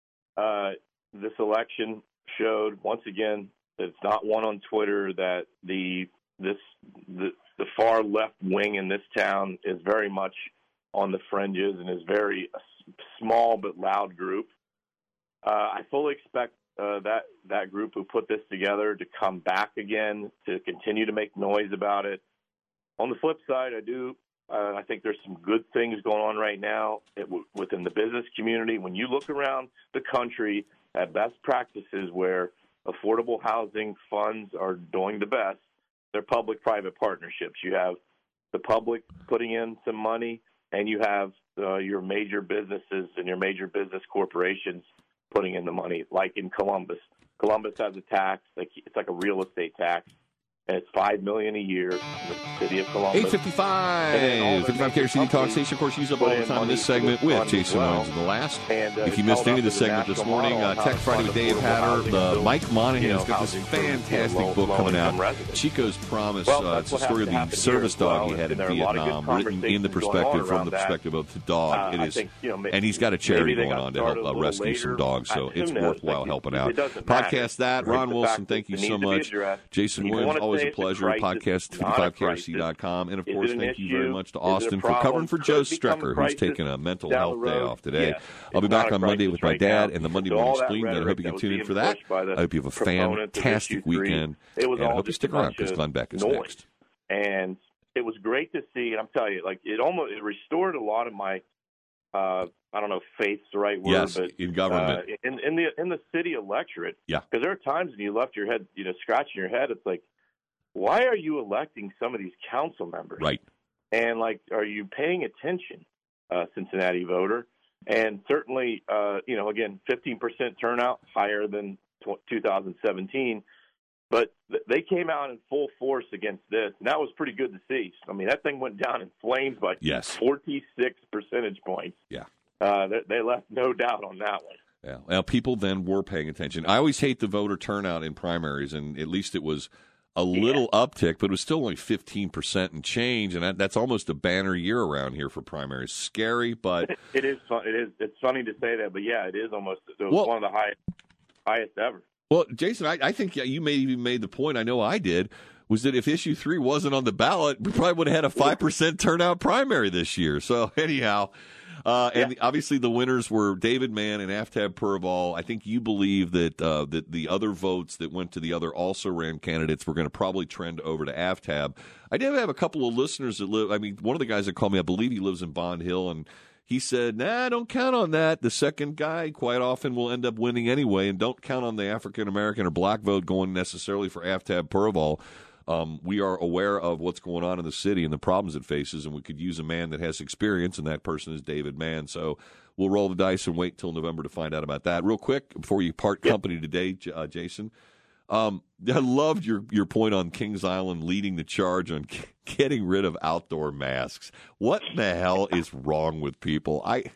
uh, this election showed once again that it's not won on Twitter, that the this the the far left wing in this town is very much on the fringes and is very a small but loud group. Uh, I fully expect uh, that that group who put this together to come back again, to continue to make noise about it. On the flip side, I do. Uh, I think there's some good things going on right now it, w- within the business community. When you look around the country at best practices where affordable housing funds are doing the best, they're public-private partnerships. You have the public putting in some money, and you have uh, your major businesses and your major business corporations putting in the money, like in Columbus. Columbus has a tax. Like, it's like a real estate tax. And it's five million dollars a year in the city of Columbus. eight fifty-five, fifty-five K R C D Talk Station. Of course, use up all the time in this segment with Jason Owens in the last. And, uh, if you missed any of the segment this morning, uh, Tech Friday with Dave Hatter, the Mike Monahan's got this fantastic book coming out, Chico's Promise. Uh, it's the story of the service dog he had in Vietnam, written in the perspective, from the perspective of the dog. It is, and he's got a charity going on to help uh, rescue some dogs, so it's worthwhile helping out. Podcast that. Ron Wilson, thank you so much. Jason Williams, always a pleasure. Podcast fifty-five K R C dot com. And, of course, thank you very much to Austin for covering for Joe Strecker, who's taking a mental health day off today. Yeah. I'll be back on Monday with my dad and the Monday Morning Spleen, and I hope you can tune in for that. I hope you have a fantastic weekend, and I hope you stick around because Glenn Beck is noise. next. And it was great to see, and I'm telling you, like, it almost it restored a lot of my, uh, I don't know if faith's the right word, yes, but in government. Uh, in, in, the, in the city electorate. Yeah. Because there are times when you left your head, you know, scratching your head, it's like, why are you electing some of these council members? Right. And, like, are you paying attention, uh, Cincinnati voter? And certainly, uh, you know, again, fifteen percent turnout, higher than two thousand seventeen. But th- they came out in full force against this, and that was pretty good to see. I mean, that thing went down in flames by yes. forty-six percentage points. Yeah. Uh, they, they left no doubt on that one. Yeah. Well, people then were paying attention. I always hate the voter turnout in primaries, and at least it was a little yeah. uptick, but it was still only fifteen percent and change, and that, that's almost a banner year around here for primaries. Scary, but it, it is fun. It is. It's funny to say that, but yeah, it is almost. It was well, one of the highest, highest ever. Well, Jason, I, I think you may even made the point. I know I did. Was that if issue three wasn't on the ballot, we probably would have had a five percent turnout primary this year. So anyhow. Uh, and yeah. obviously the winners were David Mann and Aftab Purval. I think you believe that uh, that the other votes that went to the other also-ran candidates were going to probably trend over to Aftab. I did have a couple of listeners that live – I mean, one of the guys that called me, I believe he lives in Bond Hill, and he said, nah, don't count on that. The second guy quite often will end up winning anyway, and don't count on the African-American or black vote going necessarily for Aftab Purval. Um, we are aware of what's going on in the city and the problems it faces, and we could use a man that has experience, and that person is David Mann. So we'll roll the dice and wait till November to find out about that. Real quick, before you part yep. company today, uh, Jason, um, I loved your, your point on Kings Island leading the charge on getting rid of outdoor masks. What the hell is wrong with people? I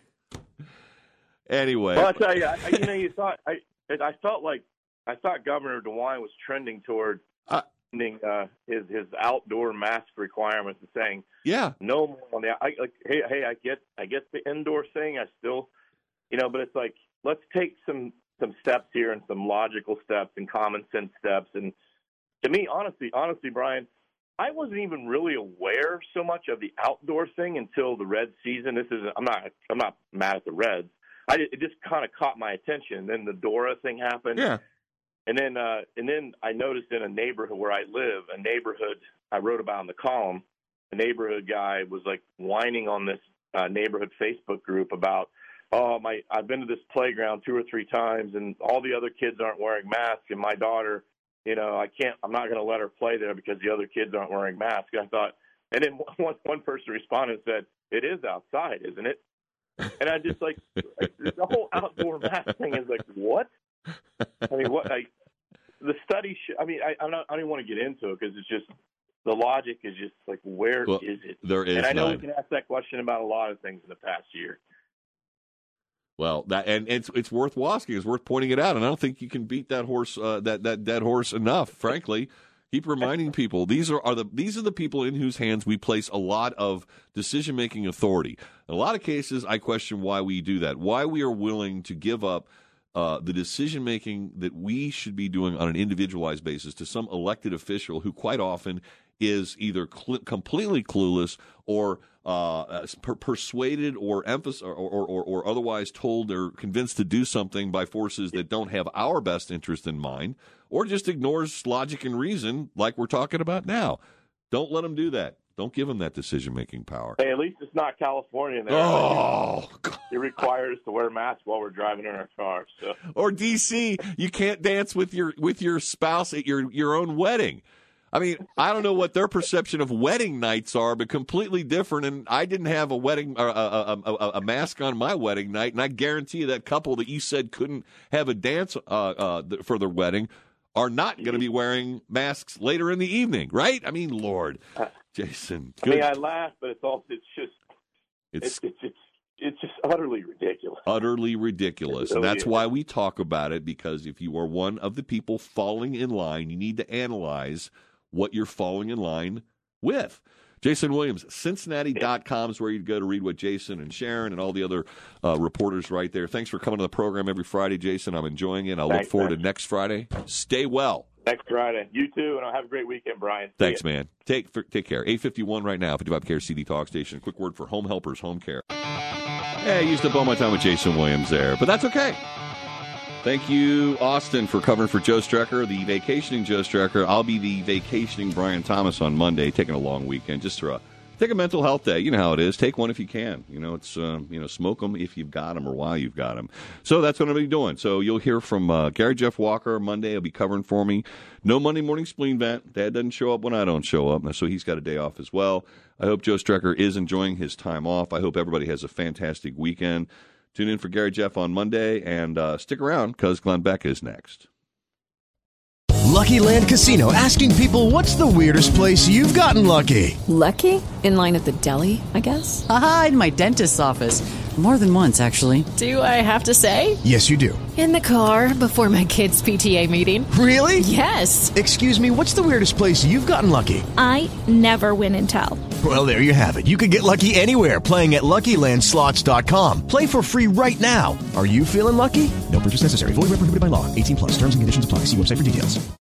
Anyway. Well, I'll tell you, I, you know, you thought I, I felt like I thought Governor DeWine was trending toward uh, Uh, his his outdoor mask requirements and saying, yeah, no more on the. I, like, hey, hey, I get, I get the indoor thing. I still, you know, but it's like let's take some some steps here and some logical steps and common sense steps. And to me, honestly, honestly, Brian, I wasn't even really aware so much of the outdoor thing until the Reds season. This is, I'm not, I'm not mad at the Reds. I it just kind of caught my attention. Then the Dora thing happened. Yeah. And then, uh, and then I noticed in a neighborhood where I live, a neighborhood I wrote about in the column, a neighborhood guy was like whining on this uh, neighborhood Facebook group about oh, my, I've been to this playground two or three times, and all the other kids aren't wearing masks, and my daughter, you know, I can't, I'm not going to let her play there because the other kids aren't wearing masks. I thought, and then one, one person responded and said, it is outside, isn't it? And I just like, like the whole outdoor mask thing is like, what? I mean, what, like, the study, sh- I mean, I, I'm not, I don't even want to get into it because it's just, the logic is just like, where well, is it? There is And I know none. we can ask that question about a lot of things in the past year. Well, that and it's it's worth asking. It's worth pointing it out, and I don't think you can beat that horse, uh, that that dead horse enough. Frankly, keep reminding people these are, are the these are the people in whose hands we place a lot of decision making authority. In a lot of cases, I question why we do that. Why we are willing to give up uh, the decision making that we should be doing on an individualized basis to some elected official who quite often is either cl- completely clueless or uh, per- persuaded or, emphasis, or, or, or, or otherwise told or convinced to do something by forces that don't have our best interest in mind, or just ignores logic and reason like we're talking about now. Don't let them do that. Don't give them that decision-making power. Hey, at least it's not California. There. Oh, it requires us to wear masks while we're driving in our cars. So. Or D C, you can't dance with your with your spouse at your, your own wedding. I mean, I don't know what their perception of wedding nights are, but completely different. And I didn't have a wedding, uh, a, a, a, a mask on my wedding night, and I guarantee you that couple that you said couldn't have a dance uh, uh, for their wedding are not going to be wearing masks later in the evening, right? I mean, Lord, Jason. I mean, I laugh, but it's also it's just it's it's it's, it's, it's just utterly ridiculous. Utterly ridiculous, and that's why we talk about it. Because if you are one of the people falling in line, you need to analyze what you're falling in line with. Jason Williams, Cincinnati dot com is where you'd go to read what Jason and Sharon and all the other uh, reporters right there. Thanks for coming to the program every Friday, Jason. I'm enjoying it. I'll Thanks, look forward man. to next Friday. Stay well. Next Friday. You too, and I'll have a great weekend, Brian. See Thanks, ya. man. Take take care. eight fifty-one right now, fifty-five K R C D Talk Station. Quick word for Home Helpers Home Care. Hey, I used up all my time with Jason Williams there, but that's okay. Thank you, Austin, for covering for Joe Strecker, the vacationing Joe Strecker. I'll be the vacationing Brian Thomas on Monday, taking a long weekend just for a take a mental health day. You know how it is. Take one if you can. You know, it's um, you know, smoke them if you've got them or while you've got them. So that's what I'm going to be doing. So you'll hear from uh, Gary Jeff Walker Monday. He'll be covering for me. No Monday morning spleen vent. Dad doesn't show up when I don't show up, so he's got a day off as well. I hope Joe Strecker is enjoying his time off. I hope everybody has a fantastic weekend. Tune in for Gary Jeff on Monday, and uh, stick around because Glenn Beck is next. Lucky Land Casino, asking people, what's the weirdest place you've gotten lucky? Lucky? In line at the deli, I guess? Aha, in my dentist's office. More than once, actually. Do I have to say? Yes, you do. In the car before my kids' P T A meeting. Really? Yes. Excuse me, what's the weirdest place you've gotten lucky? I never win and tell. Well, there you have it. You can get lucky anywhere, playing at Lucky Land Slots dot com. Play for free right now. Are you feeling lucky? No purchase necessary. Void where prohibited by law. eighteen plus. Terms and conditions apply. See website for details.